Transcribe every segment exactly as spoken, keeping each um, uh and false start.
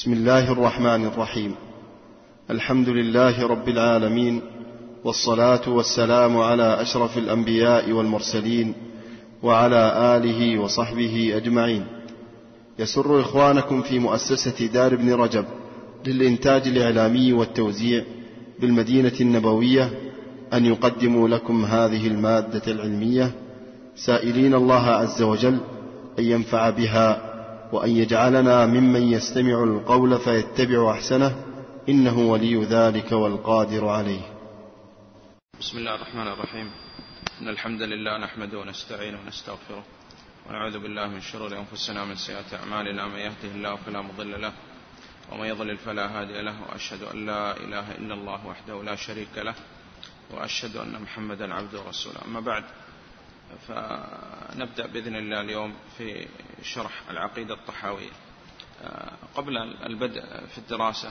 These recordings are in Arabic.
بسم الله الرحمن الرحيم. الحمد لله رب العالمين، والصلاة والسلام على أشرف الأنبياء والمرسلين وعلى آله وصحبه أجمعين. يسر إخوانكم في مؤسسة دار ابن رجب للإنتاج الإعلامي والتوزيع بالمدينة النبوية أن يقدموا لكم هذه المادة العلمية، سائلين الله عز وجل أن ينفع بها وأن يجعلنا ممن يستمع القول فيتبع أحسنه، إنه ولي ذلك والقادر عليه. بسم الله الرحمن الرحيم. إن الحمد لله نحمده ونستعينه ونستغفره ونعوذ بالله من شرور أنفسنا ومن سيئات أعمالنا. من يهده الله فلا مضل له ومن يضلل فلا هادي له، وأشهد أن لا إله إلا الله وحده لا شريك له، وأشهد أن محمدا عبده ورسوله. أما بعد، فنبدأ بإذن الله اليوم في شرح العقيدة الطحاوية. قبل البدء في الدراسة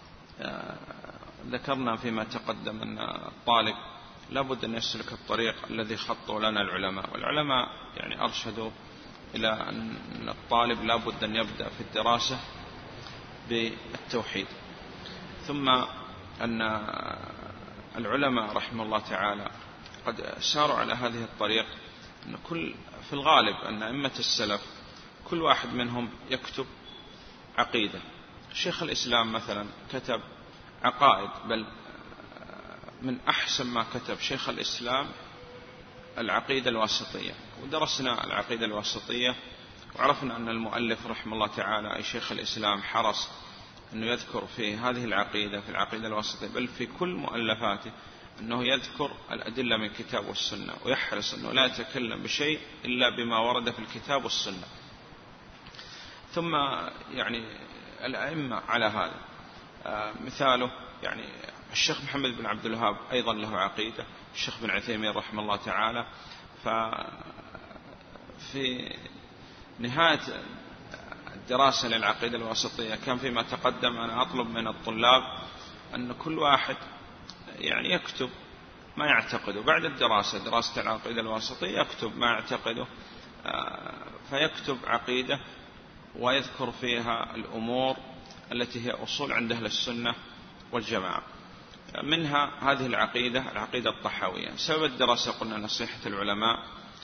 ذكرنا فيما تقدم أن الطالب لابد أن يسلك الطريق الذي خطوا لنا العلماء، والعلماء يعني أرشدوا إلى أن الطالب لابد أن يبدأ في الدراسة بالتوحيد، ثم أن العلماء رحمه الله تعالى قد ساروا على هذه الطريق. أن كل في الغالب أن أئمة السلف كل واحد منهم يكتب عقيدة. شيخ الإسلام مثلا كتب عقائد، بل من أحسن ما كتب شيخ الإسلام العقيدة الواسطية، ودرسنا العقيدة الواسطية وعرفنا أن المؤلف رحمه الله تعالى أي شيخ الإسلام حرص أنه يذكر في هذه العقيدة في العقيدة الواسطية، بل في كل مؤلفاته أنه يذكر الأدلة من الكتاب والسنة، ويحرص أنه لا يتكلم بشيء إلا بما ورد في الكتاب والسنة. ثم يعني الأئمة على هذا مثاله يعني الشيخ محمد بن عبد الوهاب أيضا له عقيدة، الشيخ بن عثيمين رحمه الله تعالى. ففي نهاية الدراسة للعقيدة الواسطية كان فيما تقدم أنا أطلب من الطلاب أن كل واحد يعني يكتب ما يعتقده بعد الدراسة، دراسة العقيدة الواسطية يكتب ما يعتقده، فيكتب عقيدة ويذكر فيها الأمور التي هي أصول عند أهل السنة والجماعة. منها هذه العقيدة العقيدة الطحاوية. سبب الدراسة قلنا نصيحة العلماء،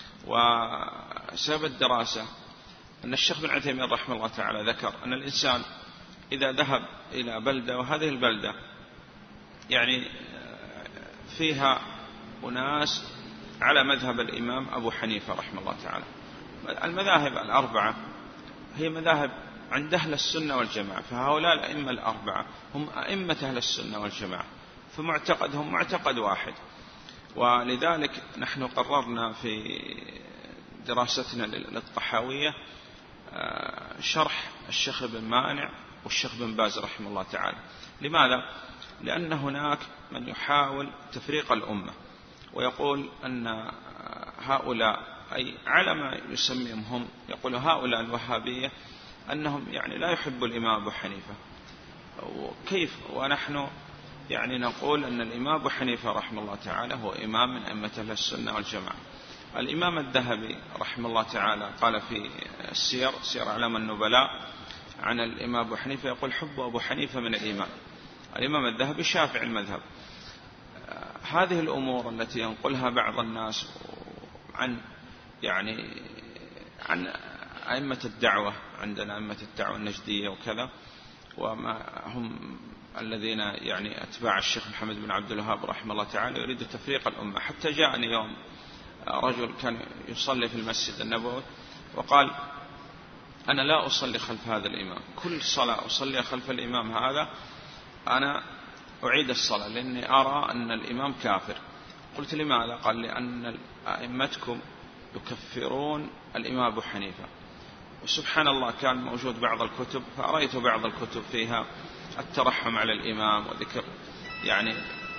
وسبب الدراسة أن الشيخ بن عثيمين رحمه الله تعالى ذكر أن الإنسان إذا ذهب إلى بلدة وهذه البلدة يعني فيها أناس على مذهب الإمام أبو حنيفة رحمه الله تعالى، المذاهب الأربعة هي مذاهب عند أهل السنة والجماعة، فهؤلاء الأئمة الأربعة هم أئمة أهل السنة والجماعة، فمعتقدهم معتقد واحد. ولذلك نحن قررنا في دراستنا للطحاوية شرح الشيخ بن مانع والشيخ بن باز رحمه الله تعالى. لماذا؟ لأن هناك من يحاول تفريق الأمة ويقول أن هؤلاء أي على ما يسميهم هم يقول هؤلاء الوهابية أنهم يعني لا يحب الإمام أبو حنيفة. وكيف ونحن يعني نقول أن الإمام أبو حنيفة رحمه الله تعالى هو إمام من أئمة أهل السنة والجماعة. الإمام الذهبي رحمه الله تعالى قال في السير سير أعلام النبلاء عن الإمام أبو حنيفة يقول حب أبو حنيفة من الإمام. الإمام الذهبي شافعي المذهب. هذه الأمور التي ينقلها بعض الناس عن يعني عن أئمة الدعوة، عندنا أئمة الدعوة النجدية وكذا، وما هم الذين يعني أتباع الشيخ محمد بن عبد الوهاب رحمه الله تعالى يريد تفريق الأمة. حتى جاءني يوم رجل كان يصلي في المسجد النبوي وقال أنا لا أصلي خلف هذا الإمام، كل صلاة أصلي خلف الإمام هذا أنا أعيد الصلاة لأني أرى أن الإمام كافر. قلت لماذا؟ قال لأن أئمتكم يكفرون الإمام أبو حنيفة. وسبحان الله كان موجود بعض الكتب فأريت بعض الكتب فيها الترحم على الإمام وذكر يعني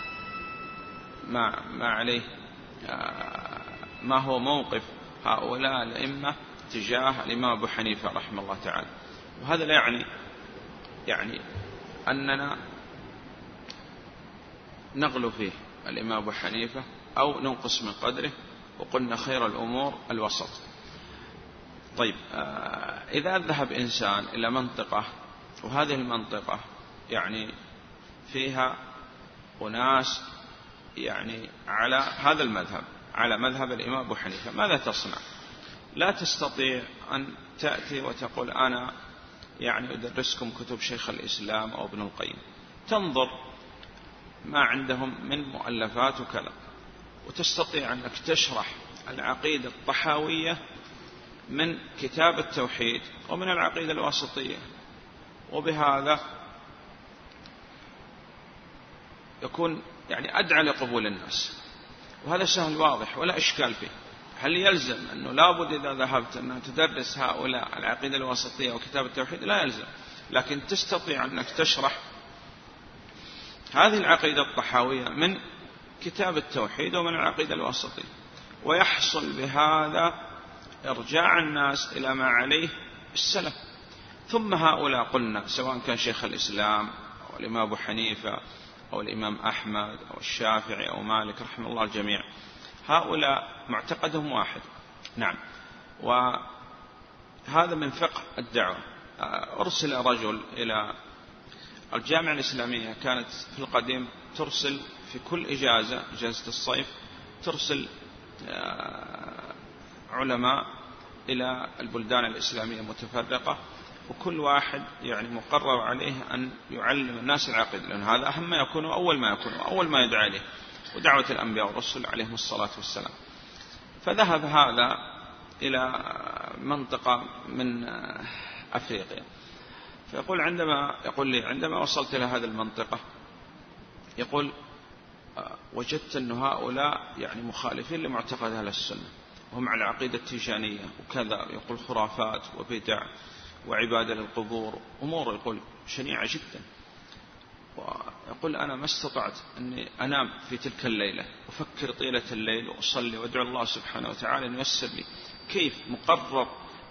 ما, ما عليه ما هو موقف هؤلاء الأئمة تجاه الإمام أبو حنيفة رحمه الله تعالى. وهذا لا يعني يعني أننا نغلو فيه الإمام أبو حنيفة أو ننقص من قدره، وقلنا خير الأمور الوسط. طيب إذا ذهب إنسان إلى منطقة وهذه المنطقة يعني فيها أناس يعني على هذا المذهب، على مذهب الإمام أبو حنيفة، ماذا تصنع؟ لا تستطيع أن تأتي وتقول أنا يعني أدرسكم كتب شيخ الإسلام أو ابن القيم، تنظر ما عندهم من مؤلفات وكذا، وتستطيع أنك تشرح العقيدة الطحاوية من كتاب التوحيد ومن العقيدة الواسطية، وبهذا يكون يعني أدعى لقبول الناس، وهذا سهل واضح ولا إشكال فيه. هل يلزم أنه لابد إذا ذهبت أن تدرس هؤلاء العقيدة الواسطية وكتاب التوحيد؟ لا يلزم، لكن تستطيع أنك تشرح هذه العقيدة الطحاوية من كتاب التوحيد ومن العقيدة الواسطية، ويحصل بهذا إرجاع الناس إلى ما عليه السلف. ثم هؤلاء قلنا سواء كان شيخ الإسلام أو الإمام أبو حنيفة أو الإمام أحمد أو الشافعي أو مالك رحمه الله الجميع، هؤلاء معتقدهم واحد. نعم، وهذا من فقه الدعوة. أرسل رجل إلى الجامعة الإسلامية، كانت في القديم ترسل في كل إجازة، إجازة الصيف، ترسل علماء إلى البلدان الإسلامية المتفرقة، وكل واحد يعني مقرر عليه أن يعلم الناس العقيدة، لأن هذا أهم ما يكون، أول ما يكون، أول ما يدعى عليه، ودعوة الأنبياء والرسل عليهم الصلاة والسلام. فذهب هذا إلى منطقة من أفريقيا، فيقول عندما يقول لي عندما وصلت إلى هذه المنطقة، يقول وجدت أن هؤلاء يعني مخالفين لمعتقد أهل السنة، وهم على عقيدة التيجانية وكذا، يقول خرافات وبدع وعبادة للقبور، أمور يقول شنيعة جدا. ويقول أنا ما استطعت أني أنام في تلك الليلة، أفكر طيلة الليل وأصلي وأدعو الله سبحانه وتعالى أن ييسر لي كيف مقرر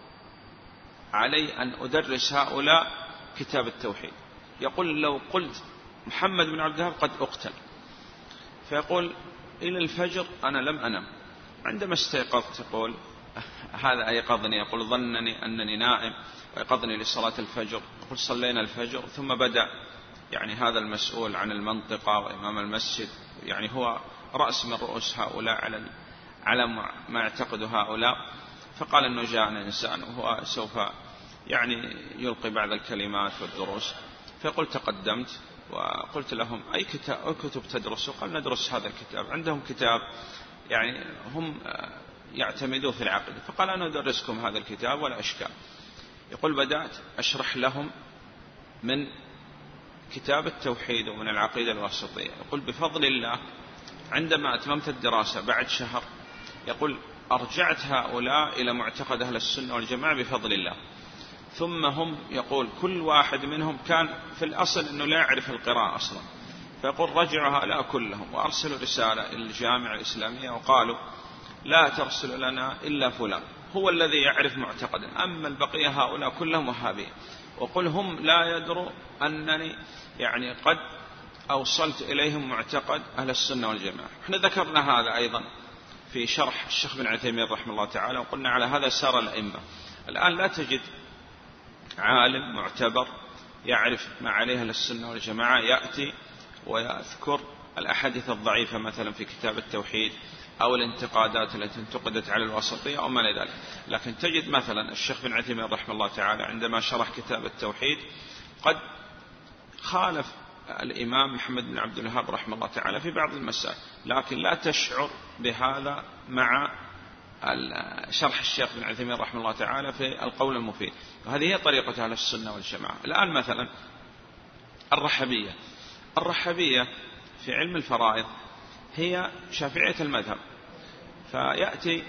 علي أن أدرس هؤلاء كتاب التوحيد. يقول لو قلت محمد بن عبد الوهاب قد أقتل. فيقول إلى الفجر أنا لم أنم. عندما استيقظت يقول هذا أيقظني، يقول ظنني أنني نائم ويقظني لصلاة الفجر. يقول صلينا الفجر، ثم بدأ يعني هذا المسؤول عن المنطقة وإمام المسجد، يعني هو رأس من رؤوس هؤلاء على على ما يعتقد هؤلاء، فقال أنه جاءنا إنسان وهو سوف يعني يلقي بعض الكلمات والدروس. فقل تقدمت وقلت لهم أي كتاب أي كتب تدرسوا؟ قال ندرس هذا الكتاب، عندهم كتاب يعني هم يعتمدوا في العقيدة. فقال أنا أدرسكم هذا الكتاب ولا أشكال. يقول بدأت أشرح لهم من كتاب التوحيد ومن العقيدة الواسطية. يقول بفضل الله عندما أتممت الدراسة بعد شهر، يقول أرجعت هؤلاء إلى معتقد أهل السنة والجماعة بفضل الله. ثم هم يقول كل واحد منهم كان في الأصل أنه لا يعرف القراءة أصلا، فيقول رجعوا هؤلاء كلهم وأرسلوا رسالة إلى الجامعة الإسلامية وقالوا لا ترسل لنا إلا فلان هو الذي يعرف معتقدا، أما البقية هؤلاء كلهم وهابية. وقل هم لا يدروا أنني يعني قد أوصلت إليهم معتقد أهل السنة والجماعة. احنا ذكرنا هذا أيضا في شرح الشيخ بن عثيمين رحمه الله تعالى، وقلنا على هذا سار الأئمة. الآن لا تجد عالم معتبر يعرف ما عليه أهل السنة والجماعة يأتي ويذكر الأحاديث الضعيفة مثلا في كتاب التوحيد أو الانتقادات التي انتقدت على الوسطية أو ما لذلك. لكن تجد مثلا الشيخ بن عثيمين رحمه الله تعالى عندما شرح كتاب التوحيد قد خالف الإمام محمد بن عبد الوهاب رحمه الله تعالى في بعض المسائل، لكن لا تشعر بهذا مع شرح الشيخ بن عثيمين رحمه الله تعالى في القول المفيد. وهذه هي طريقة أهل السنة والجماعة. الآن مثلا الرحبية الرحبية في علم الفرائض هي شافعية المذهب، فيأتي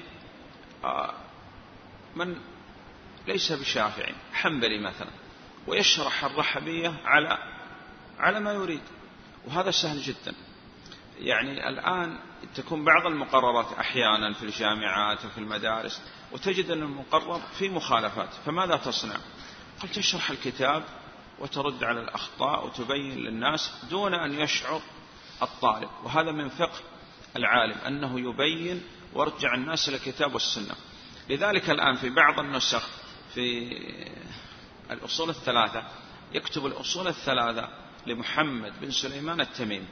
من ليس بشافعي حنبلي مثلا ويشرح الرحبية على على ما يريد، وهذا سهل جدا. يعني الآن تكون بعض المقررات أحيانا في الجامعات وفي المدارس وتجد أن المقرر في مخالفات، فماذا تصنع؟ قل تشرح الكتاب وترد على الأخطاء وتبين للناس دون أن يشعر الطالب. وهذا من فقه العالم أنه يبين وارجع الناس إلى الكتاب والسنة. لذلك الآن في بعض النسخ في الأصول الثلاثة يكتب الأصول الثلاثة لمحمد بن سليمان التميمي.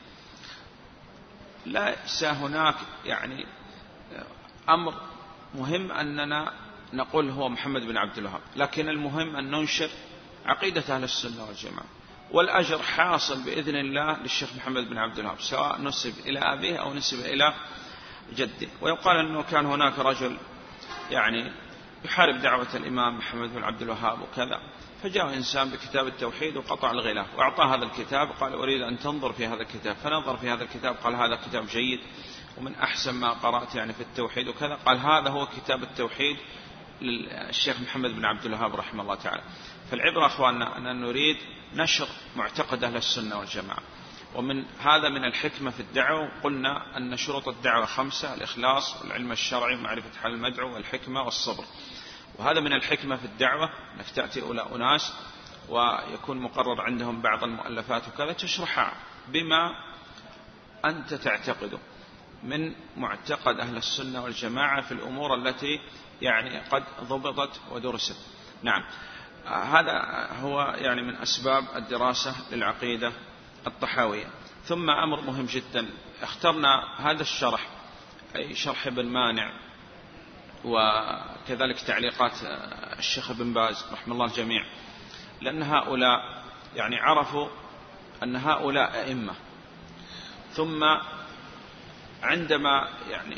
ليس هناك يعني أمر مهم أننا نقول هو محمد بن عبد الوهاب، لكن المهم أن ننشر عقيدة أهل السنة والجماعة، والأجر حاصل بإذن الله للشيخ محمد بن عبد الوهاب سواء نسب إلى أبيه أو نسب إلى جده. ويقال أنه كان هناك رجل يعني يحارب دعوة الإمام محمد بن عبد الوهاب وكذا، فجاء إنسان بكتاب التوحيد وقطع الغلاف وأعطاه هذا الكتاب، قال أريد أن تنظر في هذا الكتاب، فنظر في هذا الكتاب قال هذا كتاب جيد ومن أحسن ما قرأت يعني في التوحيد وكذا، قال هذا هو كتاب التوحيد للشيخ محمد بن عبد الوهاب رحمه الله تعالى. فالعبرة أخواننا أن نريد نشر معتقد أهل السنة والجماعة، ومن هذا من الحكمة في الدعوة. قلنا أن شروط الدعوة خمسة: الإخلاص والعلم الشرعي ومعرفة حال المدعو والحكمة والصبر. وهذا من الحكمة في الدعوة أنك تأتي إلى أناس ويكون مقرر عندهم بعض المؤلفات وكذا تشرحها بما أنت تعتقده من معتقد أهل السنة والجماعة في الأمور التي يعني قد ضبطت ودرست. نعم، هذا هو يعني من أسباب الدراسة للعقيدة الطحاوية. ثم أمر مهم جدا، اخترنا هذا الشرح أي شرح ابن مانع وكذلك تعليقات الشيخ ابن باز رحمه الله الجميع، لأن هؤلاء يعني عرفوا أن هؤلاء أئمة، ثم عندما يعني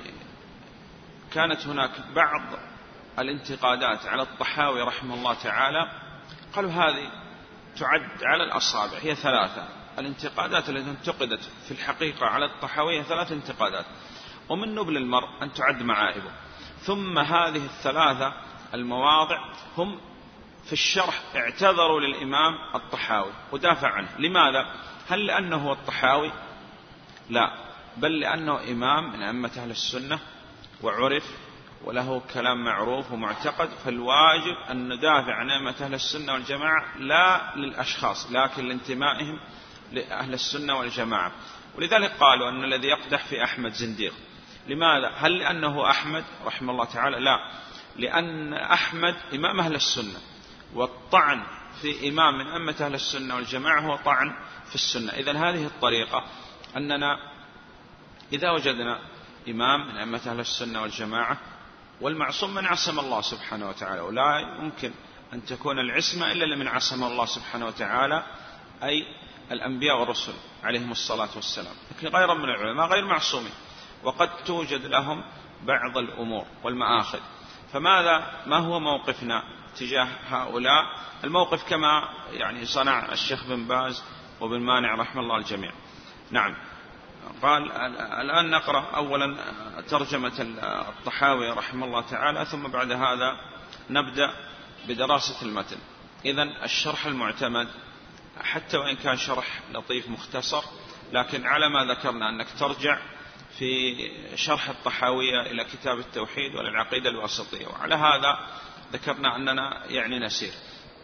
كانت هناك بعض الانتقادات على الطحاوي رحمه الله تعالى قالوا هذه تعد على الأصابع، هي ثلاثة الانتقادات التي انتقدت في الحقيقة على الطحاوي، ثلاث انتقادات، ومن نبل المرء أن تعد معائبه. ثم هذه الثلاثة المواضع هم في الشرح اعتذروا للإمام الطحاوي ودافع عنه. لماذا؟ هل لأنه هو الطحاوي؟ لا، بل لأنه إمام من أئمة أهل السنة وعرف وله كلام معروف ومعتقد، فالواجب أن ندافع عن أئمة أهل السنة والجماعة لا للأشخاص لكن لانتمائهم لأهل السنة والجماعة. ولذلك قالوا أن الذي يقدح في أحمد زنديق. لماذا؟ هل لأنه أحمد رحمه الله تعالى؟ لا، لأن أحمد إمام أهل السنة، والطعن في إمام من أئمة أهل السنة والجماعة هو طعن في السنة. إذن هذه الطريقة أننا إذا وجدنا إمام من أئمة أهل السنة والجماعة، والمعصوم من عصم الله سبحانه وتعالى، ولا يمكن أن تكون العصمة إلا لمن عصم الله سبحانه وتعالى، أي الأنبياء والرسل عليهم الصلاة والسلام، لكن غير من العلماء غير معصومين، وقد توجد لهم بعض الأمور والمآخذ. فماذا ما هو موقفنا تجاه هؤلاء؟ الموقف كما يعني صنع الشيخ بن باز وبن مانع رحمه الله الجميع. نعم، قال الآن نقرأ أولا ترجمة الطحاوي رحمه الله تعالى، ثم بعد هذا نبدأ بدراسة المتن. إذن الشرح المعتمد حتى وإن كان شرح لطيف مختصر، لكن على ما ذكرنا أنك ترجع في شرح الطحاوية إلى كتاب التوحيد والعقيدة الواسطية، وعلى هذا ذكرنا أننا يعني نسير.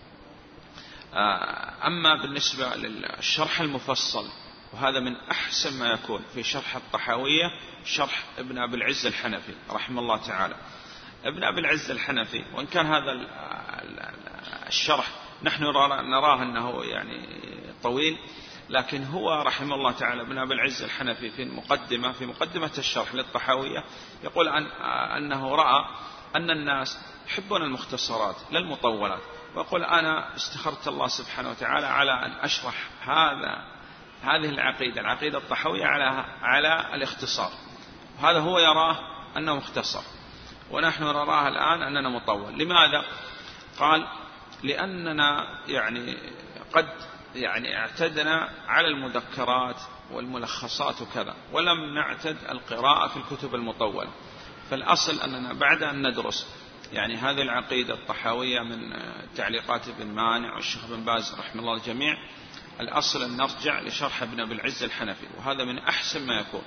أما بالنسبة للشرح المفصل، وهذا من أحسن ما يكون في شرح الطحاوية، شرح ابن أبي العز الحنفي رحمه الله تعالى. ابن أبي العز الحنفي وإن كان هذا الشرح نحن نراه أنه يعني طويل، لكن هو رحمه الله تعالى ابن أبي العز الحنفي في المقدمة في مقدمة الشرح للطحاوية يقول عن أنه رأى أن الناس يحبون المختصرات للمطولات، ويقول أنا استخرت الله سبحانه وتعالى على أن أشرح هذا هذه العقيدة العقيدة الطحاوية على على الاختصار. هذا هو يراه أنه مختصر، ونحن نراه الآن أننا مطول. لماذا؟ قال لأننا يعني قد يعني اعتدنا على المذكرات والملخصات وكذا، ولم نعتد القراءة في الكتب المطولة. فالأصل أننا بعد أن ندرس يعني هذه العقيدة الطحاوية من تعليقات ابن مانع والشيخ بن باز رحمه الله الجميع، الأصل أن نرجع لشرح ابن أبي العز الحنفي، وهذا من أحسن ما يكون.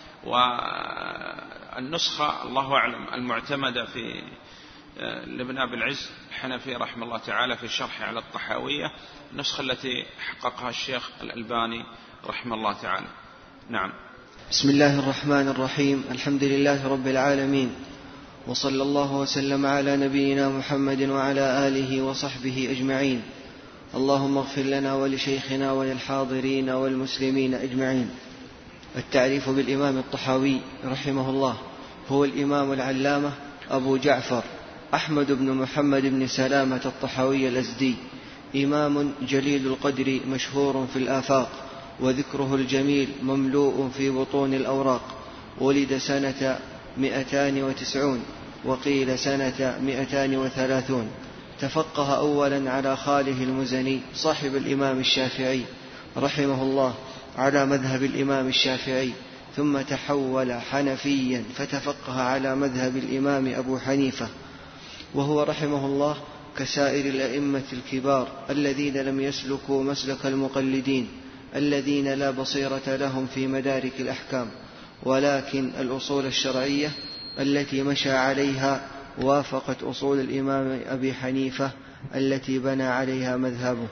والنسخة الله أعلم المعتمدة في لابن أبي العز الحنفي رحمه الله تعالى في شرح على الطحاوية، النسخة التي حققها الشيخ الألباني رحمه الله تعالى. نعم. بسم الله الرحمن الرحيم. الحمد لله رب العالمين، وصلى الله وسلم على نبينا محمد وعلى آله وصحبه أجمعين. اللهم اغفر لنا ولشيخنا وللحاضرين والمسلمين أجمعين. التعريف بالإمام الطحاوي رحمه الله: هو الإمام العلامة أبو جعفر أحمد بن محمد بن سلامة الطحاوي الأزدي، إمام جليل القدر مشهور في الآفاق، وذكره الجميل مملوء في بطون الأوراق. ولد سنة مئتان وتسعون وقيل سنة مئتان وثلاثون. تفقه أولا على خاله المزني صاحب الإمام الشافعي رحمه الله على مذهب الإمام الشافعي، ثم تحول حنفيا فتفقه على مذهب الإمام أبو حنيفة. وهو رحمه الله كسائر الأئمة الكبار الذين لم يسلكوا مسلك المقلدين الذين لا بصيرة لهم في مدارك الأحكام، ولكن الأصول الشرعية التي مشى عليها وافقت أصول الإمام أبي حنيفة التي بنى عليها مذهبه.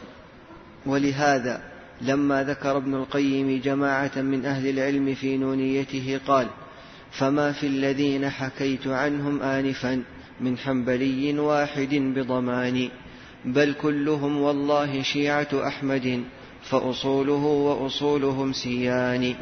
ولهذا لما ذكر ابن القيم جماعة من أهل العلم في نونيته قال: فما في الذين حكيت عنهم آنفا من حنبلي واحد بضمان، بل كلهم والله شيعة أحمد، فأصوله وأصولهم سيان.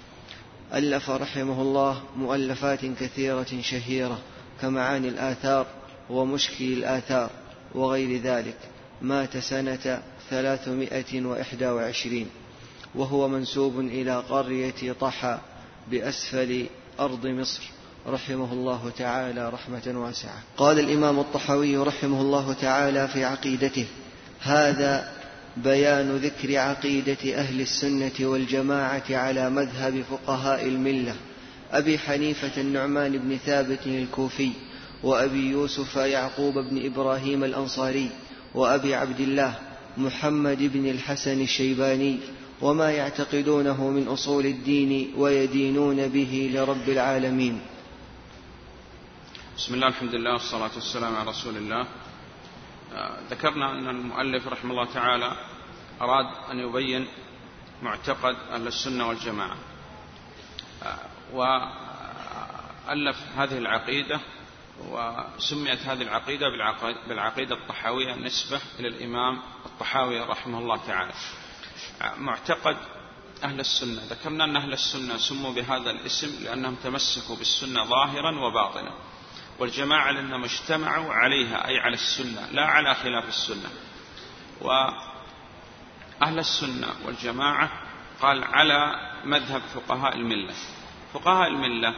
ألف رحمه الله مؤلفات كثيرة شهيرة كمعاني الآثار ومشكل الآثار وغير ذلك. مات سنة ثلاثمائة وإحدى وعشرين، وهو منسوب إلى قرية طحا بأسفل أرض مصر رحمه الله تعالى رحمة واسعة. قال الإمام الطحاوي رحمه الله تعالى في عقيدته: هذا بيان ذكر عقيدة أهل السنة والجماعة على مذهب فقهاء الملة أبي حنيفة النعمان بن ثابت الكوفي، وأبي يوسف يعقوب بن إبراهيم الأنصاري، وأبي عبد الله محمد بن الحسن الشيباني، وما يعتقدونه من أصول الدين ويدينون به لرب العالمين. بسم الله، الحمد لله، والصلاة والسلام على رسول الله. ذكرنا أن المؤلف رحمه الله تعالى أراد أن يبين معتقد أهل السنة والجماعة، وألف هذه العقيدة، وسميت هذه العقيدة بالعقيدة الطحاوية نسبة إلى الإمام الطحاوي رحمه الله تعالى. معتقد أهل السنة، ذكرنا أن أهل السنة سموا بهذا الاسم لأنهم تمسكوا بالسنة ظاهرا وباطنا، والجماعة لأنهم اجتمعوا عليها أي على السنة لا على خلاف السنة. وأهل السنة والجماعة قال على مذهب فقهاء الملة. فقهاء الملة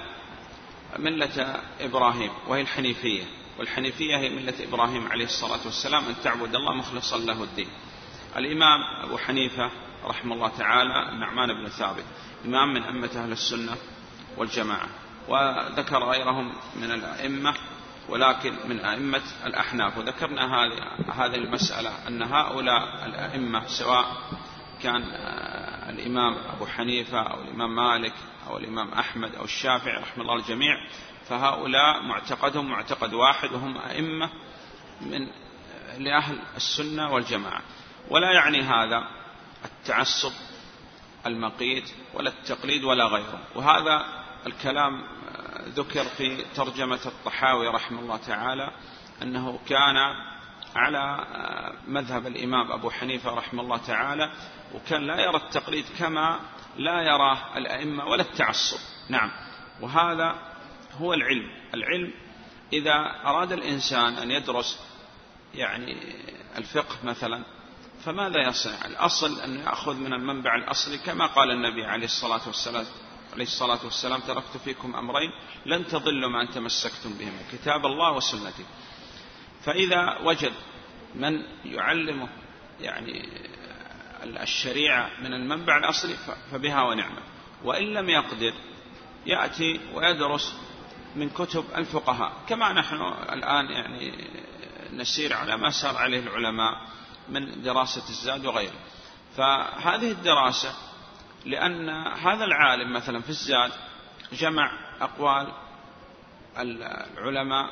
ملة إبراهيم وهي الحنيفية، والحنيفية هي ملة إبراهيم عليه الصلاة والسلام، أن تعبد الله مخلصا له الدين. الإمام أبو حنيفة رحمه الله تعالى النعمان بن ثابت إمام من أئمة أهل السنة والجماعة، وذكر غيرهم من الأئمة ولكن من أئمة الأحناف. وذكرنا هذه المسألة أن هؤلاء الأئمة سواء كان الإمام أبو حنيفة أو الإمام مالك أو الإمام أحمد أو الشافعي رحمه الله الجميع، فهؤلاء معتقدهم معتقد واحد، وهم أئمة من لأهل السنة والجماعة. ولا يعني هذا التعصب المقيت ولا التقليد ولا غيره. وهذا الكلام ذكر في ترجمة الطحاوي رحمه الله تعالى أنه كان على مذهب الإمام أبو حنيفة رحمه الله تعالى، وكان لا يرى التقليد كما لا يراه الأئمة ولا التعصب. نعم، وهذا هو العلم. العلم إذا أراد الإنسان أن يدرس يعني الفقه مثلا، فماذا يصنع؟ الأصل أن يأخذ من المنبع الأصلي، كما قال النبي عليه الصلاة والسلام عليه الصلاة والسلام: تركت فيكم أمرين لن تضلوا ما أن تمسكتم بهم، كتاب الله وسنتي. فإذا وجد من يعلمه يعني الشريعة من المنبع الأصلي فبها ونعمة، وإن لم يقدر يأتي ويدرس من كتب الفقهاء، كما نحن الآن يعني نسير على ما سار عليه العلماء من دراسة الزاد وغيره. فهذه الدراسة، لأن هذا العالم مثلا في الزاد جمع أقوال العلماء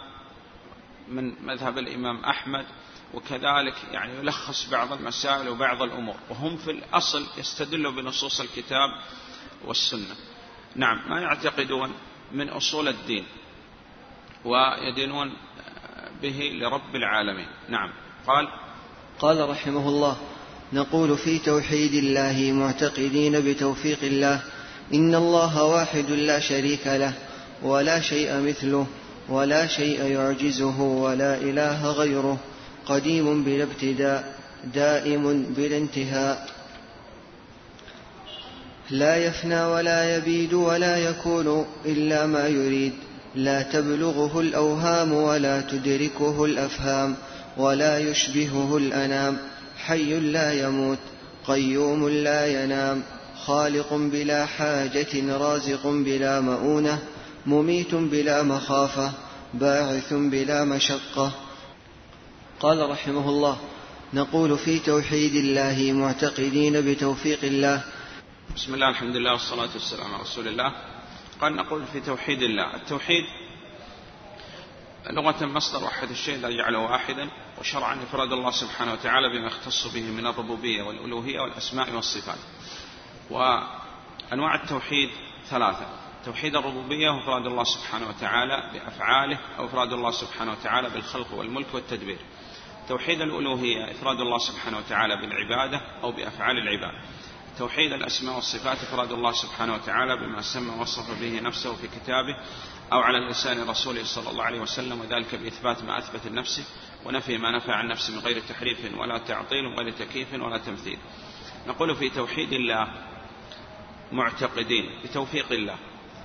من مذهب الإمام أحمد، وكذلك يعني يلخص بعض المسائل وبعض الأمور، وهم في الأصل يستدلوا بنصوص الكتاب والسنة. نعم، ما يعتقدون من أصول الدين ويدينون به لرب العالمين. نعم. قال قال رحمه الله: نقول في توحيد الله معتقدين بتوفيق الله إن الله واحد لا شريك له ولا شيء مثله ولا شيء يعجزه ولا إله غيره قديم بلا ابتداء دائم بلا انتهاء لا يفنى ولا يبيد ولا يكون إلا ما يريد لا تبلغه الأوهام ولا تدركه الأفهام ولا يشبهه الأنام حي لا يموت قيوم لا ينام خالق بلا حاجة رازق بلا مؤونة مميت بلا مخافة باعث بلا مشقة. قال رحمه الله نقول في توحيد الله معتقدين بتوفيق الله. بسم الله الحمد لله والصلاة والسلام على رسول الله. قال نقول في توحيد الله. التوحيد لغة مصدر وحد الشيء لا يجعله واحدا، وشرعا إفراد الله سبحانه وتعالى بما يختص به من الربوبية والألوهية والأسماء والصفات. وأنواع التوحيد ثلاثة: توحيد الربوبية وإفراد الله سبحانه وتعالى بأفعاله، أو إفراد الله سبحانه وتعالى بالخلق والملك والتدبير. توحيد الألوهية إفراد الله سبحانه وتعالى بالعبادة أو بأفعال العباد. توحيد الأسماء والصفات إفراد الله سبحانه وتعالى بما سمى وصف به نفسه في كتابه أو على لسان رسوله صلى الله عليه وسلم، وذلك بإثبات ما أثبت لنفسه ونفي ما نفى عن نفسه من غير تحريف ولا تعطيل ولا تكييف ولا تمثيل. نقول في توحيد الله معتقدين بتوفيق الله.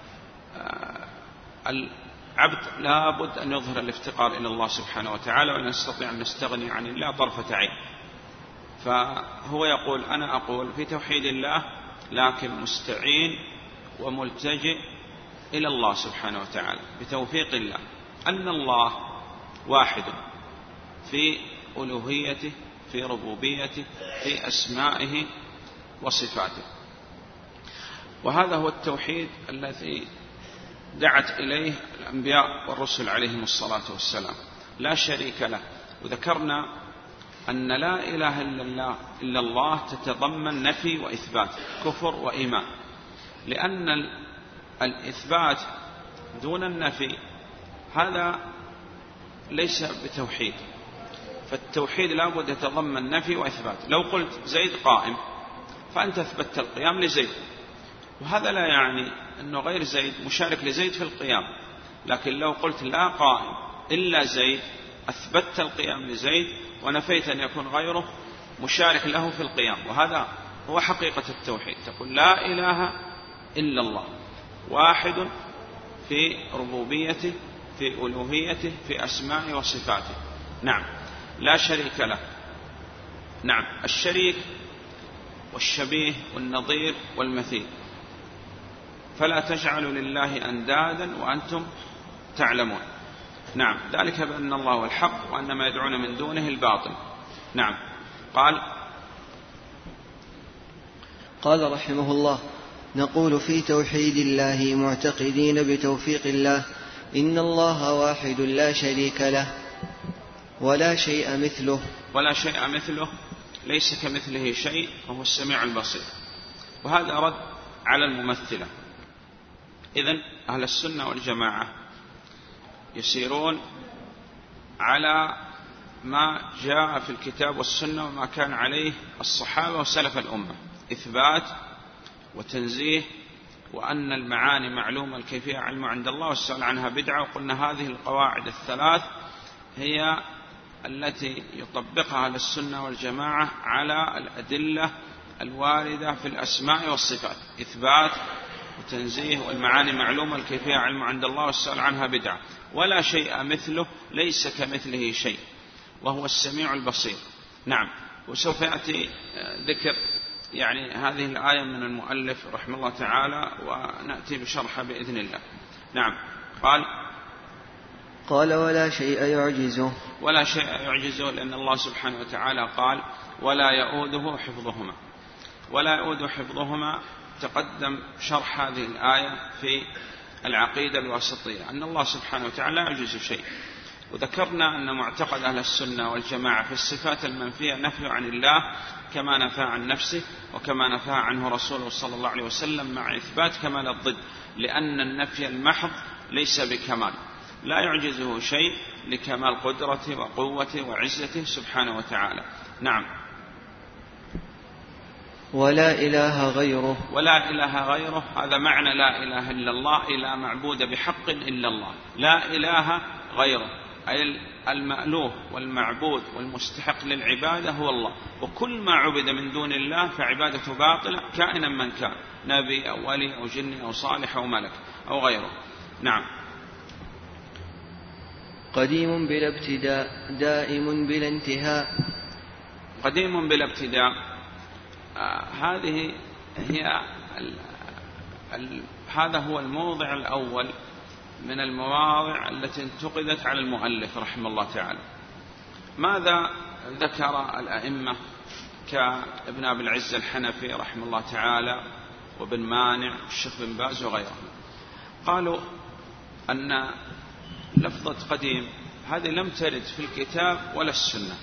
العبد لا بد أن يظهر الافتقار إلى الله سبحانه وتعالى، ولا نستطيع أن نستغني عن الله طرفة عين. فهو يقول أنا أقول في توحيد الله لكن مستعين وملتجئ إلى الله سبحانه وتعالى بتوفيق الله، أن الله واحد في ألوهيته في ربوبيته في أسمائه وصفاته. وهذا هو التوحيد الذي دعت إليه الأنبياء والرسل عليهم الصلاة والسلام، لا شريك له. وذكرنا أن لا إله إلا الله, إلا الله تتضمن نفي وإثبات، كفر وإيمان، لأن الإثبات دون النفي هذا ليس بتوحيد. فالتوحيد لا بد يتضمن نفي وإثبات. لو قلت زيد قائم فأنت أثبتت القيام لزيد، وهذا لا يعني أنه غير زيد مشارك لزيد في القيام. لكن لو قلت لا قائم إلا زيد أثبتت القيام لزيد ونفيت أن يكون غيره مشارك له في القيام. وهذا هو حقيقة التوحيد، تقول لا إله إلا الله، واحد في ربوبيته في ألوهيته في أسمائه وصفاته. نعم، لا شريك له. نعم، الشريك والشبيه والنظير والمثيل. فلا تجعلوا لله أندادا وأنتم تعلمون. نعم، ذلك بأن الله هو الحق وأن ما يدعون من دونه الباطل. نعم. قال قال رحمه الله نقول في توحيد الله معتقدين بتوفيق الله إن الله واحد لا شريك له ولا شيء مثله. ولا شيء مثله، ليس كمثله شيء وهو السميع البصير. وهذا رد على الممثلة. إذن أهل السنة والجماعة يسيرون على ما جاء في الكتاب والسنة وما كان عليه الصحابة وسلف الأمة، إثبات وتنزيه، وأن المعاني معلومة الكيفية علم عند الله والسؤال عنها بدعة. وقلنا هذه القواعد الثلاث هي التي يطبقها أهل السنة والجماعة على الأدلة الواردة في الأسماء والصفات: إثبات وتنزيه، والمعاني معلومة الكيفية علم عند الله والسؤال عنها بدعة. ولا شيء مثله، ليس كمثله شيء وهو السميع البصير. نعم. وسوف يأتي ذكر يعني هذه الآية من المؤلف رحمه الله تعالى ونأتي بشرحها بإذن الله. نعم. قال قال ولا شيء يعجزه. ولا شيء يعجزه، لأن الله سبحانه وتعالى قال ولا يؤوده حفظهما. ولا يؤوده حفظهما تقدم شرح هذه الآية في العقيدة الواسطية، أن الله سبحانه وتعالى لا يعجز شيء. وذكرنا أن معتقد أهل السنة والجماعة في الصفات المنفية نفي عن الله كما نفى عن نفسه وكما نفى عنه رسوله صلى الله عليه وسلم، مع إثبات كمال الضد، لأن النفي المحض ليس بكمال، لا يعجزه شيء لكمال قدرته وقوته وعزته سبحانه وتعالى. نعم. ولا إله غيره. ولا إله غيره هذا معنى لا إله إلا الله، إلا معبود بحق إلا الله، لا إله غيره أي المألوه والمعبود والمستحق للعبادة هو الله، وكل ما عبد من دون الله فعبادته باطلة كائنا من كان، نبي أو ولي أو جن أو صالح أو ملك أو غيره. نعم. قديم بلا ابتداء دائم بلا انتهاء. قديم بلا ابتداء آه هذه هي ال ال هذا هو الموضع الأول من المواضع التي انتقدت على المؤلف رحمه الله تعالى. ماذا ذكر الأئمة كابن أبي العز الحنفي رحمه الله تعالى وابن مانع والشيخ بن باز وغيرهم؟ قالوا أن لفظة قديم هذه لم ترد في الكتاب ولا السنة،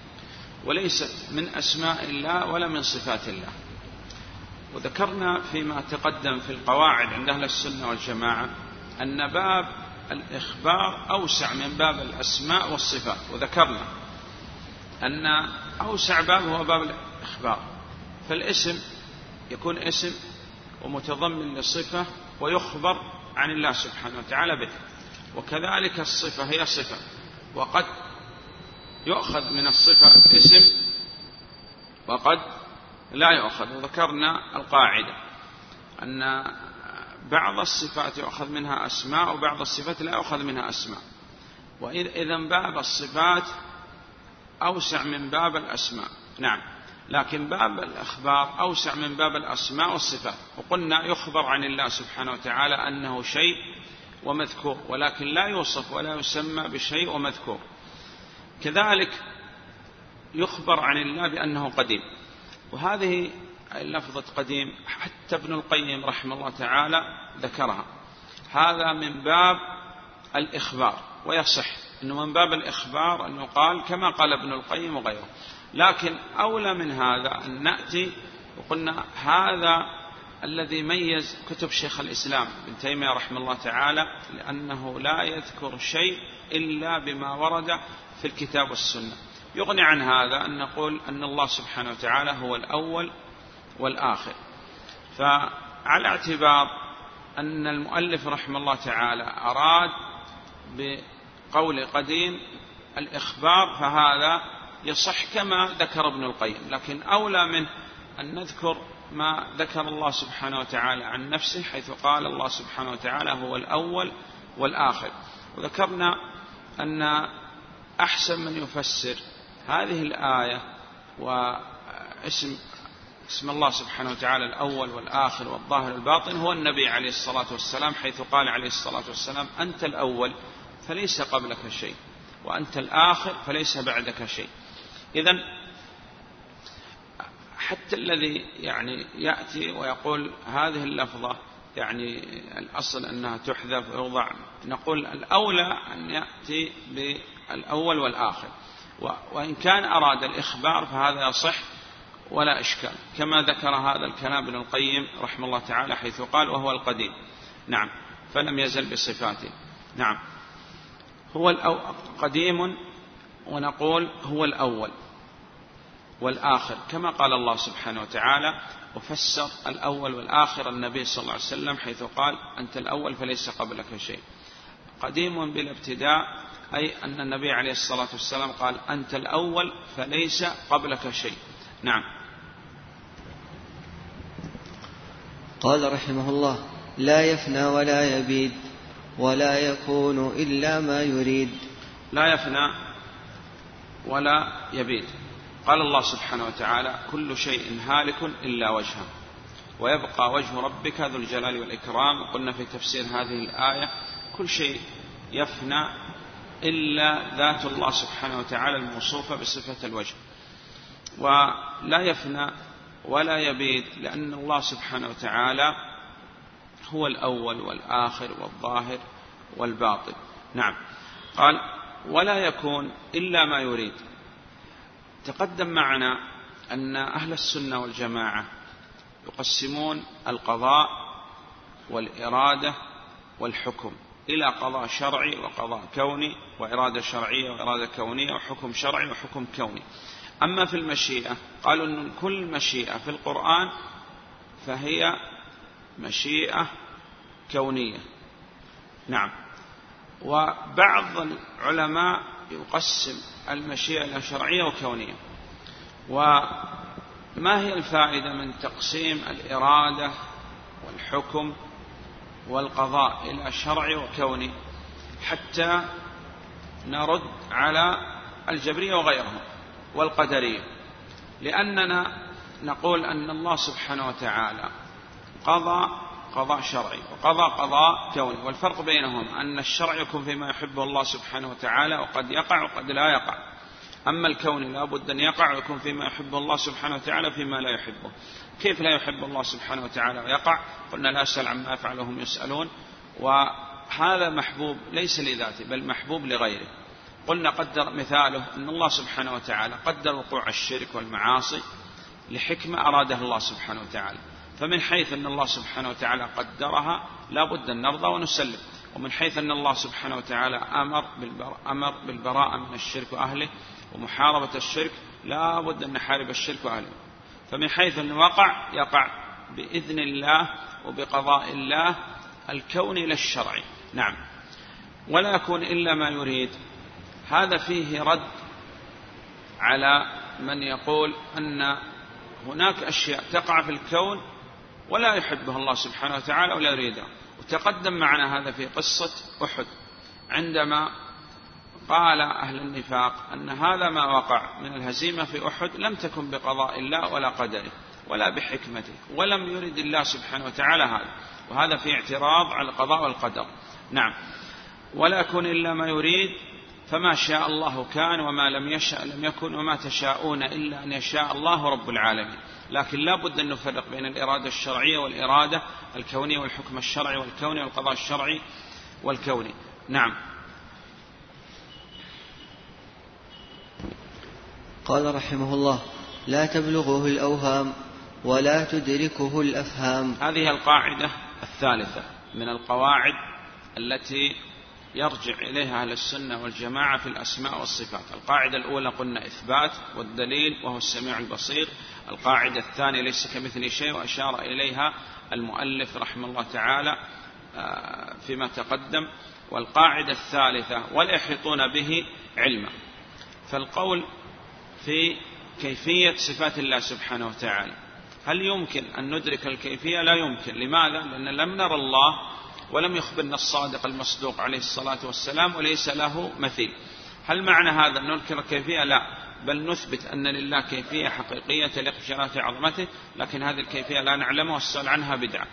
وليست من أسماء الله ولا من صفات الله. وذكرنا فيما تقدم في القواعد عند أهل السنة والجماعة أن باب الإخبار أوسع من باب الأسماء والصفات، وذكرنا أن أوسع باب هو باب الإخبار، فالاسم يكون اسم ومتضمن للصفة ويخبر عن الله سبحانه وتعالى به، وكذلك الصفة هي صفة وقد يؤخذ من الصفة اسم وقد لا يؤخذ. وذكرنا القاعدة أن بعض الصفات يؤخذ منها أسماء وبعض الصفات لا يؤخذ منها أسماء، وإذن باب الصفات أوسع من باب الأسماء. نعم، لكن باب الأخبار أوسع من باب الأسماء والصفات. وقلنا يخبر عن الله سبحانه وتعالى أنه شيء ومذكور، ولكن لا يوصف ولا يسمى بشيء ومذكور. كذلك يخبر عن الله بأنه قديم، وهذه اللفظة قديم حتى ابن القيم رحمه الله تعالى ذكرها، هذا من باب الإخبار، ويصح أنه من باب الإخبار أن يقال كما قال ابن القيم وغيره. لكن أولى من هذا أن نأتي وقلنا هذا الذي ميز كتب شيخ الإسلام ابن تيمية رحمه الله تعالى، لأنه لا يذكر شيء إلا بما ورد في الكتاب والسنة. يغني عن هذا أن نقول أن الله سبحانه وتعالى هو الأول والآخر. فعلى اعتبار أن المؤلف رحمه الله تعالى أراد بقول قديم الإخبار فهذا يصح كما ذكر ابن القيم، لكن أولى من أن نذكر ما ذكر الله سبحانه وتعالى عن نفسه، حيث قال الله سبحانه وتعالى هو الأول والآخر. وذكرنا أن أحسن من يفسر هذه الآية واسم اسم الله سبحانه وتعالى الأول والآخر والظاهر والباطن هو النبي عليه الصلاة والسلام، حيث قال عليه الصلاة والسلام أنت الأول فليس قبلك شيء، وأنت الآخر فليس بعدك شيء. إذن حتى الذي يعني يأتي ويقول هذه اللفظة يعني الأصل أنها تحذف ويوضع، نقول الأولى أن يأتي بالأول والآخر، وإن كان أراد الإخبار فهذا يصح ولا إشكال، كما ذكر هذا الكلام ابن القيم رحمه الله تعالى حيث قال وهو القديم. نعم، فلم يزل بصفاته. نعم، هو قديم، ونقول هو الأول والآخر كما قال الله سبحانه وتعالى، وفسر الأول والآخر النبي صلى الله عليه وسلم حيث قال أنت الأول فليس قبلك شيء. قديم بالابتداء أي أن النبي عليه الصلاة والسلام قال أنت الأول فليس قبلك شيء. نعم. قال رحمه الله لا يفنى ولا يبيد ولا يكون إلا ما يريد. لا يفنى ولا يبيد. قال الله سبحانه وتعالى كل شيء هالك إلا وجهه ويبقى وجه ربك ذو الجلال والإكرام. وقلنا في تفسير هذه الآية كل شيء يفنى إلا ذات الله سبحانه وتعالى الموصوفة بصفة الوجه. ولا يفنى ولا يبيد لأن الله سبحانه وتعالى هو الأول والآخر والظاهر والباطن. نعم. قال ولا يكون إلا ما يريد. تقدم معنا أن أهل السنة والجماعة يقسمون القضاء والإرادة والحكم إلى قضاء شرعي وقضاء كوني، وإرادة شرعية وإرادة كونية، وحكم شرعي وحكم كوني. أما في المشيئة قالوا أن كل مشيئة في القرآن فهي مشيئة كونية. نعم. وبعض العلماء يقسم المشيئة إلى شرعية وكونية. وما هي الفائدة من تقسيم الإرادة والحكم والقضاء إلى شرعي وكوني حتى نرد على الجبرية وغيرهم والقدرية؟ لأننا نقول أن الله سبحانه وتعالى قضى قضاء شرعي وقضى قضاء كوني، والفرق بينهم أن الشرع يكون فيما يحبه الله سبحانه وتعالى وقد يقع وقد لا يقع، أما الكوني لا بد أن يقع ويكون فيما يحبه الله سبحانه وتعالى فيما لا يحبه. كيف لا يحب الله سبحانه وتعالى ويقع؟ قلنا لا يسأل عما يفعل وهم يسألون، وهذا محبوب ليس لذاته بل محبوب لغيره. قلنا قدر مثاله أن الله سبحانه وتعالى قدر وقوع الشرك والمعاصي لحكمة أرادها الله سبحانه وتعالى، فمن حيث أن الله سبحانه وتعالى قدرها لا بد أن نرضى ونسلم، ومن حيث أن الله سبحانه وتعالى أمر أمر بالبراءة من الشرك وأهله ومحاربة الشرك لا بد أن نحارب الشرك وأهله، فمن حيث أن وقع يقع بإذن الله وبقضاء الله الكوني للشرعي. نعم. ولا يكون إلا ما يريد، هذا فيه رد على من يقول أن هناك أشياء تقع في الكون ولا يحبها الله سبحانه وتعالى ولا يريدها. وتقدم معنا هذا في قصة أحد عندما قال أهل النفاق أن هذا ما وقع من الهزيمة في أحد لم تكن بقضاء الله ولا قدره ولا بحكمته، ولم يرد الله سبحانه وتعالى هذا، وهذا في اعتراض على القضاء والقدر. نعم. ولا يكون إلا ما يريد، فما شاء الله كان وما لم يشاء لم يكن وما تشاءون إلا أن يشاء الله رب العالمين. لكن لا بد أن نفرق بين الإرادة الشرعية والإرادة الكونية والحكم الشرعي والكوني والقضاء الشرعي والكوني. نعم. قال رحمه الله: لا تبلغه الأوهام ولا تدركه الأفهام. هذه القاعدة الثالثة من القواعد التي يرجع إليها أهل السنة والجماعة في الأسماء والصفات. القاعدة الأولى قلنا إثبات والدليل وهو السميع البصير. القاعدة الثانية ليس كمثله شيء، وأشار إليها المؤلف رحمه الله تعالى فيما تقدم. والقاعدة الثالثة ولا يحيطون به علما. فالقول في كيفية صفات الله سبحانه وتعالى، هل يمكن أن ندرك الكيفية؟ لا يمكن. لماذا؟ لأن لم نرى الله ولم يخبرنا الصادق المصدوق عليه الصلاة والسلام وليس له مثيل. هل معنى هذا أن ننكر الكيفية؟ لا، بل نثبت أن لله كيفية حقيقية تليق بجلالة عظمته، لكن هذه الكيفية لا نعلمها والسؤال عنها بدعة.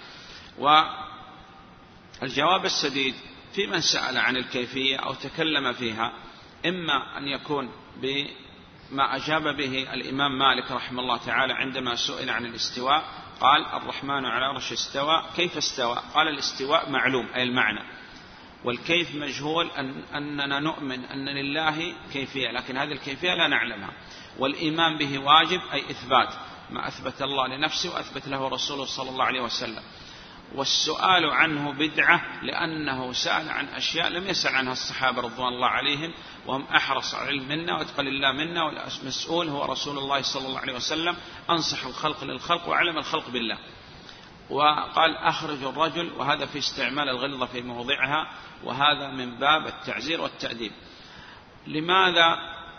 والجواب السديد في من سأل عن الكيفية أو تكلم فيها إما أن يكون بما أجاب به الإمام مالك رحمه الله تعالى عندما سئل عن الاستواء، قال: الرحمن على عرش استوى. كيف استوى؟ قال: الاستواء معلوم أي المعنى، والكيف مجهول، أن أننا نؤمن أن لله كيفية لكن هذه الكيفية لا نعلمها، والإيمان به واجب أي إثبات ما أثبت الله لنفسه وأثبت له رسوله صلى الله عليه وسلم. والسؤال عنه بدعة لأنه سأل عن أشياء لم يسأل عنها الصحابة رضوان الله عليهم، وهم أحرص على العلم منا واتقى الله منا، والمسؤول هو رسول الله صلى الله عليه وسلم، أنصح الخلق للخلق وأعلم الخلق بالله. وقال: أخرج الرجل، وهذا في استعمال الغلظة في موضعها، وهذا من باب التعزير والتأديب. لماذا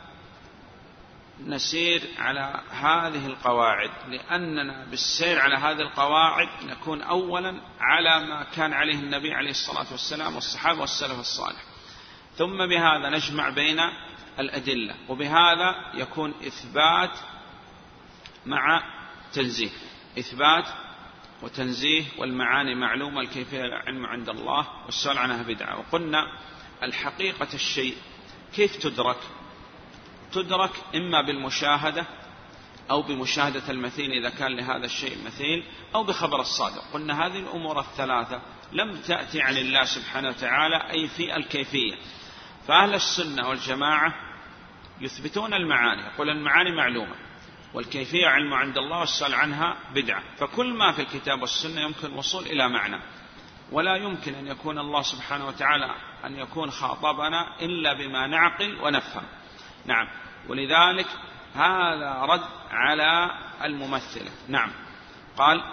نسير على هذه القواعد؟ لأننا بالسير على هذه القواعد نكون أولا على ما كان عليه النبي عليه الصلاة والسلام والصحابة والسلف الصالح، ثم بهذا نجمع بين الأدلة، وبهذا يكون إثبات مع تنزيه، إثبات وتنزيه، والمعاني معلومة، الكيفية العلم عند الله، والسؤال عنها بدعة. وقلنا الحقيقة الشيء كيف تدرك؟ تدرك إما بالمشاهدة أو بمشاهدة المثيل إذا كان لهذا الشيء مثيل، أو بخبر الصادق. قلنا هذه الأمور الثلاثة لم تأتي عن الله سبحانه وتعالى أي في الكيفية. فأهل السنة والجماعة يثبتون المعاني، يقول المعاني معلومة والكيفية علم عند الله والسؤال عنها بدعة. فكل ما في الكتاب والسنة يمكن الوصول إلى معنى، ولا يمكن أن يكون الله سبحانه وتعالى أن يكون خاطبنا إلا بما نعقل ونفهم. نعم. ولذلك هذا رد على الممثلة. نعم. قال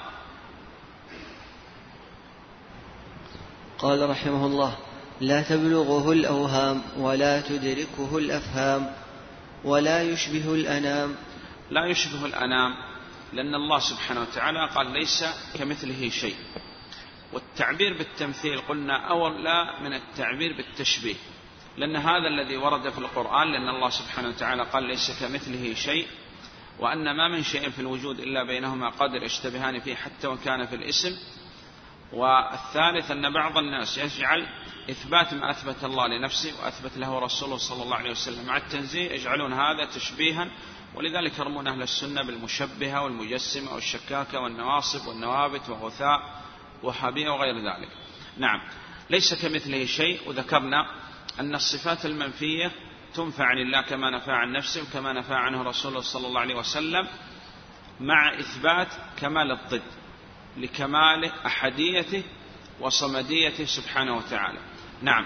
قال رحمه الله: لا تبلغه الأوهام ولا تدركه الأفهام ولا يشبه الأنام. لا يشبه الأنام لأن الله سبحانه وتعالى قال ليس كمثله شيء، والتعبير بالتمثيل قلنا أولى من التعبير بالتشبيه، لأن هذا الذي ورد في القرآن، لأن الله سبحانه وتعالى قال ليس كمثله شيء، وأن ما من شيء في الوجود إلا بينهما قدر يشتبهان فيه حتى وكان في الاسم. والثالث أن بعض الناس يجعل إثبات ما أثبت الله لنفسه وأثبت له رسوله صلى الله عليه وسلم مع التنزيه، يجعلون هذا تشبيها، ولذلك يرمون أهل السنة بالمشبهة والمجسمة والشكاكة والنواصب والنوابت وغثاء وحبية وغير ذلك. نعم. ليس كمثله شيء. وذكرنا أن الصفات المنفية تنفع عن الله كما نفى عن نفسه وكما نفى عنه رسوله صلى الله عليه وسلم، مع إثبات كمال الضد لكمال أحديته وصمديته سبحانه وتعالى. نعم.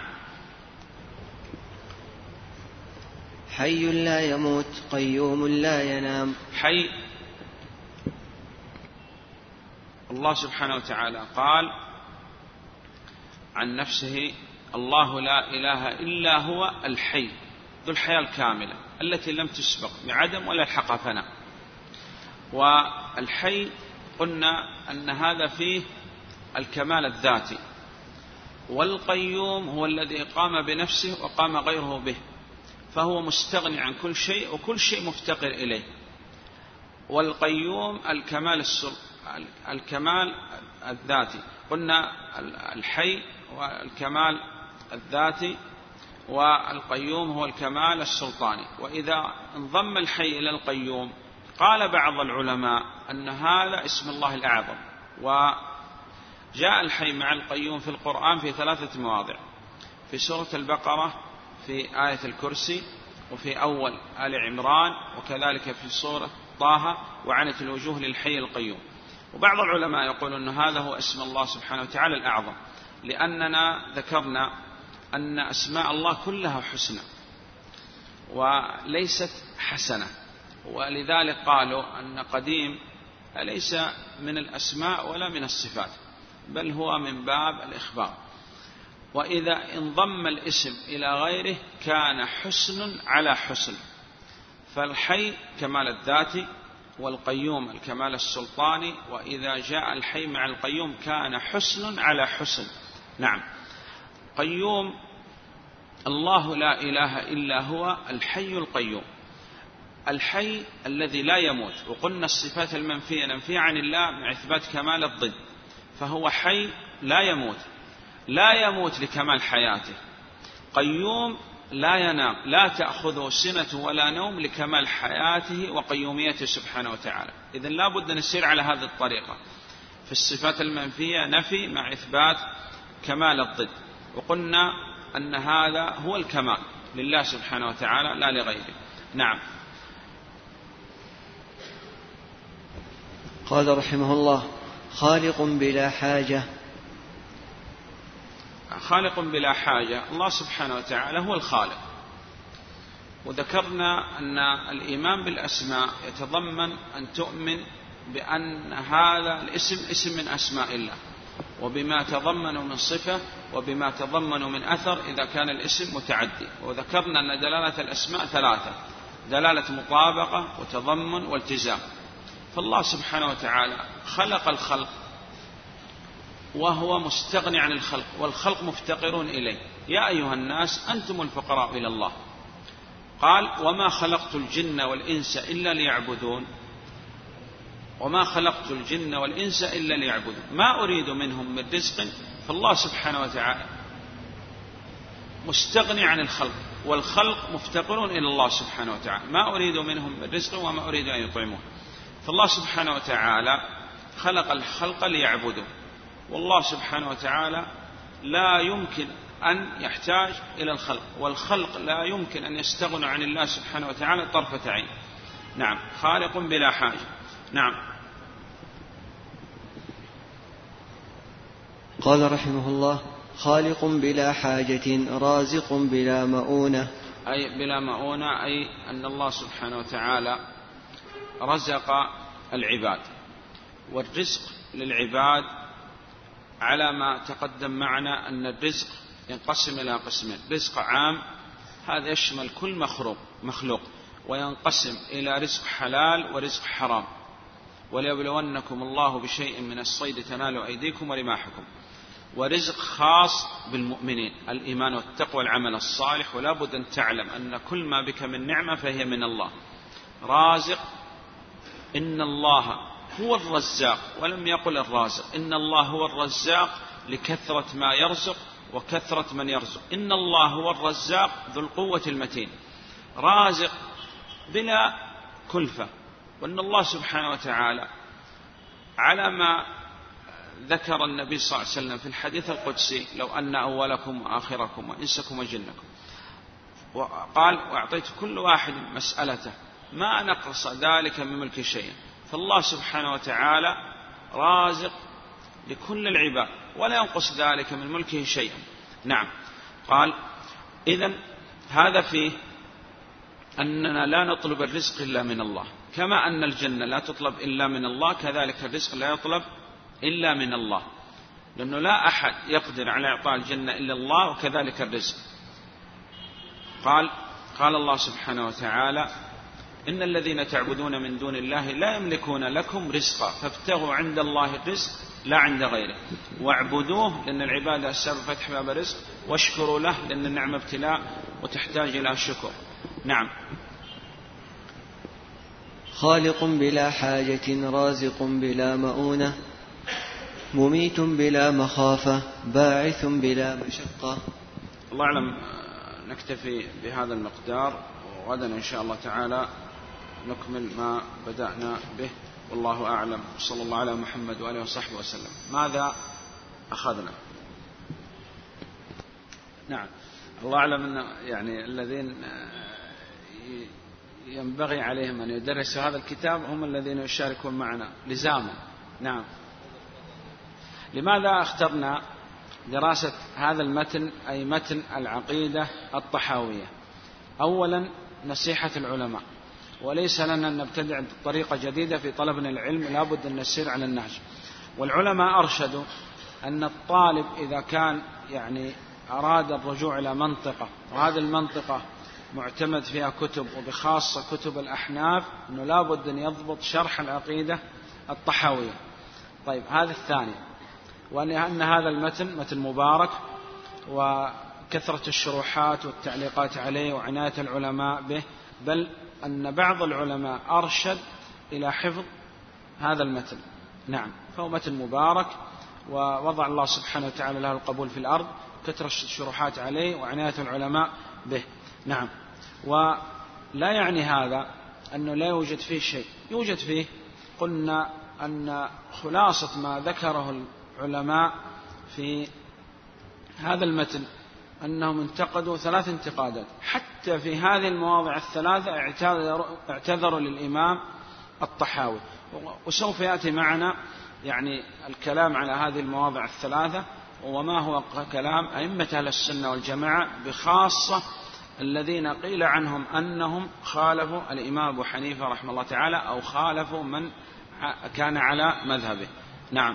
حي لا يموت قيوم لا ينام. حي، الله سبحانه وتعالى قال عن نفسه: الله لا إله إلا هو الحي ذو الحياة الكاملة التي لم تسبق بعدم ولا الحق فناء. والحي قلنا أن هذا فيه الكمال الذاتي، والقيوم هو الذي قام بنفسه وقام غيره به، فهو مستغني عن كل شيء وكل شيء مفتقر إليه. والقيوم الكمال السل... الكمال الذاتي، قلنا الحي والكمال الذاتي، والقيوم هو الكمال السلطاني. وإذا انضم الحي إلى القيوم قال بعض العلماء أن هذا اسم الله الأعظم، وجاء الحي مع القيوم في القرآن في ثلاثة مواضع: في سورة البقرة، في آية الكرسي، وفي أول آل عمران، وكذلك في سورة طه وعنت الوجوه للحي القيوم. وبعض العلماء يقول أن هذا هو اسم الله سبحانه وتعالى الأعظم، لأننا ذكرنا أن أسماء الله كلها حسنى وليست حسنة، ولذلك قالوا أن قديم ليس من الأسماء ولا من الصفات، بل هو من باب الإخبار. وإذا انضم الاسم إلى غيره كان حسن على حسن، فالحي كمال الذاتي والقيوم الكمال السلطاني، وإذا جاء الحي مع القيوم كان حسن على حسن. نعم. قيوم، الله لا إله إلا هو الحي القيوم، الحي الذي لا يموت. وقلنا الصفات المنفية ننفي عن الله مع إثبات كمال الضد، فهو حي لا يموت، لا يموت لكمال حياته. قيوم لا ينام، لا تأخذه سنة ولا نوم لكمال حياته وقيوميته سبحانه وتعالى. إذن لا بد نسير على هذه الطريقة في الصفات المنفية، نفي مع إثبات كمال الضد. وقلنا أن هذا هو الكمال لله سبحانه وتعالى لا لغيره. نعم. قال رحمه الله: خالق بلا حاجة. خالق بلا حاجة، الله سبحانه وتعالى هو الخالق. وذكرنا أن الإيمان بالأسماء يتضمن أن تؤمن بأن هذا الاسم اسم من أسماء الله، وبما تضمن من صفة وبما تضمن من أثر إذا كان الاسم متعدي. وذكرنا أن دلالة الأسماء ثلاثة: دلالة مطابقة وتضمن والتزام. فالله سبحانه وتعالى خلق الخلق وهو مستغني عن الخلق، والخلق مفتقرون إليه. يا أيها الناس أنتم الفقراء إلى الله. قال: وما خلقت الجن والإنس إلا ليعبدون. وما خلقت الجن والإنس إلا ليعبدون، ما أريد منهم من رزق. فالله سبحانه وتعالى مستغني عن الخلق، والخلق مفتقرون إلى الله سبحانه وتعالى، ما أريد منهم من رزق وما أريد أن يطعمون. فالله سبحانه وتعالى خلق الخلق ليعبدوا، والله سبحانه وتعالى لا يمكن أن يحتاج إلى الخلق، والخلق لا يمكن أن يستغنوا عن الله سبحانه وتعالى طرفة عين. نعم. خالق بلا حاجة. نعم. قال رحمه الله: خالق بلا حاجة، رازق بلا مؤونة، أي بلا مؤونة، أي أن الله سبحانه وتعالى رزق العباد، والرزق للعباد على ما تقدم معنا أن الرزق ينقسم إلى قسمين: رزق عام هذا يشمل كل مخلوق مخلوق وينقسم إلى رزق حلال ورزق حرام. وليبلونكم الله بشيء من الصيد تنال أيديكم ورماحكم. ورزق خاص بالمؤمنين، الإيمان والتقوى والعمل الصالح. ولا بد أن تعلم أن كل ما بك من نعمة فهي من الله. رازق، إن الله هو الرزاق، ولم يقل الرازق، إن الله هو الرزاق لكثرة ما يرزق وكثرة من يرزق. إن الله هو الرزاق ذو القوة المتين، رازق بلا كلفة. وأن الله سبحانه وتعالى على ما ذكر النبي صلى الله عليه وسلم في الحديث القدسي: لو أن أولكم وآخركم وإنسكم وجنكم، وقال: وأعطيت كل واحد مسألته ما نقص ذلك من ملك شيئا. فالله سبحانه وتعالى رازق لكل العباد ولا ينقص ذلك من ملكه شيئا. نعم. قال: إذن هذا فيه أننا لا نطلب الرزق إلا من الله، كما أن الجنة لا تطلب إلا من الله، كذلك الرزق لا يطلب إلا من الله، لأنه لا أحد يقدر على إعطاء الجنة إلا الله، وكذلك الرزق. قال قال الله سبحانه وتعالى: إن الذين تعبدون من دون الله لا يملكون لكم رزقا فابتغوا عند الله الرزق لا عند غيره، واعبدوه لأن العبادة السبب فتح باب رزق، واشكروا له لأن النعمة ابتلاء وتحتاج إلى شكر. نعم. خالق بلا حاجة، رازق بلا مؤونة، مميت بلا مخافة، باعث بلا مشقة. الله أعلم، نكتفي بهذا المقدار، وغدا إن شاء الله تعالى نكمل ما بدأنا به، والله أعلم. صلى الله على محمد وآله وصحبه وسلم. ماذا أخذنا؟ نعم. الله أعلم أن يعني الذين ينبغي عليهم أن يدرسوا هذا الكتاب هم الذين يشاركون معنا لزاما. نعم. لماذا اخترنا دراسة هذا المتن، أي متن العقيدة الطحاوية؟ أولا نصيحة العلماء، وليس لنا أن نبتدع طريقة جديدة في طلبنا العلم، لا بد أن نسير على النهج. والعلماء أرشدوا أن الطالب إذا كان يعني أراد الرجوع إلى منطقة، وهذه المنطقة معتمد فيها كتب، وبخاصة كتب الأحناف، أنه لا بد أن يضبط شرح العقيدة الطحاوية. طيب، هذا الثاني. وأن هذا المتن متن مبارك، وكثرة الشروحات والتعليقات عليه وعناية العلماء به، بل أن بعض العلماء أرشد إلى حفظ هذا المتن. نعم. فهو متن مبارك، ووضع الله سبحانه وتعالى له القبول في الأرض، كثرة الشروحات عليه وعناية العلماء به. نعم. ولا يعني هذا أنه لا يوجد فيه شيء، يوجد فيه. قلنا أن خلاصة ما ذكره العلماء في هذا المتن أنهم انتقدوا ثلاث انتقادات، حتى في هذه المواضع الثلاثة اعتذروا للإمام الطحاوي، وسوف يأتي معنا يعني الكلام على هذه المواضع الثلاثة، وما هو كلام أئمة أهل السنة والجماعة، بخاصة الذين قيل عنهم أنهم خالفوا الإمام أبو حنيفة رحمه الله تعالى، أو خالفوا من كان على مذهبه. نعم.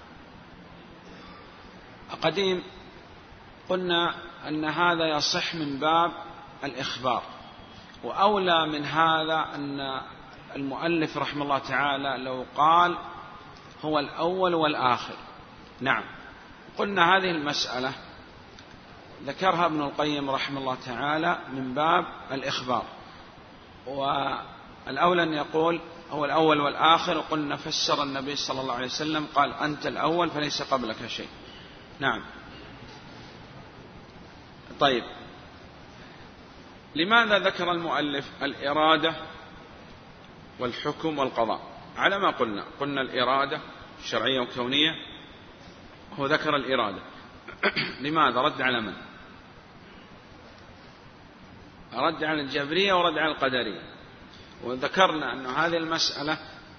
قديم قلنا أن هذا يصح من باب الإخبار، وأولى من هذا أن المؤلف رحمه الله تعالى لو قال هو الأول والآخر. نعم. قلنا هذه المسألة ذكرها ابن القيم رحمه الله تعالى من باب الإخبار، والأولى أن يقول هو الأول والآخر. قلنا فسر النبي صلى الله عليه وسلم قال: أنت الأول فليس قبلك شيء. نعم. طيب، لماذا ذكر المؤلف الإرادة والحكم والقضاء؟ على ما قلنا قلنا الإرادة الشرعية والكونية، هو ذكر الإرادة. لماذا؟ رد على من؟ رد على الجبرية ورد على القدرية. وذكرنا أن هذه المسألة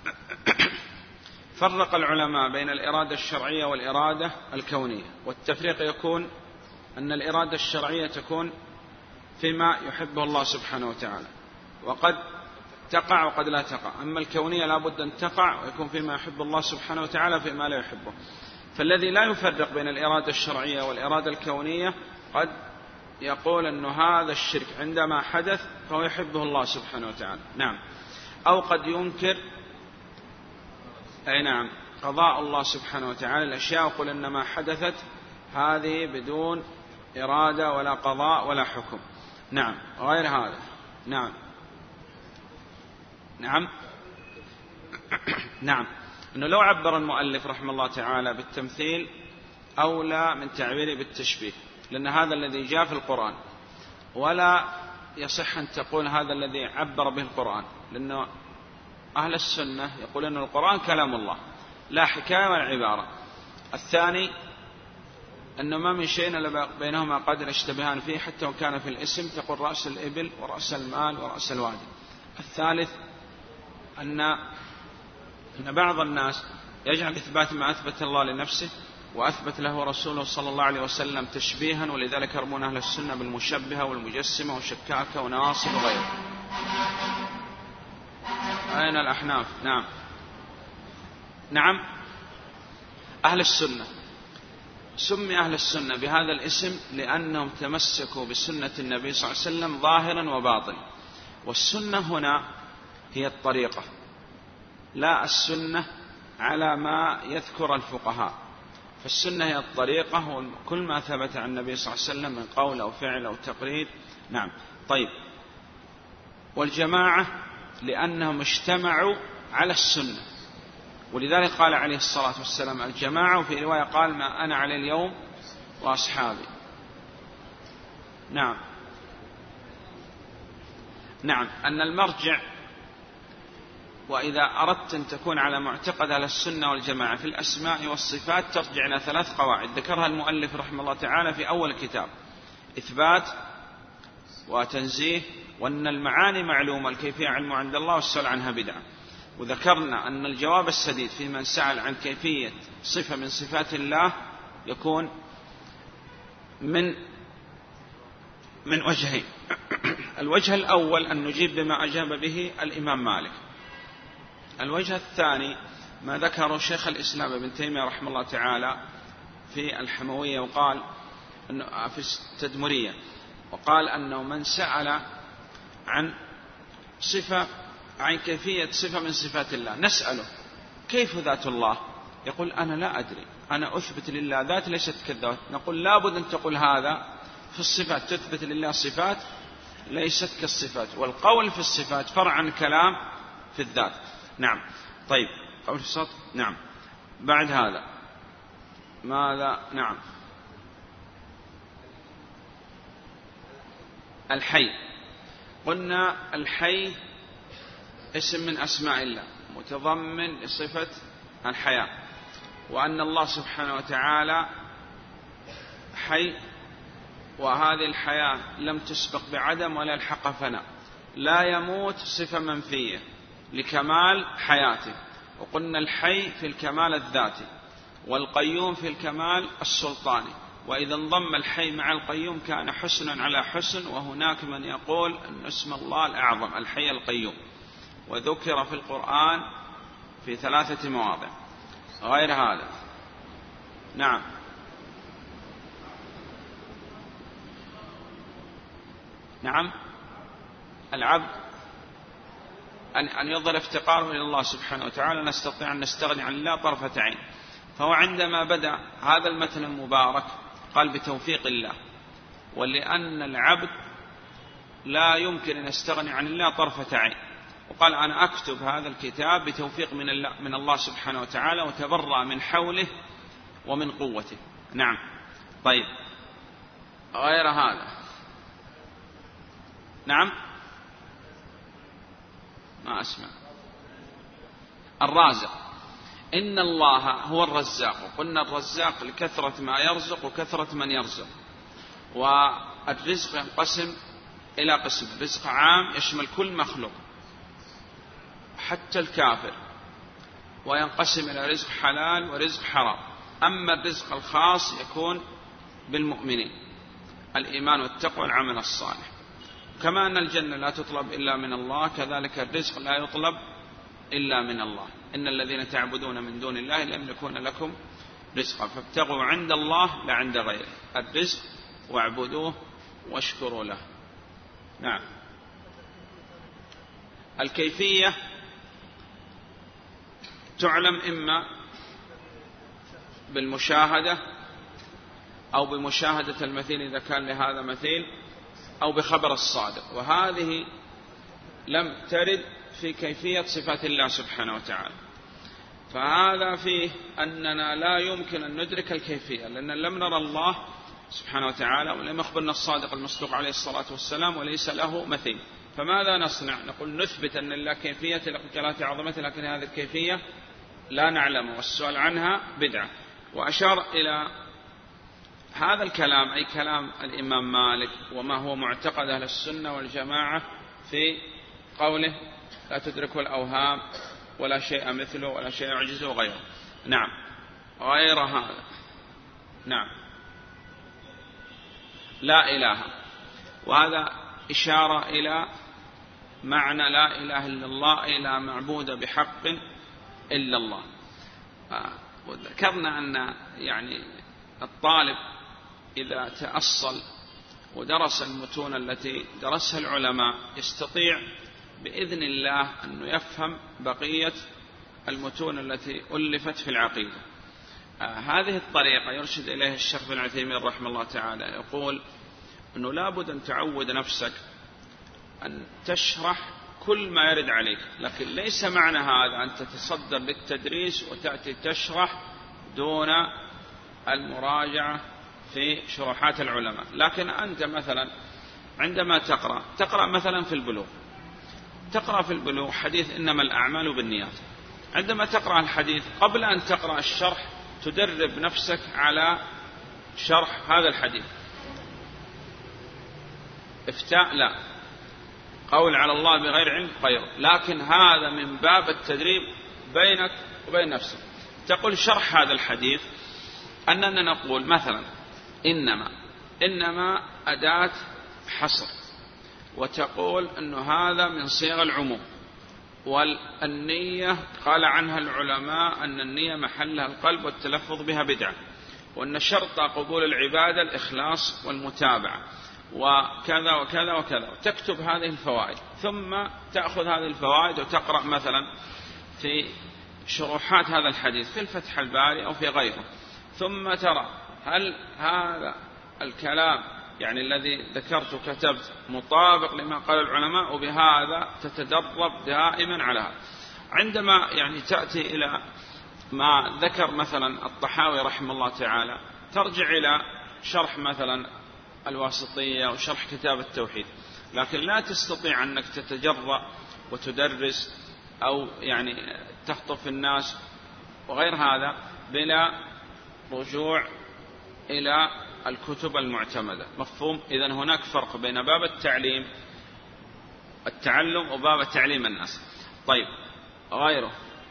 فرق العلماء بين الإرادة الشرعية والإرادة الكونية، والتفريق يكون أن الإرادة الشرعية تكون فيما يحبه الله سبحانه وتعالى، وقد تقع وقد لا تقع. أما الكونية لا بد أن تقع ويكون فيما يحب الله سبحانه وتعالى فيما لا يحبه. فالذي لا يفرق بين الإرادة الشرعية والإرادة الكونية قد يقول أن هذا الشرك عندما حدث فهو يحبه الله سبحانه وتعالى، نعم، أو قد ينكر أي نعم قضاء الله سبحانه وتعالى الأشياء ويقول إنما حدثت هذه بدون إرادة ولا قضاء ولا حكم، نعم، غير هذا، نعم نعم نعم أنه لو عبر المؤلف رحمه الله تعالى بالتمثيل أولى من تعبيره بالتشبيه، لأن هذا الذي جاء في القرآن، ولا يصح أن تقول هذا الذي عبر به القرآن، لأنه أهل السنة يقول أن القرآن كلام الله لا حكاية ولا عبارة. الثاني أنه ما من شيء إلا بينهما قدر يشتبهان فيه، حتى وكان في الاسم تقول رأس الإبل ورأس المال ورأس الوادي. الثالث أن أن بعض الناس يجعل إثبات ما أثبت الله لنفسه وأثبت له رسوله صلى الله عليه وسلم تشبيها، ولذلك يرمون أهل السنة بالمشبهة والمجسمة والشكاكة ونواصب وغيره. أين الأحناف؟ نعم نعم أهل السنة سمي أهل السنة بهذا الاسم لأنهم تمسكوا بسنة النبي صلى الله عليه وسلم ظاهرا وباطنا، والسنة هنا هي الطريقة لا السنة على ما يذكر الفقهاء، فالسنة هي الطريقة وكل ما ثبت عن النبي صلى الله عليه وسلم من قول أو فعل أو تقرير، نعم. طيب، والجماعة لأنهم اجتمعوا على السنة، ولذلك قال عليه الصلاة والسلام الجماعة، وفي رواية قال ما أنا عليه اليوم وأصحابي، نعم نعم أن المرجع، وإذا أردت أن تكون على معتقد أهل السنة والجماعة في الأسماء والصفات ترجع إلى ثلاث قواعد ذكرها المؤلف رحمه الله تعالى في أول الكتاب: إثبات وتنزيه، وأن المعاني معلومة، الكيفية علم عند الله والسؤال عنها بدعة. وذكرنا أن الجواب السديد في من سأل عن كيفية صفة من صفات الله يكون من من وجهين. الوجه الأول أن نجيب بما أجاب به الإمام مالك. الوجه الثاني ما ذكره شيخ الإسلام ابن تيمية رحمه الله تعالى في الحموية، وقال أنه في التدمرية، وقال أنه من سأل عن صفة عن كيفية صفة من صفات الله نسأله كيف ذات الله، يقول أنا لا أدري، أنا أثبت لله ذات ليست كالذات. نقول لابد أن تقول هذا في الصفات، تثبت لله صفات ليست كالصفات، والقول في الصفات فرع عن كلام في الذات، نعم. طيب، قول في الصوت، نعم. بعد هذا ماذا؟ نعم، الحي. قلنا الحي اسم من أسماء الله متضمن لصفة الحياة، وأن الله سبحانه وتعالى حي، وهذه الحياة لم تسبق بعدم ولا الحق فناء، لا يموت صفة منفية لكمال حياته. وقلنا الحي في الكمال الذاتي، والقيوم في الكمال السلطاني، وإذا انضم الحي مع القيوم كان حسنا على حسن. وهناك من يقول أن اسم الله الأعظم الحي القيوم، وذكر في القرآن في ثلاثة مواضع غير هذا، نعم. نعم، العبد أن يظهر افتقاره إلى الله سبحانه وتعالى، نستطيع أن نستغني عن الله طرفة عين. فهو عندما بدأ هذا المتن المبارك قال بتوفيق الله، ولأن العبد لا يمكن أن يستغني عن الله طرفة عين، وقال أنا أكتب هذا الكتاب بتوفيق من الله, من الله سبحانه وتعالى، وتبرأ من حوله ومن قوته، نعم. طيب، غير هذا، نعم، ما أسمع. الرازق، إن الله هو الرزاق، وقلنا الرزاق لكثرة ما يرزق وكثرة من يرزق. والرزق ينقسم إلى قسم: رزق عام يشمل كل مخلوق حتى الكافر، وينقسم إلى رزق حلال ورزق حرام. أما الرزق الخاص يكون بالمؤمنين، الإيمان والتقوى والعمل الصالح. كما أن الجنة لا تطلب إلا من الله كذلك الرزق لا يطلب إلا من الله. إن الذين تعبدون من دون الله لم يكن لكم رزقا فابتغوا عند الله لا عند غيره الرزق واعبدوه واشكروا له. نعم. الكيفية تعلم إما بالمشاهدة أو بمشاهدة المثيل إذا كان لهذا مثيل أو بخبر الصادق، وهذه لم ترد في كيفية صفات الله سبحانه وتعالى، فهذا فيه أننا لا يمكن أن ندرك الكيفية لأن لم نرى الله سبحانه وتعالى ولم يخبرنا الصادق المصدوق عليه الصلاة والسلام وليس له مثيل. فماذا نصنع؟ نقول نثبت أن الله كيفية لجلالة عظمته لكن هذه الكيفية لا نعلم والسؤال عنها بدعة. وأشار إلى هذا الكلام أي كلام الإمام مالك وما هو معتقد أهل السنة والجماعة في قوله لا تدركه الأوهام ولا شيء مثله ولا شيء يعجزه وغيره. نعم. غير هذا. نعم. لا إله، وهذا إشارة إلى معنى لا إله إلا الله أي لا معبود بحق إلا الله. وذكرنا أن يعني الطالب إذا تأصل ودرس المتون التي درسها العلماء يستطيع بإذن الله أن يفهم بقية المتون التي ألفت في العقيدة. آه هذه الطريقة يرشد إليها الشيخ بن عثيمين رحمه الله تعالى، يقول أنه لابد أن تعود نفسك أن تشرح كل ما يرد عليك، لكن ليس معنى هذا أن تتصدر للتدريس وتأتي تشرح دون المراجعة في شروحات العلماء. لكن أنت مثلا عندما تقرأ تقرأ مثلا في البلوغ، تقرأ في البلوغ حديث إنما الأعمال بالنيات، عندما تقرأ الحديث قبل أن تقرأ الشرح تدرب نفسك على شرح هذا الحديث. افتاء لا، قول على الله بغير علم غير، لكن هذا من باب التدريب بينك وبين نفسك. تقول شرح هذا الحديث أننا نقول مثلا إنما إنما أداة حصر، وتقول أنه هذا من صيغ العموم، والنية قال عنها العلماء أن النية محلها القلب والتلفظ بها بدعة، وأن شرط قبول العبادة الإخلاص والمتابعة وكذا وكذا وكذا. تكتب هذه الفوائد ثم تأخذ هذه الفوائد وتقرأ مثلا في شروحات هذا الحديث في الفتح الباري أو في غيره، ثم ترى هل هذا الكلام يعني الذي ذكرت كتبت مطابق لما قال العلماء، وبهذا تتدرب دائما على هذا. عندما يعني تأتي إلى ما ذكر مثلا الطحاوي رحمه الله تعالى ترجع إلى شرح مثلا الواسطية وشرح كتاب التوحيد، لكن لا تستطيع أنك تتجرأ وتدرس أو يعني تخطف الناس وغير هذا بلا رجوع إلى الكتب المعتمدة. مفهوم؟ إذن هناك فرق بين باب التعليم التعلم وباب تعليم الناس. طيب غيره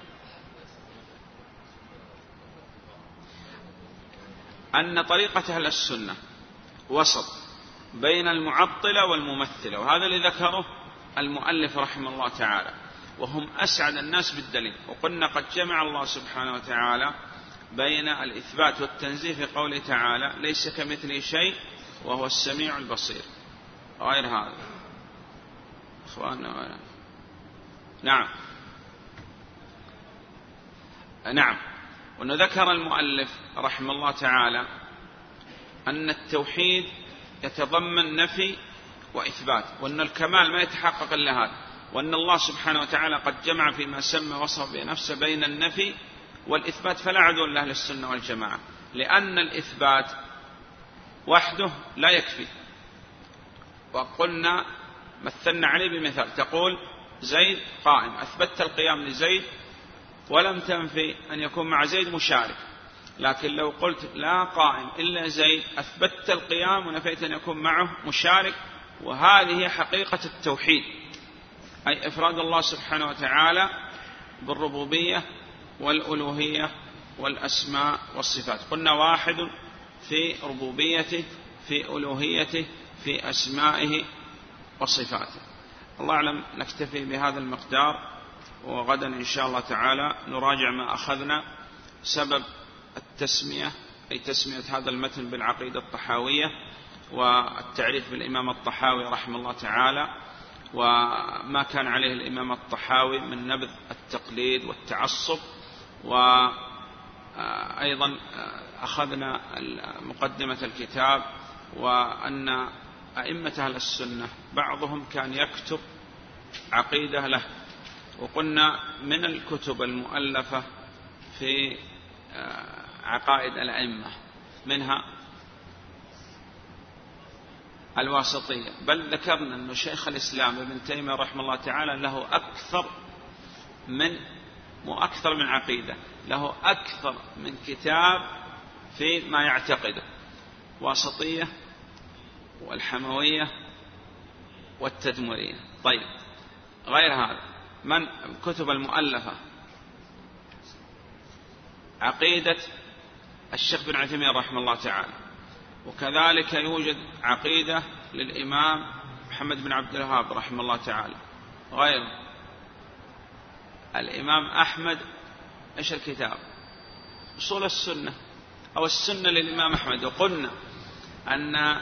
أن طريقة أهل السنة وسط بين المعطلة والممثلة، وهذا اللي ذكره المؤلف رحمه الله تعالى، وهم أسعد الناس بالدليل. وقلنا قد جمع الله سبحانه وتعالى بين الإثبات والتنزيه في قوله تعالى ليس كمثله شيء وهو السميع البصير. غير هذا أخواننا. نعم نعم وأنه ذكر المؤلف رحمه الله تعالى أن التوحيد يتضمن نفي وإثبات، وأن الكمال ما يتحقق إلا هذا، وأن الله سبحانه وتعالى قد جمع فيما سمى وصف بنفسه بين النفي والإثبات، فلا عدو لأهل السنة والجماعة، لأن الإثبات وحده لا يكفي. وقلنا مثلنا عليه بمثال، تقول زيد قائم، أثبتت القيام لزيد ولم تنفي أن يكون مع زيد مشارك، لكن لو قلت لا قائم إلا زيد أثبتت القيام ونفيت أن يكون معه مشارك، وهذه هي حقيقة التوحيد، أي إفراد الله سبحانه وتعالى بالربوبية والألوهية والأسماء والصفات. قلنا واحد في ربوبيته في ألوهيته في أسمائه وصفاته. الله أعلم، نكتفي بهذا المقدار، وغدا إن شاء الله تعالى نراجع ما أخذنا. سبب التسمية أي تسمية هذا المتن بالعقيدة الطحاوية، والتعريف بالإمام الطحاوي رحمه الله تعالى، وما كان عليه الإمام الطحاوي من نبذ التقليد والتعصب. وأيضا أخذنا مقدمة الكتاب، وأن أئمة أهل السنة بعضهم كان يكتب عقيدة له، وقلنا من الكتب المؤلفة في عقائد الأئمة منها الواسطية، بل ذكرنا أن شيخ الإسلام ابن تيمية رحمه الله تعالى له أكثر من مو أكثر من عقيدة، له أكثر من كتاب في ما يعتقده، واسطية والحموية والتدمرية. طيب، غير هذا من كتب المؤلفة عقيدة الشيخ بن عثيمين رحمه الله تعالى، وكذلك يوجد عقيدة للإمام محمد بن عبد الوهاب رحمه الله تعالى، غير الإمام أحمد إيش الكتاب؟ أصول السنة أو السنة للإمام أحمد. وقلنا أن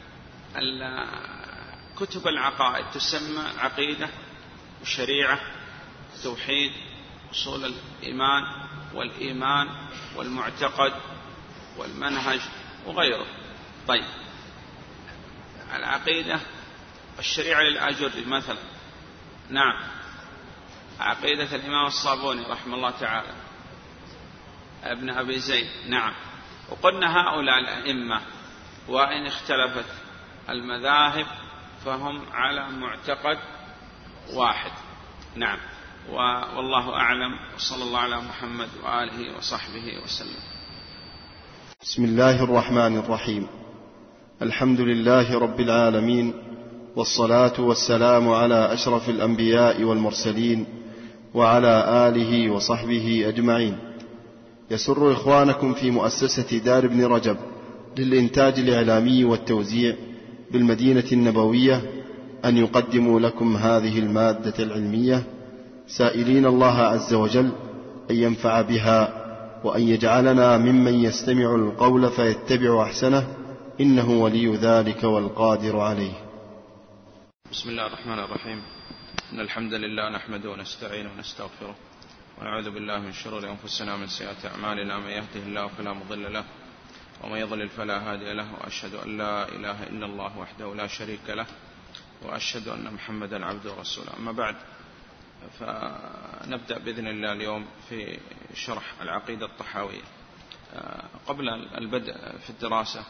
كتب العقائد تسمى عقيدة وشريعة توحيد أصول الإيمان والإيمان والمعتقد والمنهج وغيره. طيب، العقيدة الشريعة للآجري مثلا، نعم، عقيدة الإمام الصابوني رحمه الله تعالى ابن أبي زيد، نعم. وقلنا هؤلاء الأئمة وإن اختلفت المذاهب فهم على معتقد واحد، نعم. والله أعلم، وصلى الله على محمد وآله وصحبه وسلم. بسم الله الرحمن الرحيم. الحمد لله رب العالمين، والصلاة والسلام على أشرف الأنبياء والمرسلين وعلى آله وصحبه أجمعين. يسر إخوانكم في مؤسسة دار ابن رجب للإنتاج الإعلامي والتوزيع بالمدينة النبوية أن يقدموا لكم هذه المادة العلمية، سائلين الله عز وجل أن ينفع بها وأن يجعلنا ممن يستمع القول فيتبع أحسنه، إنه ولي ذلك والقادر عليه. بسم الله الرحمن الرحيم. إن الحمد لله نحمده ونستعينه ونستغفره ونعوذ بالله من شرور أنفسنا ومن سيئات أعمالنا، من يهده الله فلا مضل له ومن يضلل فلا هادي له، وأشهد أن لا إله إلا الله وحده لا شريك له، وأشهد أن محمدا عبده ورسوله. أما بعد، فنبدأ بإذن الله اليوم في شرح العقيدة الطحاوية. قبل البدء في الدراسة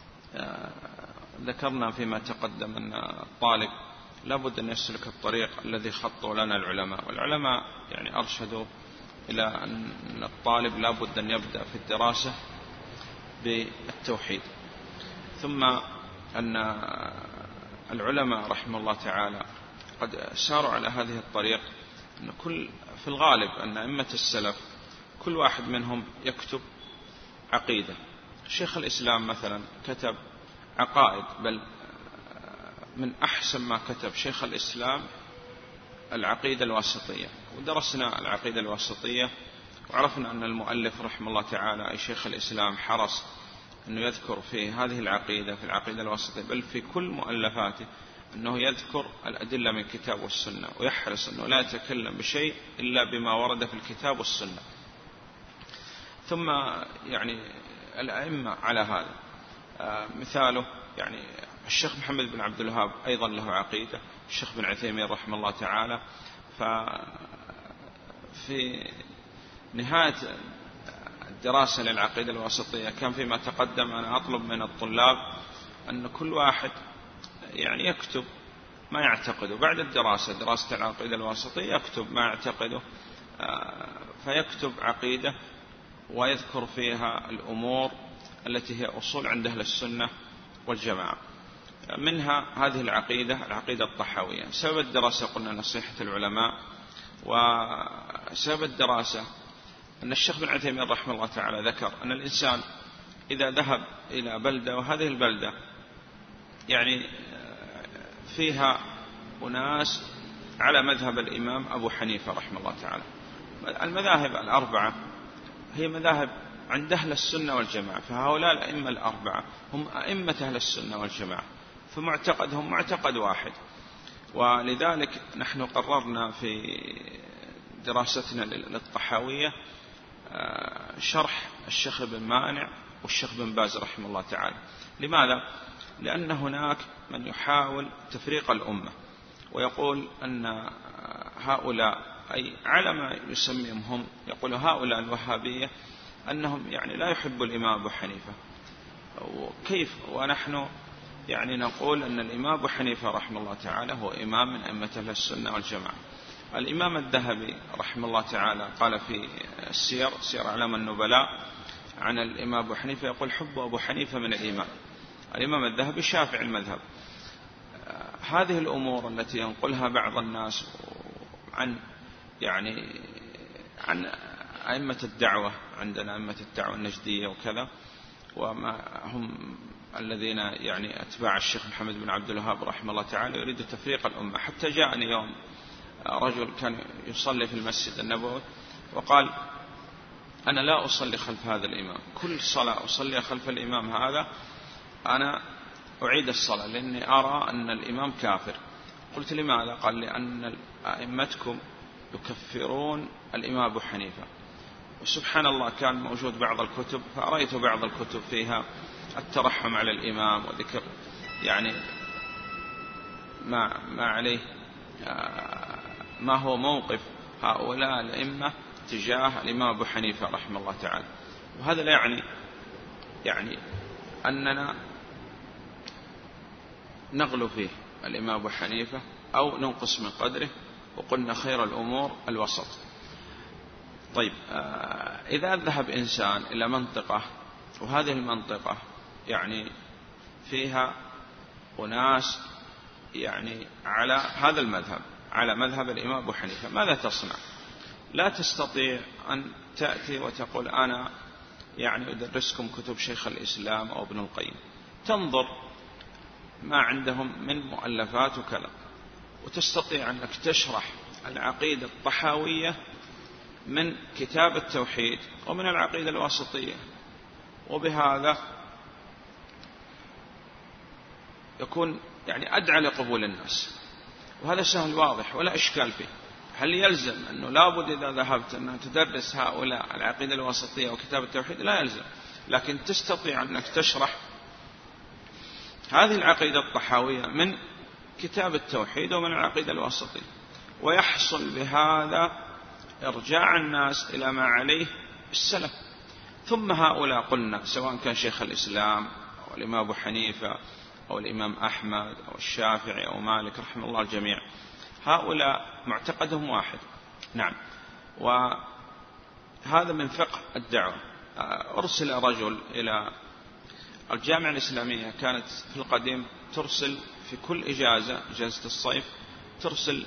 ذكرنا فيما تقدم أن الطالب لابد أن يسلك الطريق الذي خطوا لنا العلماء، والعلماء يعني أرشدوا إلى أن الطالب لابد أن يبدأ في الدراسة بالتوحيد، ثم أن العلماء رحمه الله تعالى قد ساروا على هذه الطريق. أن كل في الغالب أن أئمة السلف كل واحد منهم يكتب عقيدة. شيخ الإسلام مثلا كتب عقائد، بل من أحسن ما كتب شيخ الإسلام العقيدة الواسطية، ودرسنا العقيدة الواسطية وعرفنا أن المؤلف رحمه الله تعالى أي شيخ الإسلام حرص أنه يذكر في هذه العقيدة في العقيدة الواسطية، بل في كل مؤلفاته أنه يذكر الأدلة من الكتاب والسنة، ويحرص أنه لا يتكلم بشيء إلا بما ورد في الكتاب والسنة. ثم يعني الأئمة على هذا، مثاله يعني الشيخ محمد بن عبد الوهاب أيضا له عقيدة، الشيخ بن عثيمين رحمه الله تعالى. ففي نهاية الدراسة للعقيدة الواسطية كان فيما تقدم أنا أطلب من الطلاب أن كل واحد يعني يكتب ما يعتقده بعد الدراسة، دراسة العقيدة الواسطية يكتب ما يعتقده، فيكتب عقيدة ويذكر فيها الأمور التي هي أصول عند أهل السنة والجماعة. منها هذه العقيدة العقيدة الطحاوية. سبب الدراسة قلنا نصيحة العلماء، وسبب الدراسة أن الشيخ بن عثيمين رحمه الله تعالى ذكر أن الإنسان إذا ذهب إلى بلدة وهذه البلدة يعني فيها أناس على مذهب الإمام أبو حنيفة رحمه الله تعالى. المذاهب الأربعة هي مذاهب عند أهل السنة والجماعة، فهؤلاء الأئمة الأربعة هم أئمة أهل السنة والجماعة، فمعتقدهم معتقد واحد. ولذلك نحن قررنا في دراستنا للطحاوية شرح الشيخ بن مانع والشيخ بن باز رحمه الله تعالى. لماذا؟ لأن هناك من يحاول تفريق الأمة ويقول أن هؤلاء، أي على ما يسميهم هم، يقول هؤلاء الوهابية أنهم يعني لا يحب الإمام أبو حنيفة. وكيف ونحن يعني نقول أن الإمام أبو حنيفة رحمه الله تعالى هو إمام من أئمة أهل السنة والجماعة. الإمام الذهبي رحمه الله تعالى قال في السير سير أعلام النبلاء عن الإمام أبو حنيفة، يقول حب أبو حنيفة من الإيمان. الإمام الذهبي شافعي المذهب. هذه الأمور التي ينقلها بعض الناس عن يعني عن أئمة الدعوة، عندنا أئمة الدعوة النجدية وكذا، وما هم الذين يعني أتباع الشيخ محمد بن عبد الوهاب رحمه الله تعالى، يريد تفريق الأمة. حتى جاءني يوم رجل كان يصلي في المسجد النبوي وقال أنا لا أصلي خلف هذا الإمام، كل صلاة أصلي خلف الإمام هذا أنا أعيد الصلاة لأني أرى أن الإمام كافر. قلت لماذا؟ قال لأن أئمتكم يكفرون الإمام أبو حنيفة. وسبحان الله كان موجود بعض الكتب، فرأيت بعض الكتب فيها الترحم على الإمام وذكر يعني ما, ما عليه ما هو موقف هؤلاء الأئمة تجاه الإمام أبو حنيفة رحمه الله تعالى. وهذا لا يعني يعني أننا نغلو فيه الإمام أبو حنيفة أو ننقص من قدره، وقلنا خير الأمور الوسط. طيب، إذا ذهب إنسان إلى منطقة وهذه المنطقة يعني فيها أناس يعني على هذا المذهب، على مذهب الإمام أبو حنيفة، ماذا تصنع؟ لا تستطيع أن تأتي وتقول أنا يعني أدرسكم كتب شيخ الإسلام أو ابن القيم، تنظر ما عندهم من مؤلفات وكذا، وتستطيع أنك تشرح العقيدة الطحاوية من كتاب التوحيد ومن العقيدة الواسطية، وبهذا يكون يعني أدعى لقبول الناس. وهذا سهل واضح ولا إشكال فيه. هل يلزم أنه لابد إذا ذهبت أن تدرس هؤلاء العقيدة الواسطية وكتاب التوحيد؟ لا يلزم، لكن تستطيع أنك تشرح هذه العقيدة الطحاوية من كتاب التوحيد ومن العقيدة الواسطية، ويحصل بهذا إرجاع الناس إلى ما عليه السلف. ثم هؤلاء قلنا سواء كان شيخ الإسلام أو الإمام أبو حنيفة أو الإمام أحمد أو الشافعي أو مالك رحمه الله الجميع، هؤلاء معتقدهم واحد. نعم. وهذا من فقه الدعوة. أرسل رجل إلى الجامعة الإسلامية، كانت في القديم ترسل في كل إجازة، إجازة الصيف، ترسل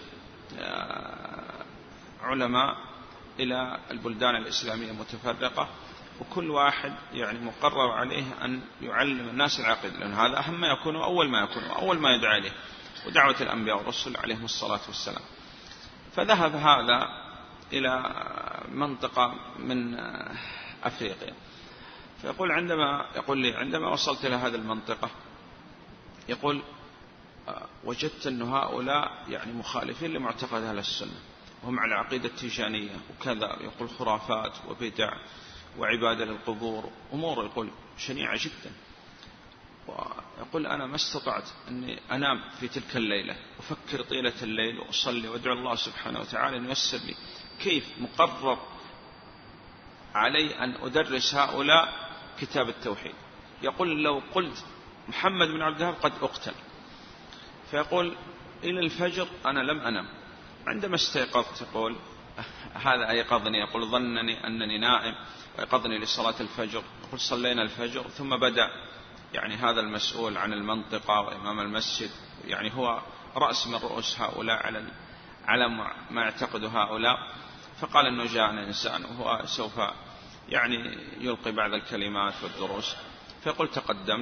علماء إلى البلدان الإسلامية المتفرقة، وكل واحد يعني مقرر عليه أن يعلم الناس العقيدة، لأن هذا أهم ما يكون وأول ما يكون وأول ما يدعى عليه، ودعوة الأنبياء والرسل عليهم الصلاة والسلام. فذهب هذا إلى منطقة من أفريقيا، فيقول عندما يقول لي عندما وصلت إلى هذه المنطقة، يقول وجدت أن هؤلاء يعني مخالفين لمعتقد أهل السنة، وهم على عقيدة تيجانية وكذا، يقول خرافات وبدع وعبادة للقبور، أمور يقول شنيعة جدا. ويقول أنا ما استطعت أني أنام في تلك الليلة، أفكر طيلة الليل وأصلي وأدعو الله سبحانه وتعالى أن ييسر لي كيف مقرر علي أن أدرس هؤلاء كتاب التوحيد. يقول لو قلت محمد بن عبد الوهاب قد أقتل. فيقول إلى الفجر أنا لم أنم. عندما استيقظت يقول هذا أيقظني، يقول ظنني أنني نائم ويقظني لصلاة الفجر. يقول صلينا الفجر، ثم بدأ يعني هذا المسؤول عن المنطقة وإمام المسجد، يعني هو رأس من رؤوس هؤلاء على على ما يعتقد هؤلاء، فقال أنه جاءنا إنسان وهو سوف يعني يلقي بعض الكلمات والدروس. فيقول تقدمت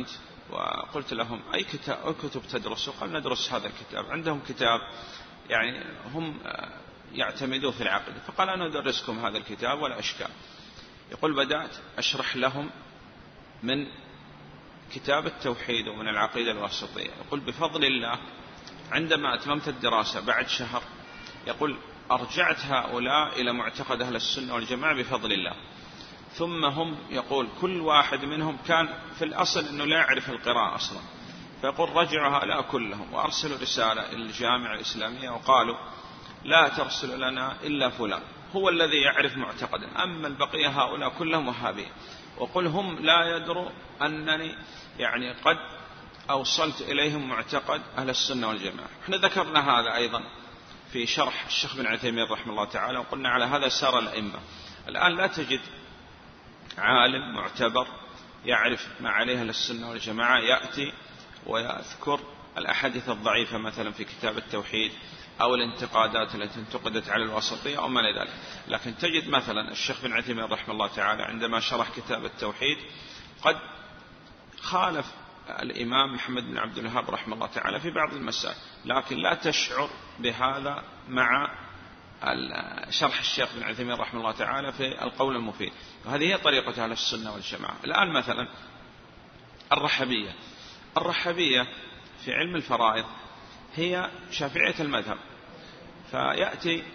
وقلت لهم أي كتاب أي كتب تدرسوا؟ قال ندرس هذا الكتاب. عندهم كتاب يعني هم يعتمدوا في العقيدة، فقال أنا أدرسكم هذا الكتاب ولا أشكال. يقول بدأت أشرح لهم من كتاب التوحيد ومن العقيدة الواسطية. يقول بفضل الله عندما أتممت الدراسة بعد شهر، يقول أرجعت هؤلاء إلى معتقد أهل السنة والجماعة بفضل الله. ثم هم يقول كل واحد منهم كان في الأصل أنه لا يعرف القراءة أصلا، فيقول رجعوا هؤلاء كلهم وأرسلوا رسالة إلى الجامعة الإسلامية وقالوا لا ترسل لنا إلا فلان هو الذي يعرف معتقدا، أما البقية هؤلاء كلهم وهابية. وقل هم لا يدروا أنني يعني قد أوصلت إليهم معتقد أهل السنة والجماعة. احنا ذكرنا هذا أيضا في شرح الشيخ بن عثيمين رحمه الله تعالى، وقلنا على هذا سار الأئمة. الآن لا تجد عالم معتبر يعرف ما عليه أهل السنة والجماعة يأتي ويذكر الأحاديث الضعيفة مثلا في كتاب التوحيد أو الانتقادات التي انتقدت على الوسطية أو ما إلى ذلك. لكن تجد مثلا الشيخ بن عثيمين رحمه الله تعالى عندما شرح كتاب التوحيد قد خالف الإمام محمد بن عبد الوهاب رحمه الله تعالى في بعض المسائل، لكن لا تشعر بهذا مع شرح الشيخ بن عثيمين رحمه الله تعالى في القول المفيد. وهذه هي طريقة أهل السنة والجماعة. الآن مثلا الرحبية الرحبية في علم الفرائض هي شافعية المذهب، فيأتي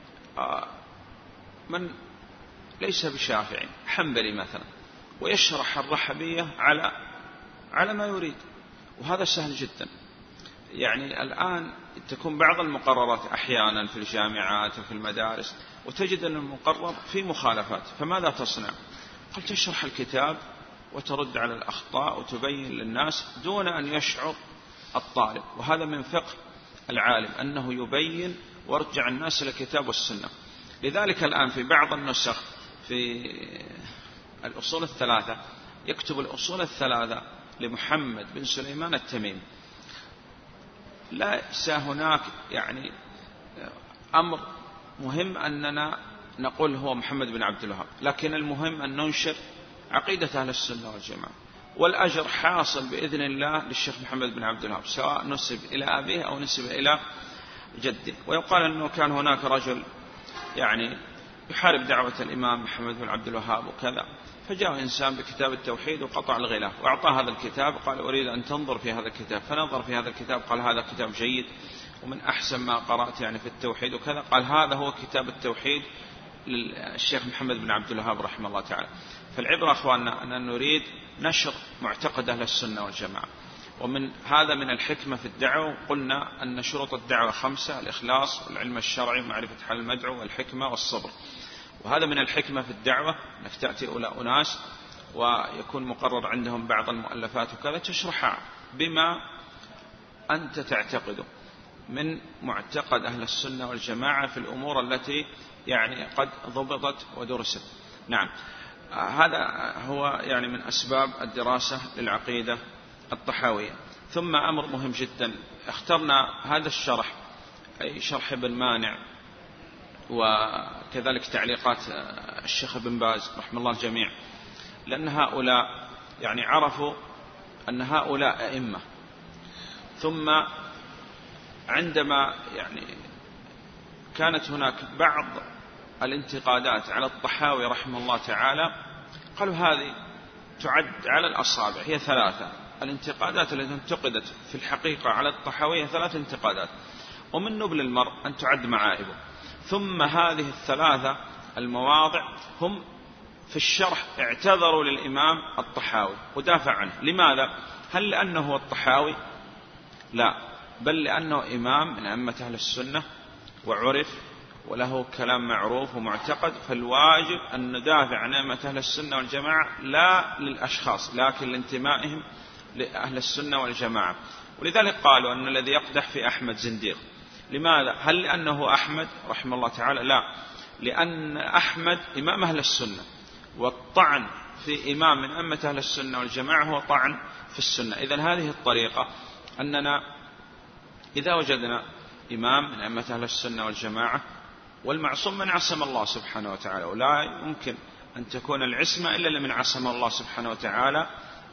من ليس بشافعي حنبلي مثلا ويشرح الرحبية على على ما يريد، وهذا سهل جدا. يعني الآن تكون بعض المقررات أحيانا في الجامعات وفي المدارس وتجد أن المقرر في مخالفات، فماذا تصنع؟ قل تشرح الكتاب وترد على الأخطاء وتبين للناس دون أن يشعر الطالب. وهذا من فقه العالم أنه يبين وارجع الناس إلى الكتاب والسنة. لذلك الآن في بعض النسخ في الأصول الثلاثة يكتب الأصول الثلاثة لمحمد بن سليمان التميمي. ليس هناك يعني أمر مهم أننا نقول هو محمد بن عبد الوهاب، لكن المهم أن ننشر عقيدة أهل السنة والجماعة، والأجر حاصل بإذن الله للشيخ محمد بن عبد الوهاب سواء نسب إلى أبيه أو نسب إلى جده. ويقال أنه كان هناك رجل يعني يحارب دعوة الإمام محمد بن عبد الوهاب وكذا، فجاء إنسان بكتاب التوحيد وقطع الغلاف وأعطاه هذا الكتاب، قال أريد أن تنظر في هذا الكتاب، فنظر في هذا الكتاب قال هذا كتاب جيد ومن أحسن ما قرأت يعني في التوحيد وكذا. قال هذا هو كتاب التوحيد للشيخ محمد بن عبد الوهاب رحمه الله تعالى. فالعبرة أخواننا أن نريد نشر معتقد أهل السنة والجماعة، ومن هذا من الحكمة في الدعوة. قلنا أن شروط الدعوة خمسة: الإخلاص والعلم الشرعي ومعرفة حال المدعو والحكمة والصبر. وهذا من الحكمة في الدعوة أنك تأتي أولى أناس ويكون مقرر عندهم بعض المؤلفات وكذا تشرحها بما أنت تعتقده من معتقد أهل السنة والجماعة في الأمور التي يعني قد ضبطت ودرست. نعم، هذا هو يعني من أسباب الدراسة للعقيدة الطحاوية. ثم أمر مهم جدا، اخترنا هذا الشرح أي شرح ابن مانع وكذلك تعليقات الشيخ ابن باز رحمه الله الجميع، لأن هؤلاء يعني عرفوا أن هؤلاء أئمة. ثم عندما يعني كانت هناك بعض الانتقادات على الطحاوي رحمه الله تعالى قالوا هذه تعد على الأصابع، هي ثلاثة. الانتقادات التي انتقدت في الحقيقة على الطحاوي ثلاث انتقادات، ومن نبل المرء أن تعد معائبه. ثم هذه الثلاثة المواضع هم في الشرح اعتذروا للإمام الطحاوي ودافع عنه. لماذا؟ هل لأنه هو الطحاوي؟ لا، بل لأنه إمام من أئمة أهل السنة وعرف وله كلام معروف ومعتقد، فالواجب أن ندافع عن أئمة أهل السنة والجماعة لا للأشخاص لكن لانتمائهم لأهل السنة والجماعة. ولذلك قالوا أن الذي يقدح في أحمد زنديق. لماذا؟ هل لأنه أحمد رحمه الله تعالى؟ لا، لأن أحمد إمام أهل السنة، والطعن في إمام من أئمة أهل السنة والجماعة هو طعن في السنة. إذن هذه الطريقة أننا إذا وجدنا إمام من أئمة أهل السنة والجماعة، والمعصوم من عصم الله سبحانه وتعالى، ولا يمكن أن تكون العصمة إلا لمن عصم الله سبحانه وتعالى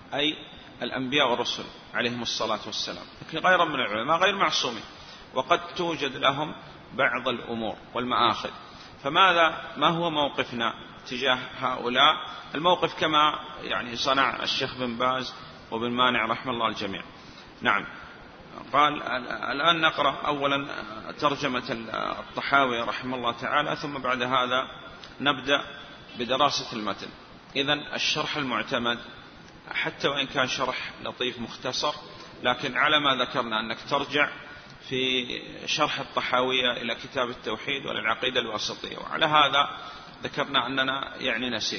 أي الأنبياء والرسل عليهم الصلاة والسلام، لكن غير من العلماء غير معصومين، وقد توجد لهم بعض الأمور والمآخذ. فماذا ما هو موقفنا تجاه هؤلاء؟ الموقف كما يعني صنع الشيخ بن باز وبن مانع رحمه الله الجميع. نعم. قال الآن نقرأ أولا ترجمة الطحاوي رحمه الله تعالى، ثم بعد هذا نبدأ بدراسة المتن. إذن الشرح المعتمد حتى وإن كان شرح لطيف مختصر، لكن على ما ذكرنا أنك ترجع في شرح الطحاوية إلى كتاب التوحيد وللعقيدة الواسطية، وعلى هذا ذكرنا أننا يعني نسير.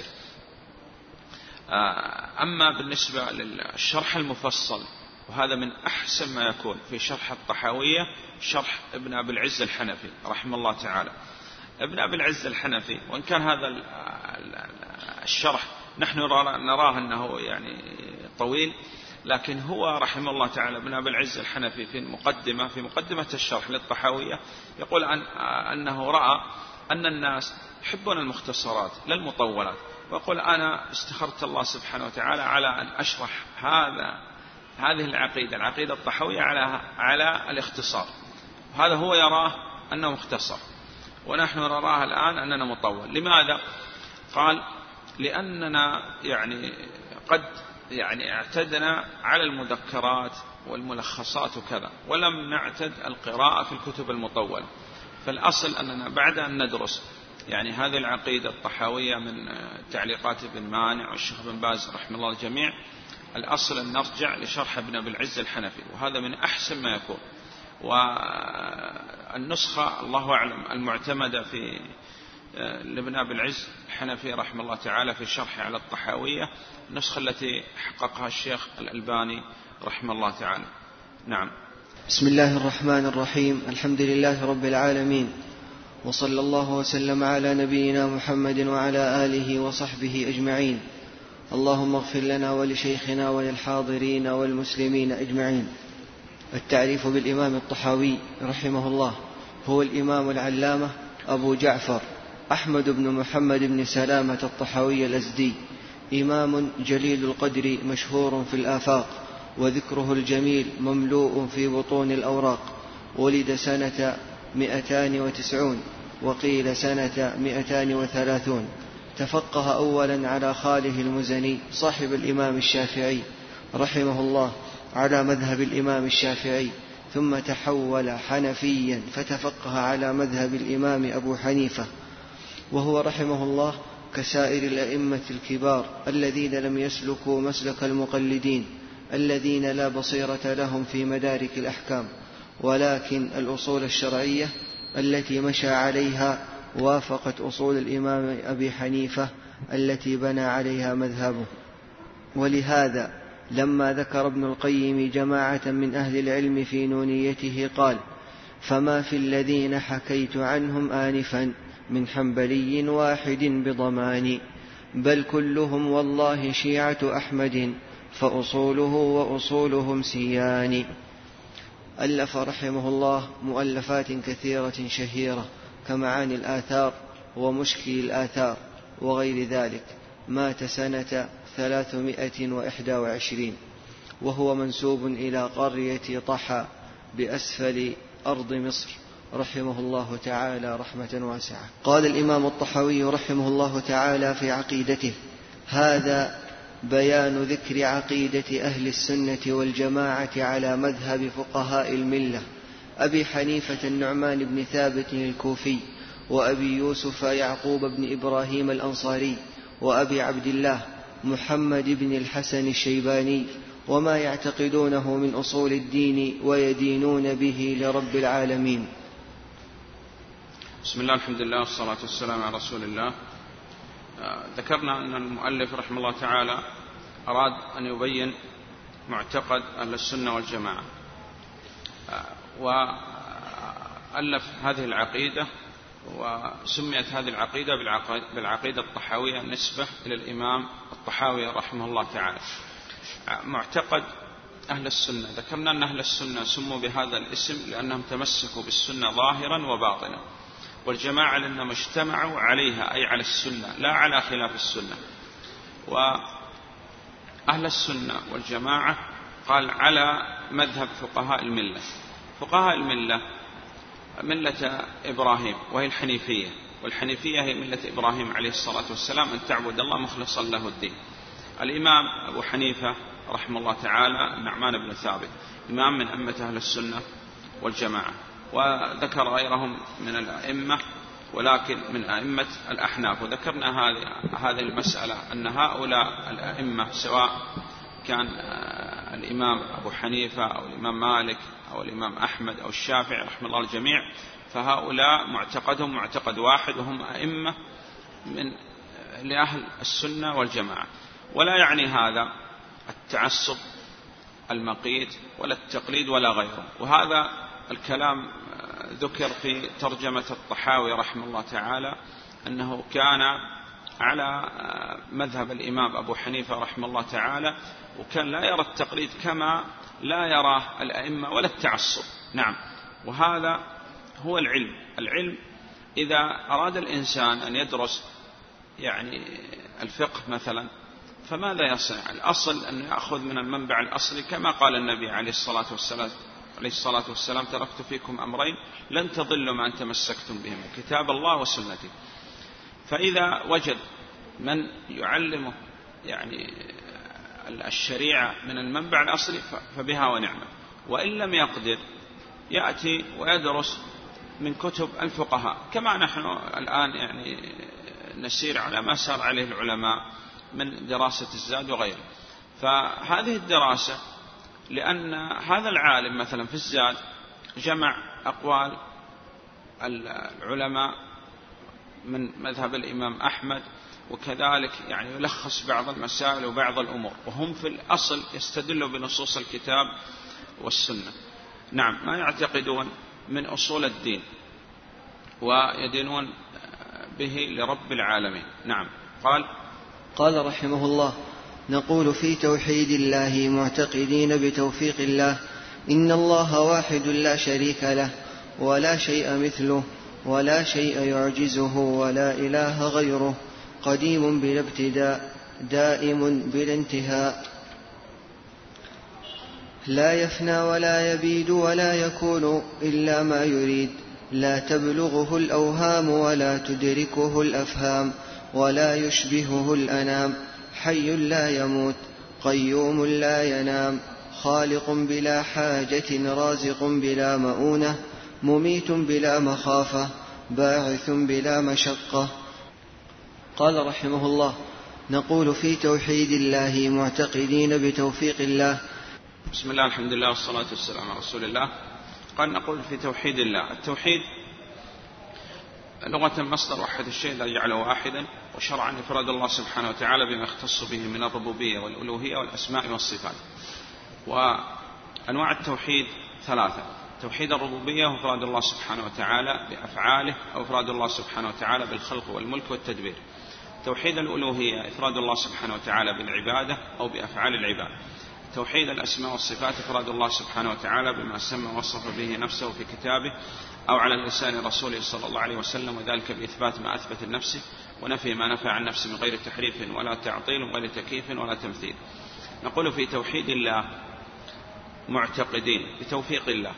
أما بالنسبة للشرح المفصل، وهذا من أحسن ما يكون في شرح الطحاوية، شرح ابن أبي العز الحنفي رحمه الله تعالى. ابن أبي العز الحنفي وإن كان هذا الشرح نحن نراه أنه يعني طويل، لكن هو رحمه الله تعالى ابن أبي العز الحنفي في المقدمة في مقدمة الشرح للطحاوية يقول عن أنه رأى أن الناس يحبون المختصرات لا المطولات، ويقول أنا استخرت الله سبحانه وتعالى على أن أشرح هذا هذه العقيدة العقيدة الطحاوية على على الاختصار. هذا هو يراه أنه مختصر، ونحن نراه الآن أننا مطول. لماذا؟ قال لأننا يعني قد يعني اعتدنا على المذكرات والملخصات وكذا، ولم نعتد القراءة في الكتب المطولة. فالأصل أننا بعد أن ندرس يعني هذه العقيدة الطحاوية من تعليقات ابن مانع والشيخ بن باز رحمه الله الجميع، الأصل أن نرجع لشرح ابن أبي العز الحنفي، وهذا من أحسن ما يكون. والنسخة الله أعلم المعتمدة في لابن أبي العز الحنفي رحمه الله تعالى في شرح على الطحاوية النسخة التي حققها الشيخ الألباني رحمه الله تعالى. نعم. بسم الله الرحمن الرحيم. الحمد لله رب العالمين، وصلى الله وسلم على نبينا محمد وعلى آله وصحبه أجمعين. اللهم اغفر لنا ولشيخنا وللحاضرين والمسلمين أجمعين. التعريف بالإمام الطحاوي رحمه الله: هو الإمام العلامة أبو جعفر أحمد بن محمد بن سلامة الطحاوي الأزدي، إمام جليل القدر مشهور في الآفاق، وذكره الجميل مملوء في بطون الأوراق. ولد سنة مئتان وتسعون، وقيل سنة مئتان وثلاثون. تفقه أولا على خاله المزني صاحب الإمام الشافعي رحمه الله على مذهب الإمام الشافعي، ثم تحول حنفيا فتفقه على مذهب الإمام أبو حنيفة. وهو رحمه الله كسائر الأئمة الكبار الذين لم يسلكوا مسلك المقلدين الذين لا بصيرة لهم في مدارك الأحكام، ولكن الأصول الشرعية التي مشى عليها وافقت أصول الإمام أبي حنيفة التي بنى عليها مذهبه. ولهذا لما ذكر ابن القيم جماعة من أهل العلم في نونيته قال: فما في الذين حكيت عنهم آنفا من حنبلي واحد بضمان، بل كلهم والله شيعة أحمد، فأصوله وأصولهم سيان. ألف رحمه الله مؤلفات كثيرة شهيرة كمعاني الآثار ومشكل الآثار وغير ذلك. مات سنة ثلاثمائة وإحدى وعشرين، وهو منسوب إلى قرية طحا بأسفل أرض مصر رحمه الله تعالى رحمة واسعة. قال الإمام الطحاوي رحمه الله تعالى في عقيدته: هذا بيان ذكر عقيدة أهل السنة والجماعة على مذهب فقهاء الملة أبي حنيفة النعمان بن ثابت الكوفي، وأبي يوسف يعقوب بن إبراهيم الأنصاري، وأبي عبد الله محمد بن الحسن الشيباني، وما يعتقدونه من أصول الدين ويدينون به لرب العالمين. بسم الله، الحمد لله، والصلاة والسلام على رسول الله. ذكرنا أن المؤلف رحمه الله تعالى أراد أن يبين معتقد أهل السنة والجماعة، وألف هذه العقيدة، وسميت هذه العقيدة بالعقيدة الطحاوية نسبة إلى الإمام الطحاوي رحمه الله تعالى. معتقد أهل السنة، ذكرنا أن أهل السنة سموا بهذا الاسم لأنهم تمسكوا بالسنة ظاهرا وباطنا، والجماعة لأنهم اجتمعوا عليها أي على السنة لا على خلاف السنة. أهل السنة والجماعة قال على مذهب فقهاء الملة. فقهاء الملة ملة إبراهيم وهي الحنيفية، والحنيفية هي ملة إبراهيم عليه الصلاة والسلام، أن تعبد الله مخلصا له الدين. الإمام أبو حنيفة رحمه الله تعالى النعمان بن ثابت إمام من أئمة أهل السنة والجماعة، وذكر غيرهم من الأئمة ولكن من أئمة الأحناف. وذكرنا هذه المسألة أن هؤلاء الأئمة سواء كان الإمام أبو حنيفة أو الإمام مالك أو الإمام أحمد أو الشافعي رحمه الله الجميع، فهؤلاء معتقدهم معتقد واحد، وهم أئمة من لأهل السنة والجماعة. ولا يعني هذا التعصب المقيت ولا التقليد ولا غيره. وهذا الكلام ذكر في ترجمة الطحاوي رحمه الله تعالى أنه كان على مذهب الإمام أبو حنيفة رحمه الله تعالى، وكان لا يرى التقليد كما لا يراه الأئمة ولا التعصب. نعم، وهذا هو العلم. العلم إذا أراد الإنسان أن يدرس يعني الفقه مثلا، فماذا يصنع؟ الأصل أن يأخذ من المنبع الأصلي، كما قال النبي عليه الصلاة والسلام عليه الصلاة والسلام تركت فيكم أمرين لن تضلوا ما أن تمسكتم بهم، كتاب الله وسنتي. فإذا وجد من يعلمه يعني الشريعة من المنبع الأصلي فبها ونعمة، وإن لم يقدر يأتي ويدرس من كتب الفقهاء، كما نحن الآن يعني نسير على ما سار عليه العلماء من دراسة الزاد وغيره. فهذه الدراسة لأن هذا العالم مثلا في الزاد جمع أقوال العلماء من مذهب الإمام أحمد، وكذلك يعني يلخص بعض المسائل وبعض الأمور، وهم في الأصل يستدلوا بنصوص الكتاب والسنة. نعم، ما يعتقدون من أصول الدين ويدينون به لرب العالمين. نعم. قال قال رحمه الله: نقول في توحيد الله معتقدين بتوفيق الله إن الله واحد لا شريك له ولا شيء مثله ولا شيء يعجزه ولا إله غيره، قديم بلا ابتداء دائم بلا انتهاء، لا يفنى ولا يبيد ولا يكون إلا ما يريد، لا تبلغه الأوهام ولا تدركه الأفهام ولا يشبهه الأنام، حي لا يموت قيوم لا ينام، خالق بلا حاجة رازق بلا مؤونة، مميت بلا مخافة باعث بلا مشقة. قال رحمه الله: نقول في توحيد الله معتقدين بتوفيق الله. بسم الله، الحمد لله والصلاة والسلام على رسول الله. قال نقول في توحيد الله. التوحيد لغة مصدر وحد الشيء لا يجعله واحدا، وشرعا إفراد الله سبحانه وتعالى بما يختص به من الربوبية والألوهية والأسماء والصفات. وأنواع التوحيد ثلاثة: توحيد الربوبية وإفراد الله سبحانه وتعالى بأفعاله، أو إفراد الله سبحانه وتعالى بالخلق والملك والتدبير. توحيد الألوهية إفراد الله سبحانه وتعالى بالعبادة أو بأفعال العباد. توحيد الأسماء والصفات إفراد الله سبحانه وتعالى بما سمى ووصف به نفسه في كتابه أو على لسان رسوله صلى الله عليه وسلم، وذلك بإثبات ما أثبت النفس ونفي ما نفى عن نفسه من غير تحريف ولا تعطيل وغير تكييف ولا تمثيل. نقول في توحيد الله معتقدين بتوفيق الله.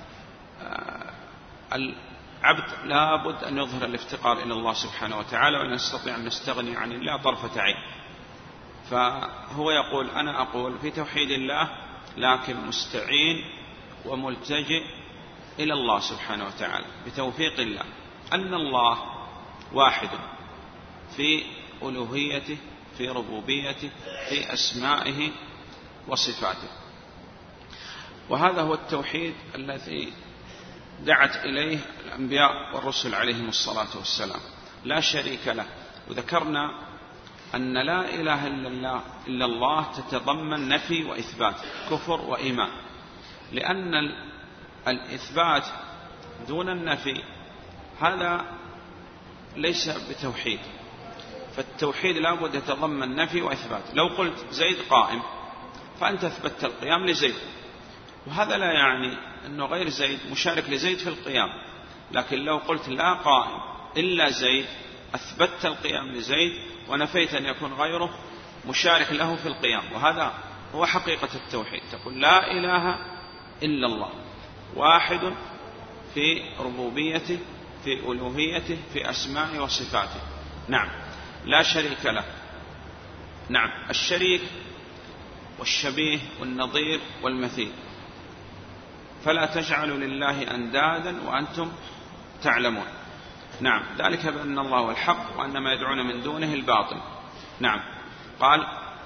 العبد لابد أن يظهر الافتقار إلى الله سبحانه وتعالى، ولا نستطيع أن نستغني عن الله طرفة عين. فهو يقول: أنا أقول في توحيد الله لكن مستعين وملتجئ إلى الله سبحانه وتعالى بتوفيق الله، أن الله واحد في ألوهيته، في ربوبيته، في أسمائه وصفاته. وهذا هو التوحيد الذي دعت إليه الأنبياء والرسل عليهم الصلاة والسلام، لا شريك له. وذكرنا أن لا إله إلا الله, إلا الله تتضمن نفي وإثبات، كفر وإيمان، لأن الإثبات دون النفي هذا ليس بتوحيد. فالتوحيد لا بد يتضمن نفي وإثبات. لو قلت زيد قائم فأنت أثبتت القيام لزيد، وهذا لا يعني أنه غير زيد مشارك لزيد في القيام. لكن لو قلت لا قائم إلا زيد أثبتت القيام لزيد ونفيت أن يكون غيره مشارك له في القيام، وهذا هو حقيقة التوحيد. تقول لا إله إلا الله، واحد في ربوبيته، في ألوهيته، في أسمائه وصفاته. نعم، لا شريك له. نعم، الشريك والشبيه والنظير والمثيل، فلا تجعلوا لله أندادا وأنتم تعلمون. نعم، ذلك بأن الله هو الحق وأن ما يدعون من دونه الباطل. نعم. قال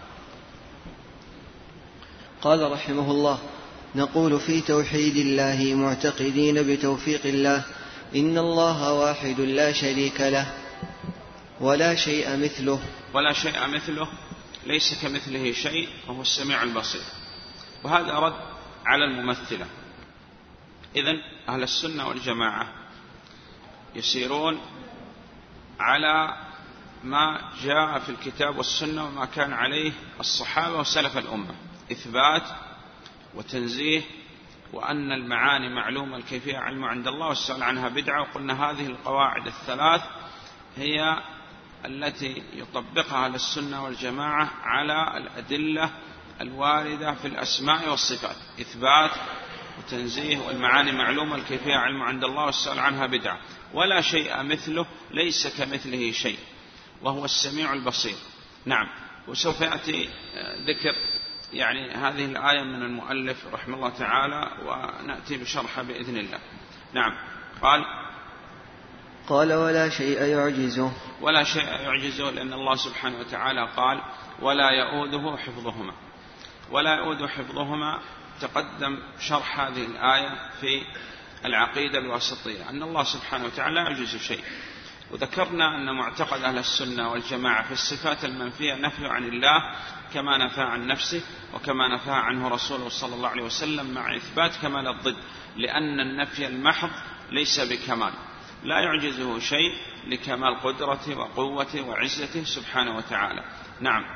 قال رحمه الله: نقول في توحيد الله معتقدين بتوفيق الله إن الله واحد لا شريك له ولا شيء مثله. ولا شيء مثله، ليس كمثله شيء وهو السميع البصير. وهذا رد على الممثلة. إذن أهل السنة والجماعة يسيرون على ما جاء في الكتاب والسنة وما كان عليه الصحابة وسلف الأمة: إثبات وتنزيه، وأن المعاني معلومة، الكيفية علم عند الله، والسؤال عنها بدعة. وقلنا هذه القواعد الثلاث هي التي يطبقها أهل السنة والجماعة على الأدلة الواردة في الأسماء والصفات: إثبات وتنزيه، والمعاني معلومة، الكيفية علم عند الله، والسؤال عنها بدعة. ولا شيء مثله، ليس كمثله شيء وهو السميع البصير. نعم. وسوف يأتي ذكر يعني هذه الآية من المؤلف رحمه الله تعالى، ونأتي بشرحها بإذن الله. نعم. قال قال ولا شيء يعجزه. ولا شيء يعجزه، لأن الله سبحانه وتعالى قال: ولا يؤوده حفظهما. ولا يؤوده حفظهما، تقدم شرح هذه الآية في العقيدة الواسطية، أن الله سبحانه وتعالى لا يعجز شيء. وذكرنا أن معتقد أهل السنة والجماعة في الصفات المنفية نفي عن الله كما نفى عن نفسه، وكما نفى عنه رسوله صلى الله عليه وسلم، مع إثبات كمال الضد، لأن النفي المحض ليس بكمال، لا يعجزه شيء لكمال قدرته وقوته وعزته سبحانه وتعالى. نعم.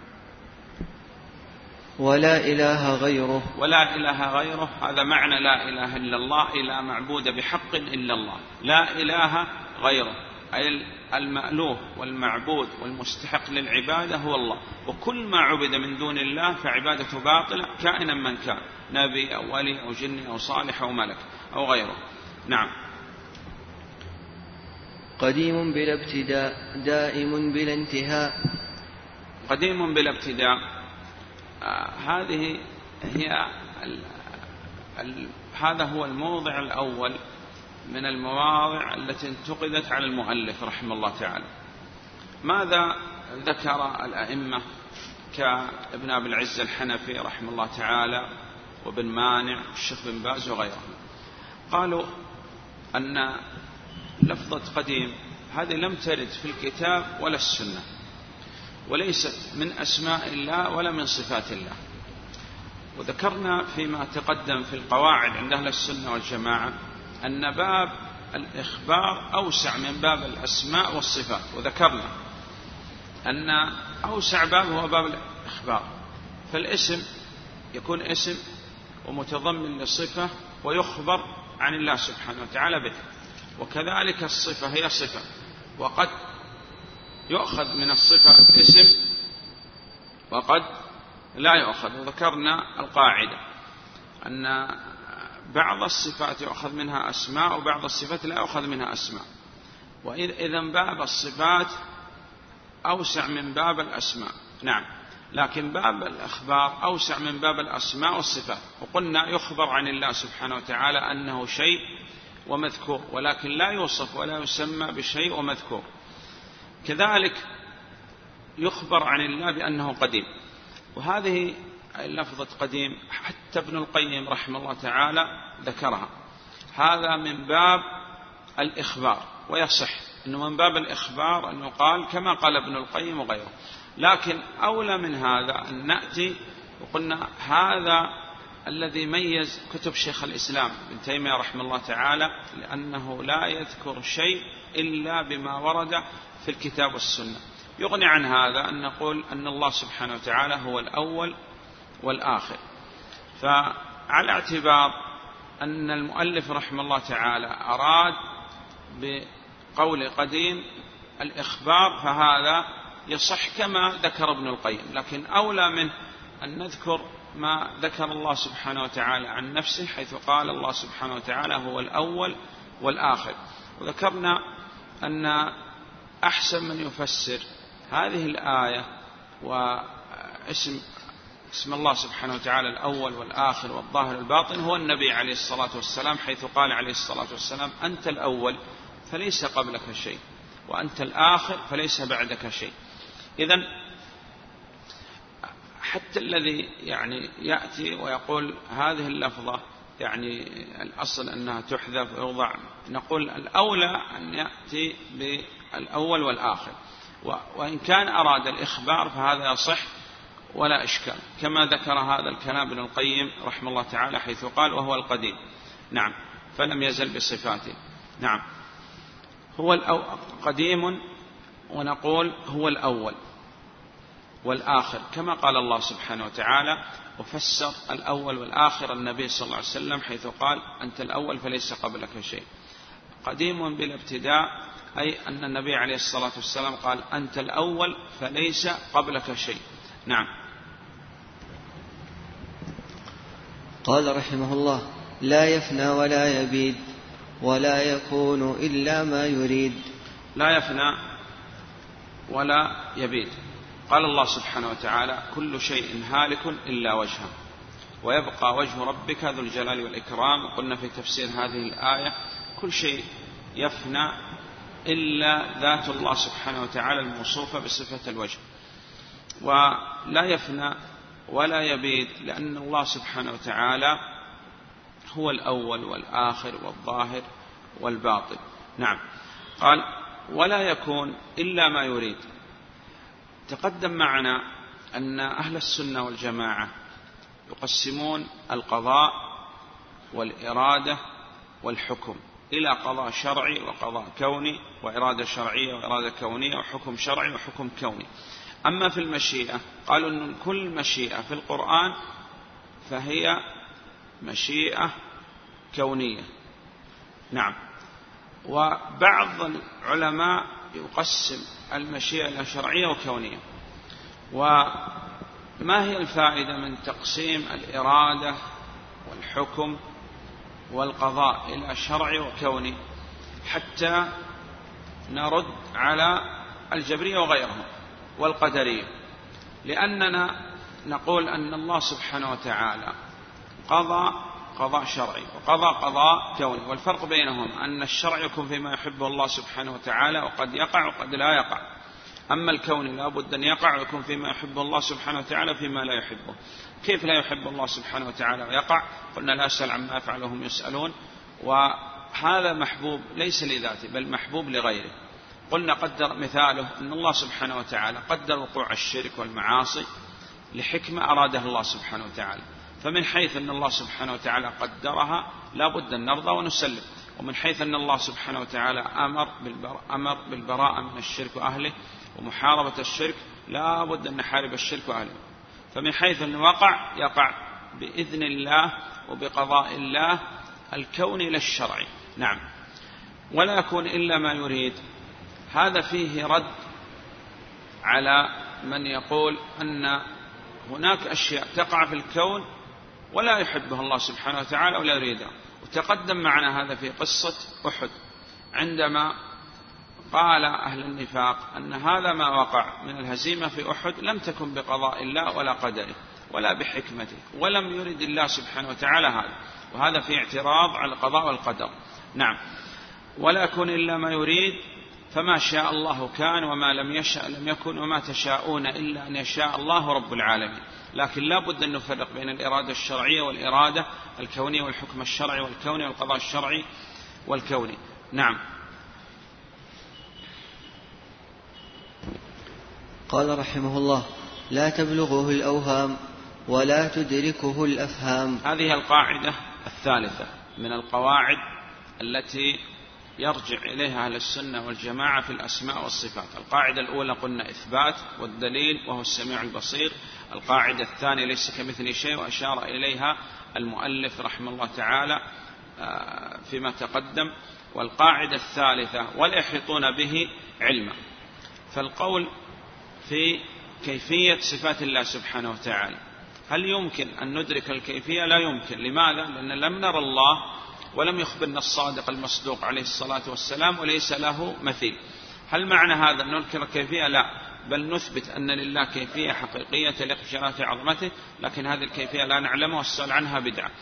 ولا إله غيره. ولا إله غيره، هذا معنى لا إله إلا الله: إلا معبود بحق إلا الله. لا إله غيره، أي المألوه والمعبود والمستحق للعبادة هو الله، وكل ما عبد من دون الله فعبادته باطلة، كائنا من كان، نبي أو ولي أو جن أو صالح أو ملك أو غيره. نعم. قديم بلا ابتداء، دائم بلا انتهاء. قديم بلا ابتداء، آه هذه هي ال ال هذا هو الموضع الأول من المواضع التي انتقدت على المؤلف رحمه الله تعالى. ماذا ذكر الأئمة كابن أبي العز الحنفي رحمه الله تعالى، وابن مانع، والشيخ بن باز وغيرهم؟ قالوا أن لفظة قديم هذه لم ترد في الكتاب ولا السنة، وليست من أسماء الله ولا من صفات الله. وذكرنا فيما تقدم في القواعد عند أهل السنة والجماعة أن باب الإخبار أوسع من باب الأسماء والصفات، وذكرنا أن أوسع باب هو باب الإخبار، فالاسم يكون اسم ومتضمن للصفة ويخبر عن الله سبحانه وتعالى به، وكذلك الصفة هي صفة، وقد يؤخذ من الصفة اسم وقد لا يؤخذ. وذكرنا القاعدة أن بعض الصفات يؤخذ منها أسماء، وبعض الصفات لا يؤخذ منها أسماء. وإذن باب الصفات أوسع من باب الأسماء. نعم. لكن باب الإخبار أوسع من باب الأسماء والصفات. وقلنا يخبر عن الله سبحانه وتعالى أنه شيء ومذكور، ولكن لا يوصف ولا يسمى بشيء ومذكور. كذلك يخبر عن الله بأنه قديم، وهذه اللفظة قديم حتى ابن القيم رحمه الله تعالى ذكرها. هذا من باب الإخبار، ويصح أنه من باب الإخبار أنه قال كما قال ابن القيم وغيره. لكن أولى من هذا أن نأتي وقلنا هذا الذي ميز كتب شيخ الإسلام ابن تيمية رحمه الله تعالى، لأنه لا يذكر شيء إلا بما ورد في الكتاب والسنة. يغني عن هذا أن نقول أن الله سبحانه وتعالى هو الأول والآخر. فعلى اعتبار أن المؤلف رحمه الله تعالى أراد بقول قديم الإخبار، فهذا يصح كما ذكر ابن القيم، لكن أولى منه أن نذكر ما ذكر الله سبحانه وتعالى عن نفسه، حيث قال الله سبحانه وتعالى هو الأول والآخر. وذكرنا أن أحسن من يفسر هذه الآية واسم اسم الله سبحانه وتعالى الأول والآخر والظاهر والباطن هو النبي عليه الصلاة والسلام، حيث قال عليه الصلاة والسلام أنت الأول فليس قبلك شيء، وأنت الآخر فليس بعدك شيء. إذن حتى الذي يعني يأتي ويقول هذه اللفظة يعني الأصل أنها تحذف ويوضع، نقول الأولى أن يأتي بالأول والآخر، وإن كان أراد الإخبار فهذا يصح ولا إشكال، كما ذكر هذا الكلام ابن القيم رحمه الله تعالى، حيث قال وهو القديم. نعم، فلم يزل بصفاته. نعم، هو قديم، ونقول هو الأول والآخر، كما قال الله سبحانه وتعالى، وفسر الأول والآخر النبي صلى الله عليه وسلم، حيث قال أنت الأول فليس قبلك شيء. قديم بلا ابتداء، أي أن النبي عليه الصلاة والسلام قال أنت الأول فليس قبلك شيء. نعم. قال رحمه الله لا يفنى ولا يبيد ولا يكون إلا ما يريد. لا يفنى ولا يبيد. قال الله سبحانه وتعالى كل شيء هالك إلا وجهه ويبقى وجه ربك ذو الجلال والإكرام. قلنا في تفسير هذه الآية كل شيء يفنى إلا ذات الله سبحانه وتعالى الموصوفة بصفة الوجه، ولا يفنى ولا يبيد لأن الله سبحانه وتعالى هو الأول والآخر والظاهر والباطن. نعم. قال ولا يكون إلا ما يريد. تقدم معنا أن أهل السنة والجماعة يقسمون القضاء والإرادة والحكم إلى قضاء شرعي وقضاء كوني، وإرادة شرعية وإرادة كونية، وحكم شرعي وحكم كوني. أما في المشيئة قالوا أن كل مشيئة في القرآن فهي مشيئة كونية. نعم. وبعض العلماء يقسم المشيئة إلى شرعية وكونية. وما هي الفائدة من تقسيم الإرادة والحكم والقضاء إلى شرعي وكوني حتى نرد على الجبرية وغيرهم والقدرية؟ لأننا نقول أن الله سبحانه وتعالى قضى قضاء شرعي وقضى قضاء كوني، والفرق بينهم أن الشرع يكون فيما يحبه الله سبحانه وتعالى وقد يقع وقد لا يقع، أما الكون لا بد أن يقع ويكون فيما يحبه الله سبحانه وتعالى فيما لا يحبه. كيف لا يحب الله سبحانه وتعالى ويقع؟ قلنا لا أسأل عما يفعل وهم يسألون، وهذا محبوب ليس لذاته بل محبوب لغيره. قلنا قدر مثاله أن الله سبحانه وتعالى قدر وقوع الشرك والمعاصي لحكمة أرادها الله سبحانه وتعالى، فمن حيث أن الله سبحانه وتعالى قدرها لا بد أن نرضى ونسلم، ومن حيث أن الله سبحانه وتعالى أمر بالبراءة, أمر بالبراءة من الشرك وأهله ومحاربة الشرك لا بد أن نحارب الشرك وأهله. فمن حيث أنه وقع يقع بإذن الله وبقضاء الله الكوني للشرعي. نعم. ولا يكون إلا ما يريد. هذا فيه رد على من يقول أن هناك أشياء تقع في الكون ولا يحبها الله سبحانه وتعالى ولا يريدها. وتقدم معنا هذا في قصة أحد، عندما قال أهل النفاق أن هذا ما وقع من الهزيمة في أحد لم تكن بقضاء الله ولا قدره ولا بحكمته، ولم يرد الله سبحانه وتعالى هذا، وهذا في اعتراض على القضاء والقدر. نعم. ولا يكون إلا ما يريد، فما شاء الله كان وما لم يشاء لم يكن وما تشاءون إلا أن يشاء الله رب العالمين. لكن لا بد أن نفرق بين الإرادة الشرعية والإرادة الكونية والحكم الشرعي والكوني والقضاء الشرعي والكوني. نعم. قال رحمه الله لا تبلغه الأوهام ولا تدركه الأفهام. هذه القاعدة الثالثة من القواعد التي يرجع إليها أهل السنة والجماعة في الأسماء والصفات. القاعدة الأولى قلنا إثبات والدليل وهو السميع البصير. القاعدة الثانية ليس كمثل شيء، وأشار إليها المؤلف رحمه الله تعالى فيما تقدم. والقاعدة الثالثة ولا يحيطون به علما. فالقول في كيفية صفات الله سبحانه وتعالى. هل يمكن أن ندرك الكيفية؟ لا يمكن. لماذا؟ لأن لم نرى الله ولم يخبرنا الصادق المصدوق عليه الصلاة والسلام وليس له مثيل. هل معنى هذا أن ننكر الكيفية؟ لا، بل نثبت أن لله كيفية حقيقية تليق بشرف عظمته، لكن هذه الكيفية لا نعلمها والسؤال عنها بدعة.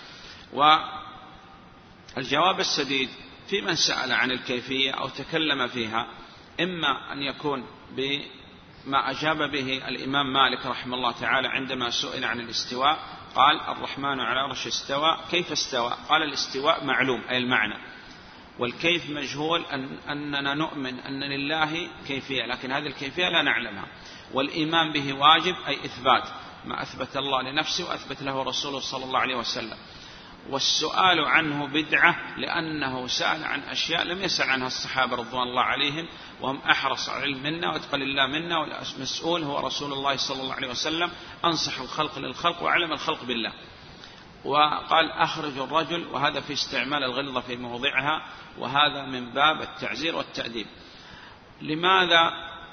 والجواب السديد في من سأل عن الكيفية أو تكلم فيها، إما أن يكون بما أجاب به الإمام مالك رحمه الله تعالى عندما سئل عن الاستواء، قال الرحمن على عرش استوى. كيف استوى؟ قال الاستواء معلوم أي المعنى، والكيف مجهول، أن أننا نؤمن أن لله كيفية لكن هذه الكيفية لا نعلمها، والإيمان به واجب أي إثبات ما أثبت الله لنفسه وأثبت له رسوله صلى الله عليه وسلم. والسؤال عنه بدعة لأنه سأل عن أشياء لم يسأل عنها الصحابة رضوان الله عليهم، وهم أحرص على العلم منا واتقى الله منا، والمسؤول هو رسول الله صلى الله عليه وسلم، أنصح الخلق للخلق وأعلم الخلق بالله. وقال أخرج الرجل، وهذا في استعمال الغلظة في موضعها، وهذا من باب التعزير والتأديب. لماذا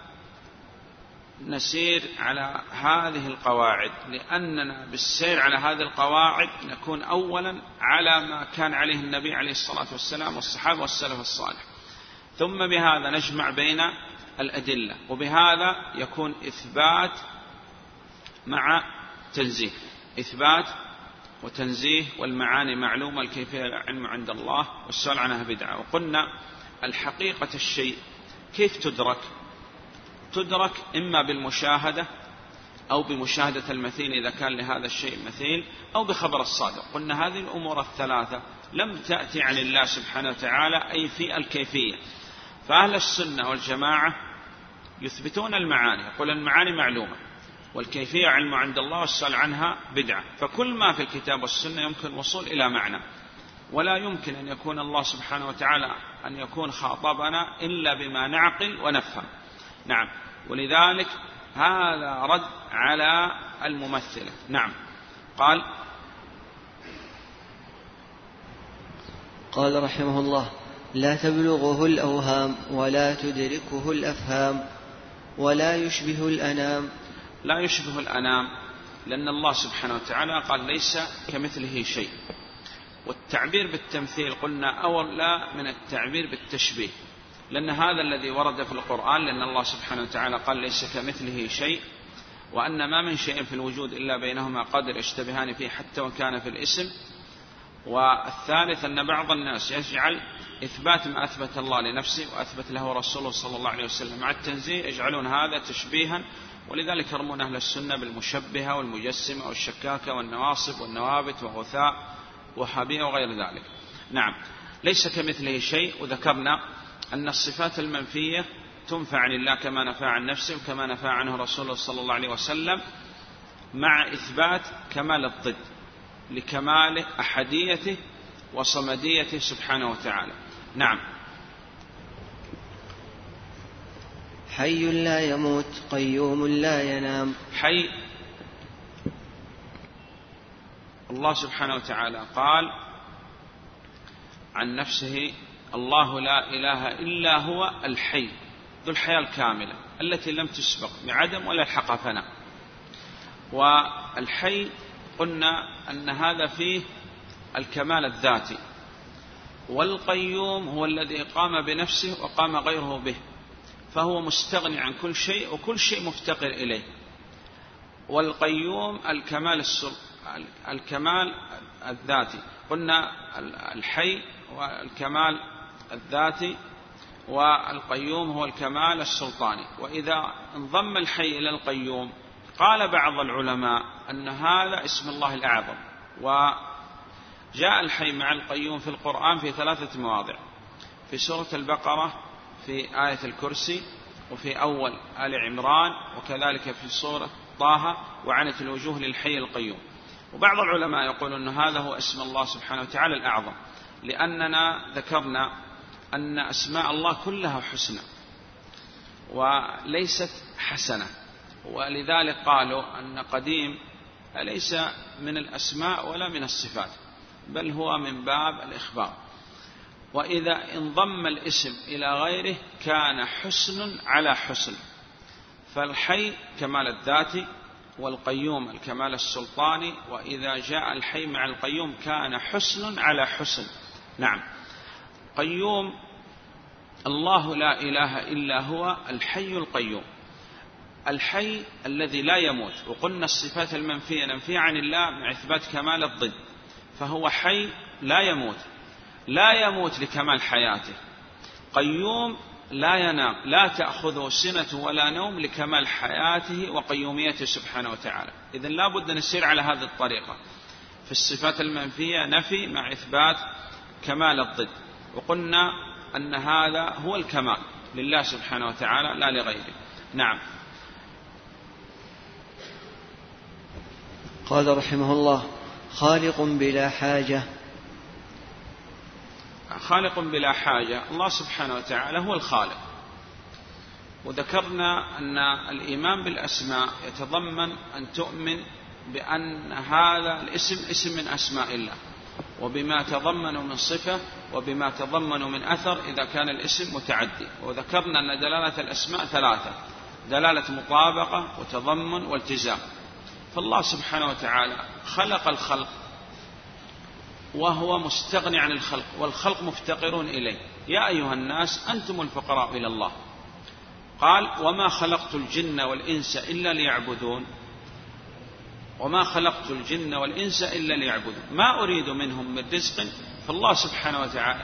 نسير على هذه القواعد؟ لأننا بالسير على هذه القواعد نكون أولا على ما كان عليه النبي عليه الصلاة والسلام والصحابة والسلف الصالح، ثم بهذا نجمع بين الأدلة، وبهذا يكون إثبات مع تنزيه، إثبات وتنزيه، والمعاني معلومة، الكيفية علم عند الله، والسؤال عنها بدعة. وقلنا الحقيقة الشيء كيف تدرك؟ تدرك إما بالمشاهدة أو بمشاهدة المثيل إذا كان لهذا الشيء مثيل، أو بخبر الصادق. قلنا هذه الأمور الثلاثة لم تأتي عن الله سبحانه وتعالى أي في الكيفية. فأهل السنة والجماعة يثبتون المعاني، يقول المعاني معلومة والكيفية علم عند الله والسؤال عنها بدعة. فكل ما في الكتاب والسنة يمكن الوصول إلى معنى، ولا يمكن أن يكون الله سبحانه وتعالى أن يكون خاطبنا إلا بما نعقل ونفهم. نعم، ولذلك هذا رد على الممثلة. نعم. قال قال رحمه الله: لا تبلغه الأوهام ولا تدركه الأفهام ولا يشبه الأنام. لا يشبه الأنام لأن الله سبحانه وتعالى قال ليس كمثله شيء، والتعبير بالتمثيل قلنا أولى من التعبير بالتشبيه، لأن هذا الذي ورد في القرآن، لأن الله سبحانه وتعالى قال ليس كمثله شيء، وأن ما من شيء في الوجود إلا بينهما قدر يشتبهان فيه حتى وكان في الاسم. والثالث أن بعض الناس يجعل إثبات ما أثبت الله لنفسه وأثبت له رسوله صلى الله عليه وسلم مع التنزيه يجعلون هذا تشبيها، ولذلك يرمون أهل السنة بالمشبهة والمجسمة والشكاكة والنواصب والنوابت وغثاء وحبية وغير ذلك. نعم، ليس كمثله شيء. وذكرنا أن الصفات المنفية تنفع عن الله كما نفى عن نفسه وكما نفى عنه رسوله صلى الله عليه وسلم، مع إثبات كمال الضد لكمال أحديته وصمديته سبحانه وتعالى. نعم. حي لا يموت قيوم لا ينام. حي، الله سبحانه وتعالى قال عن نفسه: الله لا إله إلا هو الحي ذو الحياة الكاملة التي لم تسبق بعدم ولا الحق فناء. والحي قلنا أن هذا فيه الكمال الذاتي، والقيوم هو الذي قام بنفسه وقام غيره به، فهو مستغني عن كل شيء وكل شيء مفتقر إليه. والقيوم الكمال السر... الكمال الذاتي، قلنا الحي والكمال الذاتي، والقيوم هو الكمال السلطاني. وإذا انضم الحي إلى القيوم قال بعض العلماء أن هذا اسم الله الأعظم. وجاء الحي مع القيوم في القرآن في ثلاثة مواضع: في سورة البقرة، في آية الكرسي، وفي أول آل عمران، وكذلك في سورة طه: وعنت الوجوه للحي القيوم. وبعض العلماء يقول أن هذا هو اسم الله سبحانه وتعالى الأعظم، لأننا ذكرنا أن أسماء الله كلها حسنى وليست حسنة، ولذلك قالوا أن قديم ليس من الأسماء ولا من الصفات، بل هو من باب الإخبار. وإذا انضم الاسم إلى غيره كان حسن على حسن، فالحي كمال الذاتي، والقيوم الكمال السلطاني، وإذا جاء الحي مع القيوم كان حسن على حسن. نعم. قيوم الله لا إله إلا هو الحي القيوم، الحي الذي لا يموت. وقلنا الصفات المنفية ننفي عن الله مع إثبات كمال الضد، فهو حي لا يموت، لا يموت لكمال حياته. قيوم لا ينام، لا تأخذه سنة ولا نوم لكمال حياته وقيوميته سبحانه وتعالى. إذن لا بد نسير على هذه الطريقة في الصفات المنفية، نفي مع إثبات كمال الضد. وقلنا أن هذا هو الكمال لله سبحانه وتعالى لا لغيره. نعم. قال رحمه الله: خالق بلا حاجة. خالق بلا حاجة، الله سبحانه وتعالى هو الخالق. وذكرنا أن الإيمان بالأسماء يتضمن أن تؤمن بأن هذا الاسم اسم من أسماء الله، وبما تضمن من صفة، وبما تضمن من أثر إذا كان الاسم متعدي. وذكرنا أن دلالة الأسماء ثلاثة: دلالة مطابقة وتضمن والتزام. فالله سبحانه وتعالى خلق الخلق وهو مستغني عن الخلق، والخلق مفتقرون إليه. يا أيها الناس أنتم الفقراء إلى الله. قال: وما خلقت الجن والإنس إلا ليعبدون. وما خلقت الجن والإنس إلا ليعبدون، ما أريد منهم من رزق. فالله سبحانه وتعالى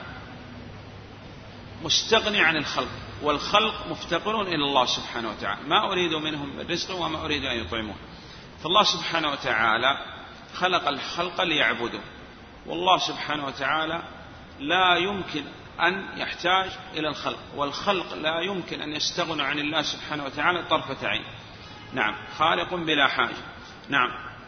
مستغني عن الخلق، والخلق مفتقرون إلى الله سبحانه وتعالى، ما أريد منهم من رزق وما أريد أن يطعمون. فالله سبحانه وتعالى خلق الخلق ليعبدوا، والله سبحانه وتعالى لا يمكن أن يحتاج إلى الخلق، والخلق لا يمكن أن يستغنى عن الله سبحانه وتعالى طرفة عين. نعم. خالق بلا حاجة. نعم.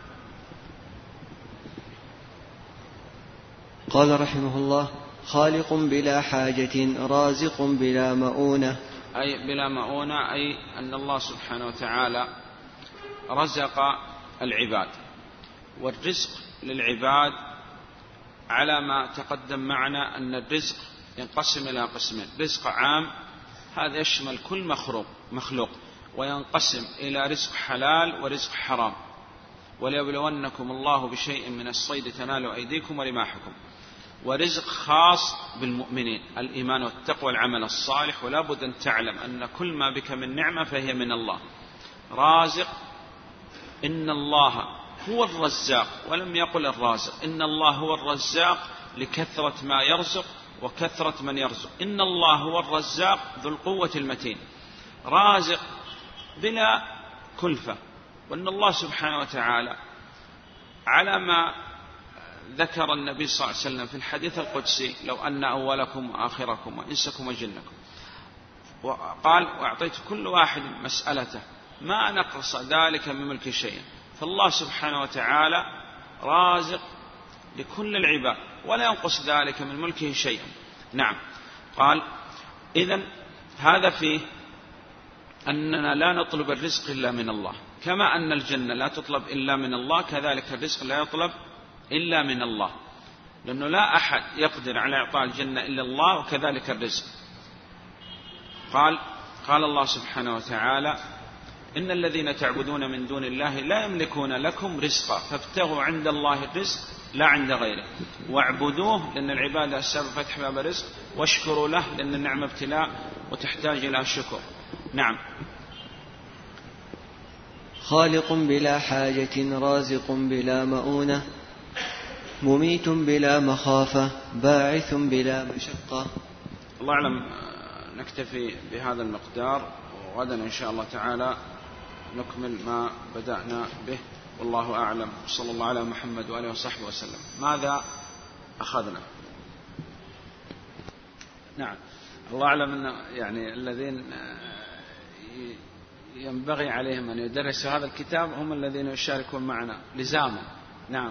قال رحمه الله: خالق بلا حاجة، رازق بلا مؤونة. أي بلا مؤونة، أي أن الله سبحانه وتعالى رزق العباد، والرزق للعباد على ما تقدم معنا أن الرزق ينقسم إلى قسمين: رزق عام، هذا يشمل كل مخلوق مخلوق وينقسم إلى رزق حلال ورزق حرام. وليبلونكم الله بشيء من الصيد تنال أيديكم ورماحكم. ورزق خاص بالمؤمنين، الإيمان والتقوى والعمل الصالح. ولا بد أن تعلم أن كل ما بك من نعمة فهي من الله. رازق، إن الله هو الرزاق، ولم يقل الرازق. إن الله هو الرزاق لكثرة ما يرزق وكثرة من يرزق. إن الله هو الرزاق ذو القوة المتين، رازق بلا كلفة. وأن الله سبحانه وتعالى على ما ذكر النبي صلى الله عليه وسلم في الحديث القدسي: لو أن أولكم وآخركم وإنسكم وجنكم، وقال: وأعطيت كل واحد مسألته ما نقص ذلك من ملك شيئا. فالله سبحانه وتعالى رازق لكل العباد ولا ينقص ذلك من ملكه شيئا. نعم. قال: إذن هذا فيه أننا لا نطلب الرزق إلا من الله، كما أن الجنة لا تطلب إلا من الله، كذلك الرزق لا يطلب إلا من الله، لأنه لا أحد يقدر على إعطاء الجنة إلا الله، وكذلك الرزق. قال قال الله سبحانه وتعالى: إن الذين تعبدون من دون الله لا يملكون لكم رزقا فابتغوا عند الله الرزق لا عند غيره، واعبدوه لأن العبادة سبب فتح باب الرزق، واشكروا له لأن النعمة ابتلاء وتحتاج إلى شكر. نعم. خالق بلا حاجة، رازق بلا مؤونة، مميت بلا مخافة، باعث بلا مشقة. الله أعلم. نكتفي بهذا المقدار، وغدا إن شاء الله تعالى نكمل ما بدأنا به، والله أعلم. صلى الله على محمد وآله وصحبه وسلم. ماذا أخذنا؟ نعم. الله أعلم أن يعني الذين ينبغي عليهم أن يدرسوا هذا الكتاب هم الذين يشاركون معنا لزاما. نعم.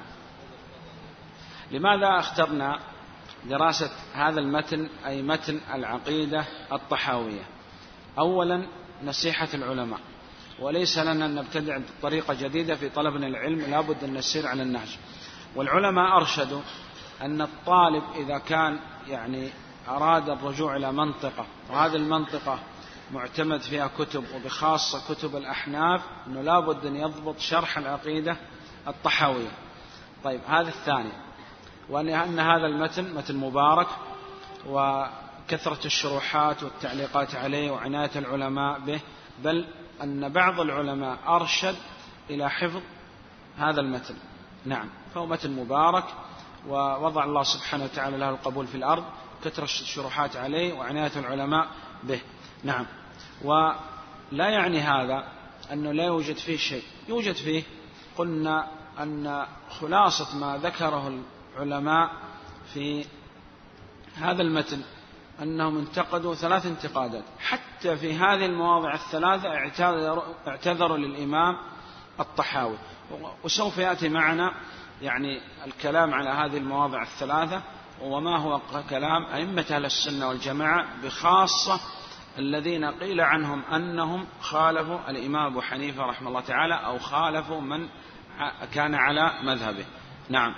لماذا اخترنا دراسة هذا المتن، أي متن العقيدة الطحاوية؟ أولا نصيحة العلماء، وليس لنا أن نبتدع طريقة جديدة في طلبنا العلم، لا بد أن نسير على النهج. والعلماء أرشدوا أن الطالب إذا كان يعني أراد الرجوع إلى منطقة، وهذه المنطقة معتمد فيها كتب، وبخاصة كتب الأحناف، أنه لابد أن يضبط شرح العقيدة الطحاوية. طيب هذا الثاني، وأن هذا المتن متن مبارك، وكثرة الشروحات والتعليقات عليه وعناية العلماء به، بل أن بعض العلماء أرشد إلى حفظ هذا المتن. نعم، فهو متن مبارك، ووضع الله سبحانه وتعالى له القبول في الأرض، كثرة الشروحات عليه وعناية العلماء به. نعم، ولا يعني هذا أنه لا يوجد فيه شيء، يوجد فيه. قلنا أن خلاصة ما ذكره العلماء في هذا المتن أنهم انتقدوا ثلاث انتقادات، حتى في هذه المواضع الثلاثة اعتذروا للإمام الطحاوي، وسوف يأتي معنا يعني الكلام على هذه المواضع الثلاثة، وما هو كلام أئمة أهل السنة والجماعة، بخاصة الذين قيل عنهم أنهم خالفوا الإمام أبو حنيفة رحمه الله تعالى، أو خالفوا من كان على مذهبه. نعم.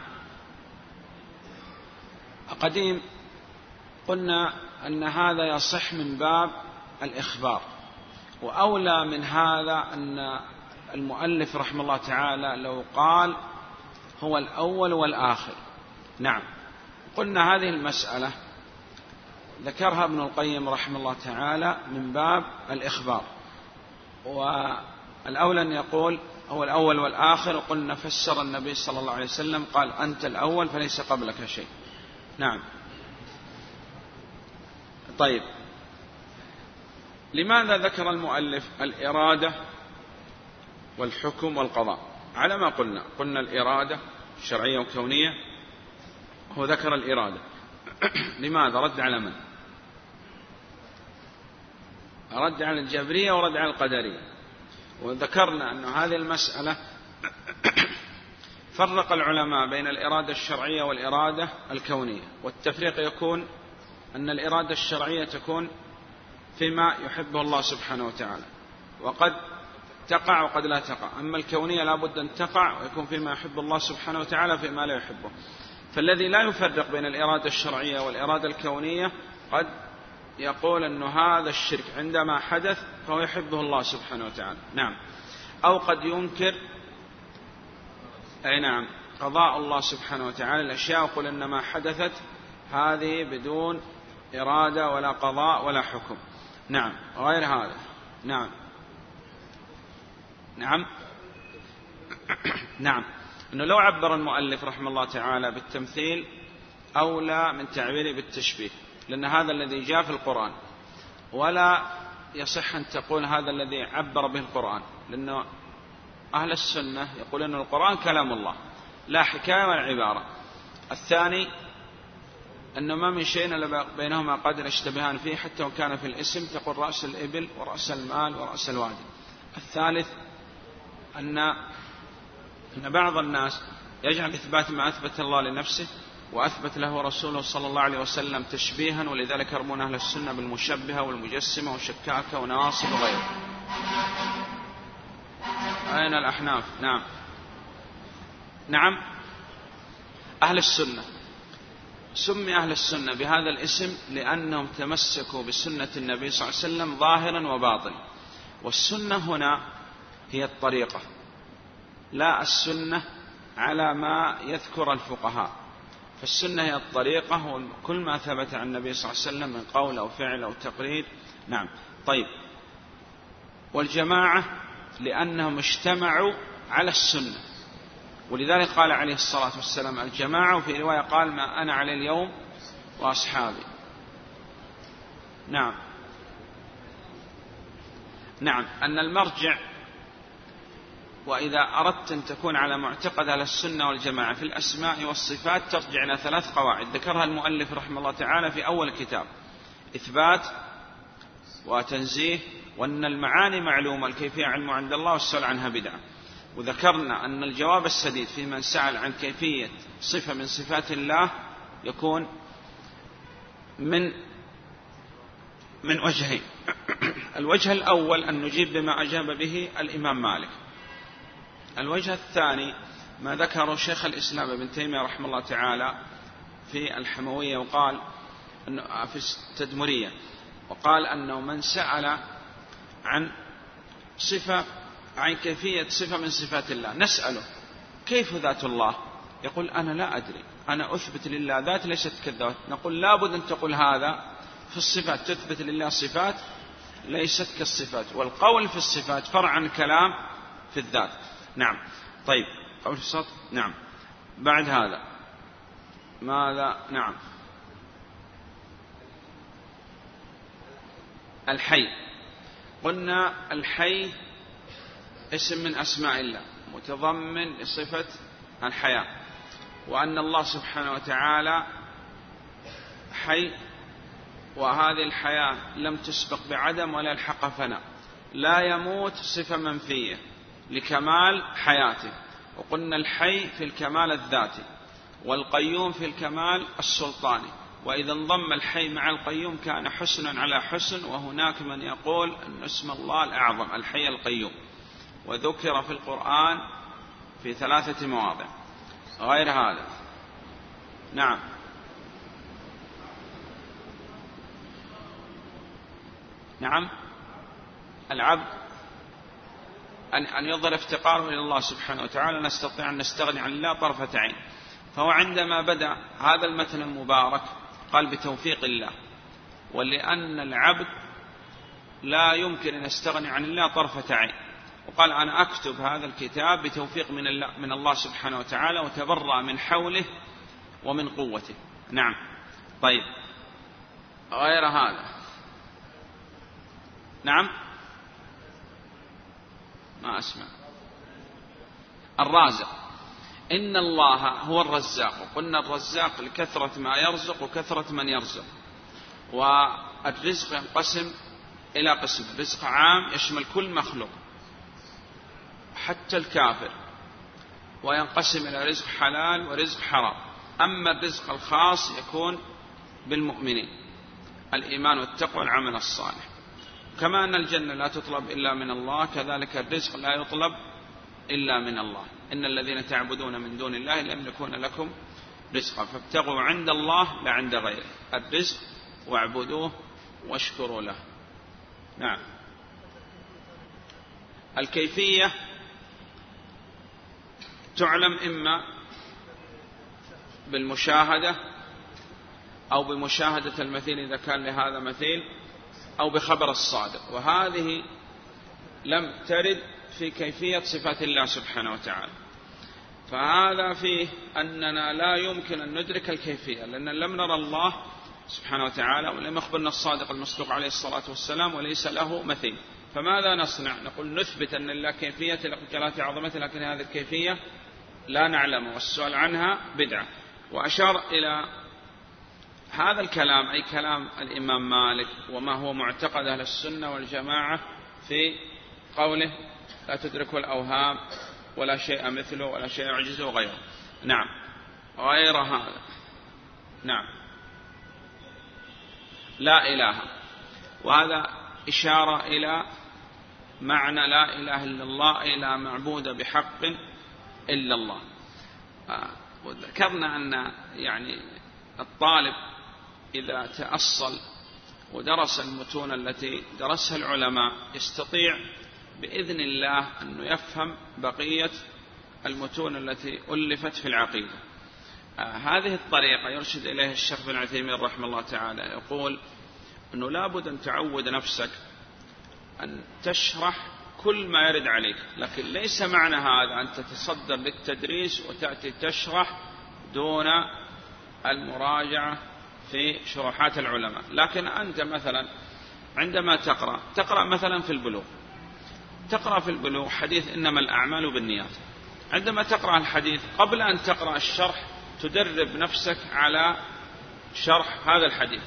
قديم قلنا أن هذا يصح من باب الإخبار، وأولى من هذا أن المؤلف رحمه الله تعالى لو قال هو الأول والآخر. نعم، قلنا هذه المسألة ذكرها ابن القيم رحمه الله تعالى من باب الإخبار، والأولى أن يقول هو الأول والآخر. وقلنا فسر النبي صلى الله عليه وسلم قال أنت الأول فليس قبلك شيء. نعم. طيب، لماذا ذكر المؤلف الإرادة والحكم والقضاء؟ على ما قلنا، قلنا الإرادة شرعية وكونية، هو ذكر الإرادة. لماذا؟ رد على من؟ رد على الجبرية ورد على القدرية. وذكرنا أن هذه المسألة فرق العلماء بين الإرادة الشرعية والإرادة الكونية، والتفريق يكون أن الإرادة الشرعية تكون فيما يحبه الله سبحانه وتعالى، وقد تقع وقد لا تقع. أما الكونية لا بد أن تقع ويكون فيما يحب الله سبحانه وتعالى فيما لا يحبه. فالذي لا يفرق بين الإرادة الشرعية والإرادة الكونية قد يقول أن هذا الشرك عندما حدث فهو يحبه الله سبحانه وتعالى. نعم. أو قد ينكر أي نعم قضاء الله سبحانه وتعالى الأشياء، وقل إنما حدثت هذه بدون إرادة ولا قضاء ولا حكم. نعم، غير هذا. نعم نعم نعم أنه لو عبر المؤلف رحمه الله تعالى بالتمثيل أولى من تعبيره بالتشبيه، لأن هذا الذي جاء في القرآن، ولا يصح أن تقول هذا الذي عبر به القرآن، لأنه أهل السنة يقول أن القرآن كلام الله لا حكاية ولا عبارة. الثاني أنه ما من شيء إلا بينهما قدر اشتبهان فيه، حتى وكان في الاسم تقول رأس الإبل ورأس المال ورأس الوادي. الثالث أن أن بعض الناس يجعل إثبات ما أثبت الله لنفسه وأثبت له رسوله صلى الله عليه وسلم تشبيها، ولذلك يرمون أهل السنة بالمشبهة والمجسمة والشكاكة ونواصب وغيره. أين الأحناف؟ نعم نعم أهل السنة سمي أهل السنة بهذا الاسم لأنهم تمسكوا بسنة النبي صلى الله عليه وسلم ظاهرا وباطنا. والسنة هنا هي الطريقة، لا السنة على ما يذكر الفقهاء، فالسنة هي الطريقة وكل ما ثبت عن النبي صلى الله عليه وسلم من قول أو فعل أو تقرير. نعم. طيب، والجماعة لأنهم اجتمعوا على السنة، ولذلك قال عليه الصلاة والسلام الجماعة، وفي رواية قال ما أنا عليه اليوم وأصحابي. نعم نعم أن المرجع، وإذا أردت أن تكون على معتقد أهل السنة والجماعة في الأسماء والصفات ترجع إلى ثلاث قواعد ذكرها المؤلف رحمه الله تعالى في أول الكتاب: إثبات وتنزيه، وأن المعاني معلومة، الكيفية علم عند الله، والسؤال عنها بدعة. وذكرنا أن الجواب السديد في من سأل عن كيفية صفة من صفات الله يكون من من وجهين. الوجه الأول أن نجيب بما أجاب به الإمام مالك. الوجه الثاني ما ذكره شيخ الإسلام ابن تيمية رحمه الله تعالى في الحموية، وقال أنه في التدمرية، وقال أنه من سأل عن صفة، عن كيفية صفة من صفات الله، نسأله كيف ذات الله؟ يقول أنا لا أدري، أنا أثبت لله ذات ليست كالذات. نقول لابد أن تقول هذا في الصفات، تثبت لله صفات ليست كالصفات، والقول في الصفات فرع عن كلام في الذات. نعم. طيب قول في الصفات. نعم. بعد هذا ماذا؟ نعم. الحي، قلنا الحي اسم من أسماء الله متضمن لصفة الحياة، وأن الله سبحانه وتعالى حي، وهذه الحياة لم تسبق بعدم ولا الحق فناء، لا يموت صفة منفية لكمال حياته. وقلنا الحي في الكمال الذاتي، والقيوم في الكمال السلطاني، وإذا انضم الحي مع القيوم كان حسنا على حسن. وهناك من يقول أن اسم الله الأعظم الحي القيوم، وذكر في القرآن في ثلاثة مواضع غير هذا. نعم. نعم. العبد أن يظهر افتقاره إلى الله سبحانه وتعالى، نستطيع أن نستغني عن الله طرفة عين. فهو عندما بدأ هذا المتن المبارك قال بتوفيق الله، ولأن العبد لا يمكن أن يستغني عن الله طرفة عين، وقال أنا أكتب هذا الكتاب بتوفيق من الله, من الله سبحانه وتعالى، وتبرأ من حوله ومن قوته. نعم. طيب غير هذا. نعم. ما أسمع. الرازق، إن الله هو الرزاق، وقلنا الرزاق لكثرة ما يرزق وكثرة من يرزق. والرزق ينقسم إلى قسم، رزق عام يشمل كل مخلوق حتى الكافر، وينقسم إلى رزق حلال ورزق حرام. أما الرزق الخاص يكون بالمؤمنين، الإيمان والتقوى والعمل الصالح. كما أن الجنة لا تطلب إلا من الله، كذلك الرزق لا يطلب إلا من الله. إن الذين تعبدون من دون الله لا يملكون لكم رزقا فابتغوا عند الله لا عند غيره الرزق واعبدوه واشكروا له. نعم. الكيفية تعلم إما بالمشاهدة أو بمشاهدة المثيل إذا كان لهذا مثيل، أو بخبر الصادق، وهذه لم ترد في كيفية صفات الله سبحانه وتعالى. فهذا فيه أننا لا يمكن أن ندرك الكيفية، لأن لم نرى الله سبحانه وتعالى، ولم يخبرنا الصادق المصدوق عليه الصلاة والسلام وليس له مثيل. فماذا نصنع؟ نقول نثبت أن الله كيفية لجلالة عظمته، لكن هذه الكيفية لا نعلم، والسؤال عنها بدعة. وأشار إلى هذا الكلام أي كلام الإمام مالك وما هو معتقد أهل السنة والجماعة في قوله لا تدركه الأوهام ولا شيء مثله ولا شيء يعجزه غيره. نعم. غير هذا. نعم. لا إله، وهذا إشارة إلى معنى لا إله إلا الله، أي لا معبود بحق إلا الله. وذكرنا أن يعني الطالب إذا تأصل ودرس المتون التي درسها العلماء يستطيع بإذن الله أن يفهم بقية المتون التي ألفت في العقيدة. آه هذه الطريقة يرشد إليها الشيخ بن عثيمين رحمه الله تعالى، يقول أنه لابد أن تعود نفسك أن تشرح كل ما يرد عليك، لكن ليس معنى هذا أن تتصدر للتدريس وتأتي تشرح دون المراجعة في شروحات العلماء. لكن أنت مثلا عندما تقرأ تقرأ مثلا في البلوغ، تقرأ في البلوغ حديث إنما الأعمال بالنيات، عندما تقرأ الحديث قبل أن تقرأ الشرح تدرب نفسك على شرح هذا الحديث.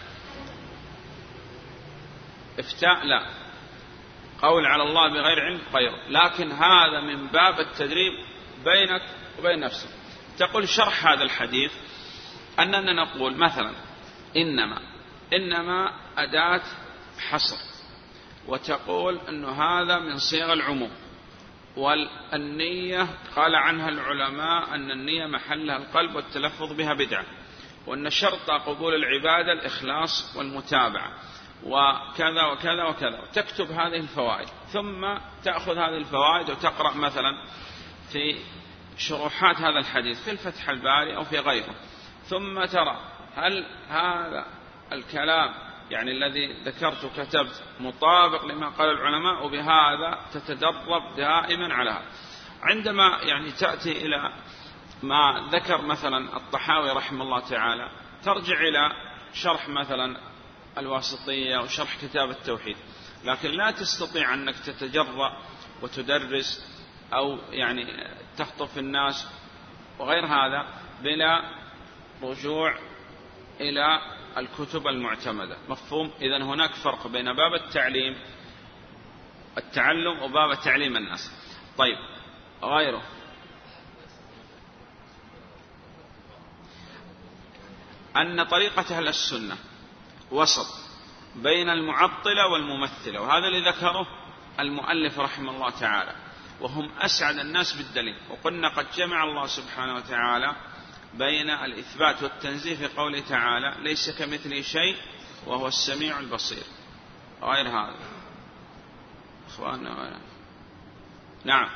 افتاء لا، قول على الله بغير علم غير، لكن هذا من باب التدريب بينك وبين نفسك. تقول شرح هذا الحديث أننا نقول مثلا إنما إنما أداة حصر، وتقول أن هذا من صيغ العموم. والنية قال عنها العلماء أن النية محلها القلب والتلفظ بها بدعة، وأن شرط قبول العبادة الإخلاص والمتابعة. وكذا وكذا وكذا، تكتب هذه الفوائد، ثم تأخذ هذه الفوائد وتقرأ مثلا في شروحات هذا الحديث في الفتح الباري أو في غيره، ثم ترى هل هذا الكلام يعني الذي ذكرت كتبت مطابق لما قال العلماء، وبهذا تتدرب دائما على هذا. عندما يعني تأتي إلى ما ذكر مثلا الطحاوي رحمه الله تعالى، ترجع إلى شرح مثلا الواسطية وشرح كتاب التوحيد، لكن لا تستطيع أنك تتجرأ وتدرس أو يعني تخطف الناس وغير هذا بلا رجوع إلى الكتب المعتمدة. مفهوم؟ إذن هناك فرق بين باب التعليم التعلم وباب تعليم الناس. طيب غيره أن طريقة أهل السنة وسط بين المعطلة والممثلة، وهذا اللي ذكره المؤلف رحمه الله تعالى، وهم أسعد الناس بالدليل. وقلنا قد جمع الله سبحانه وتعالى بين الإثبات والتنزيه في قوله تعالى ليس كمثله شيء وهو السميع البصير. غير هذا أخواننا غير. نعم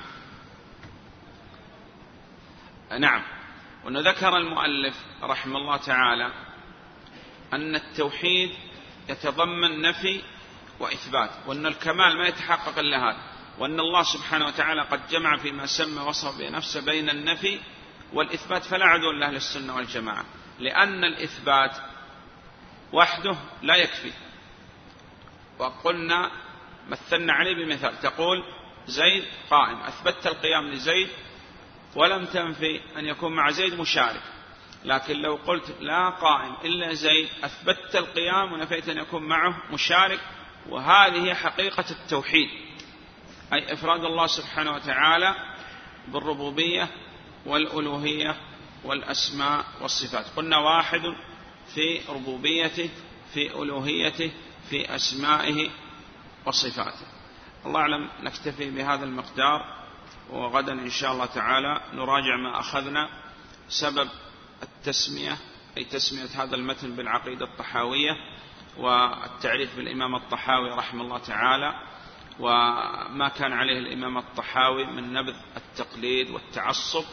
نعم ونذكر المؤلف رحمه الله تعالى أن التوحيد يتضمن نفي وإثبات، وأن الكمال ما يتحقق إلا هذا، وأن الله سبحانه وتعالى قد جمع فيما سمى وصف بنفسه بين النفي والإثبات، فلا عدو لأهل السنة والجماعة، لأن الإثبات وحده لا يكفي. وقلنا مثلنا عليه بمثال، تقول زيد قائم، أثبتت القيام لزيد ولم تنفي أن يكون مع زيد مشارك، لكن لو قلت لا قائم إلا زيد أثبتت القيام ونفيت أن يكون معه مشارك، وهذه هي حقيقة التوحيد، أي إفراد الله سبحانه وتعالى بالربوبية والألوهية والأسماء والصفات. قلنا واحد في ربوبيته في ألوهيته في أسمائه وصفاته. الله أعلم، نكتفي بهذا المقدار، وغدا إن شاء الله تعالى نراجع ما أخذنا. سبب التسمية أي تسمية هذا المتن بالعقيدة الطحاوية، والتعريف بالإمام الطحاوي رحمه الله تعالى، وما كان عليه الإمام الطحاوي من نبذ التقليد والتعصب.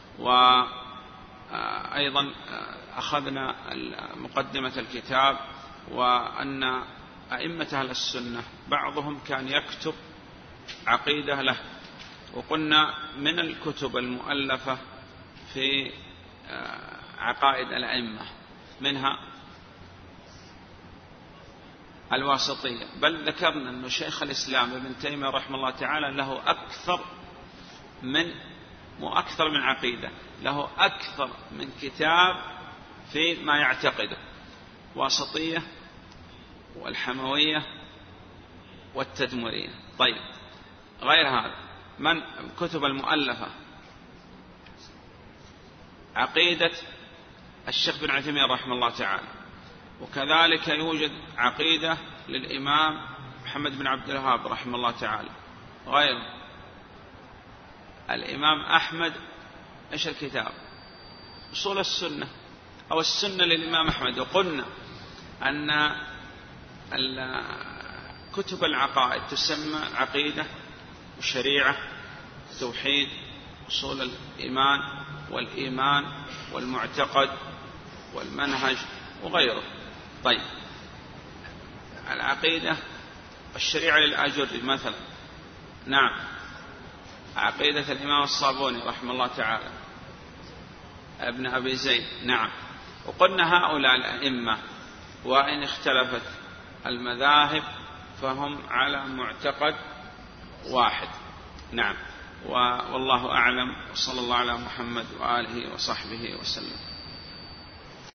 وأيضا أخذنا مقدمة الكتاب، وأن أئمة أهل السنة بعضهم كان يكتب عقيدة له، وقلنا من الكتب المؤلفة في عقائد الأئمة منها الواسطية، بل ذكرنا أن شيخ الإسلام ابن تيمية رحمه الله تعالى له أكثر من مؤكثر من عقيدة، له أكثر من كتاب في ما يعتقده، واسطية والحموية والتدمرية. طيب غير هذا من كتب المؤلفة عقيدة الشيخ بن عثيمين رحمه الله تعالى، وكذلك يوجد عقيدة للإمام محمد بن عبد الوهاب رحمه الله تعالى، غير الإمام أحمد إيش الكتاب أصول السنة أو السنة للإمام أحمد. وقلنا أن كتب العقائد تسمى عقيدة وشريعة توحيد أصول الإيمان والإيمان والمعتقد والمنهج وغيره. طيب العقيدة الشريعة للآجري مثلا، نعم، عقيدة الإمام الصابوني رحمه الله تعالى ابن أبي زيد، نعم. وقلنا هؤلاء الأئمة وإن اختلفت المذاهب فهم على معتقد واحد، نعم. والله أعلم، وصلى الله على محمد وآله وصحبه وسلم.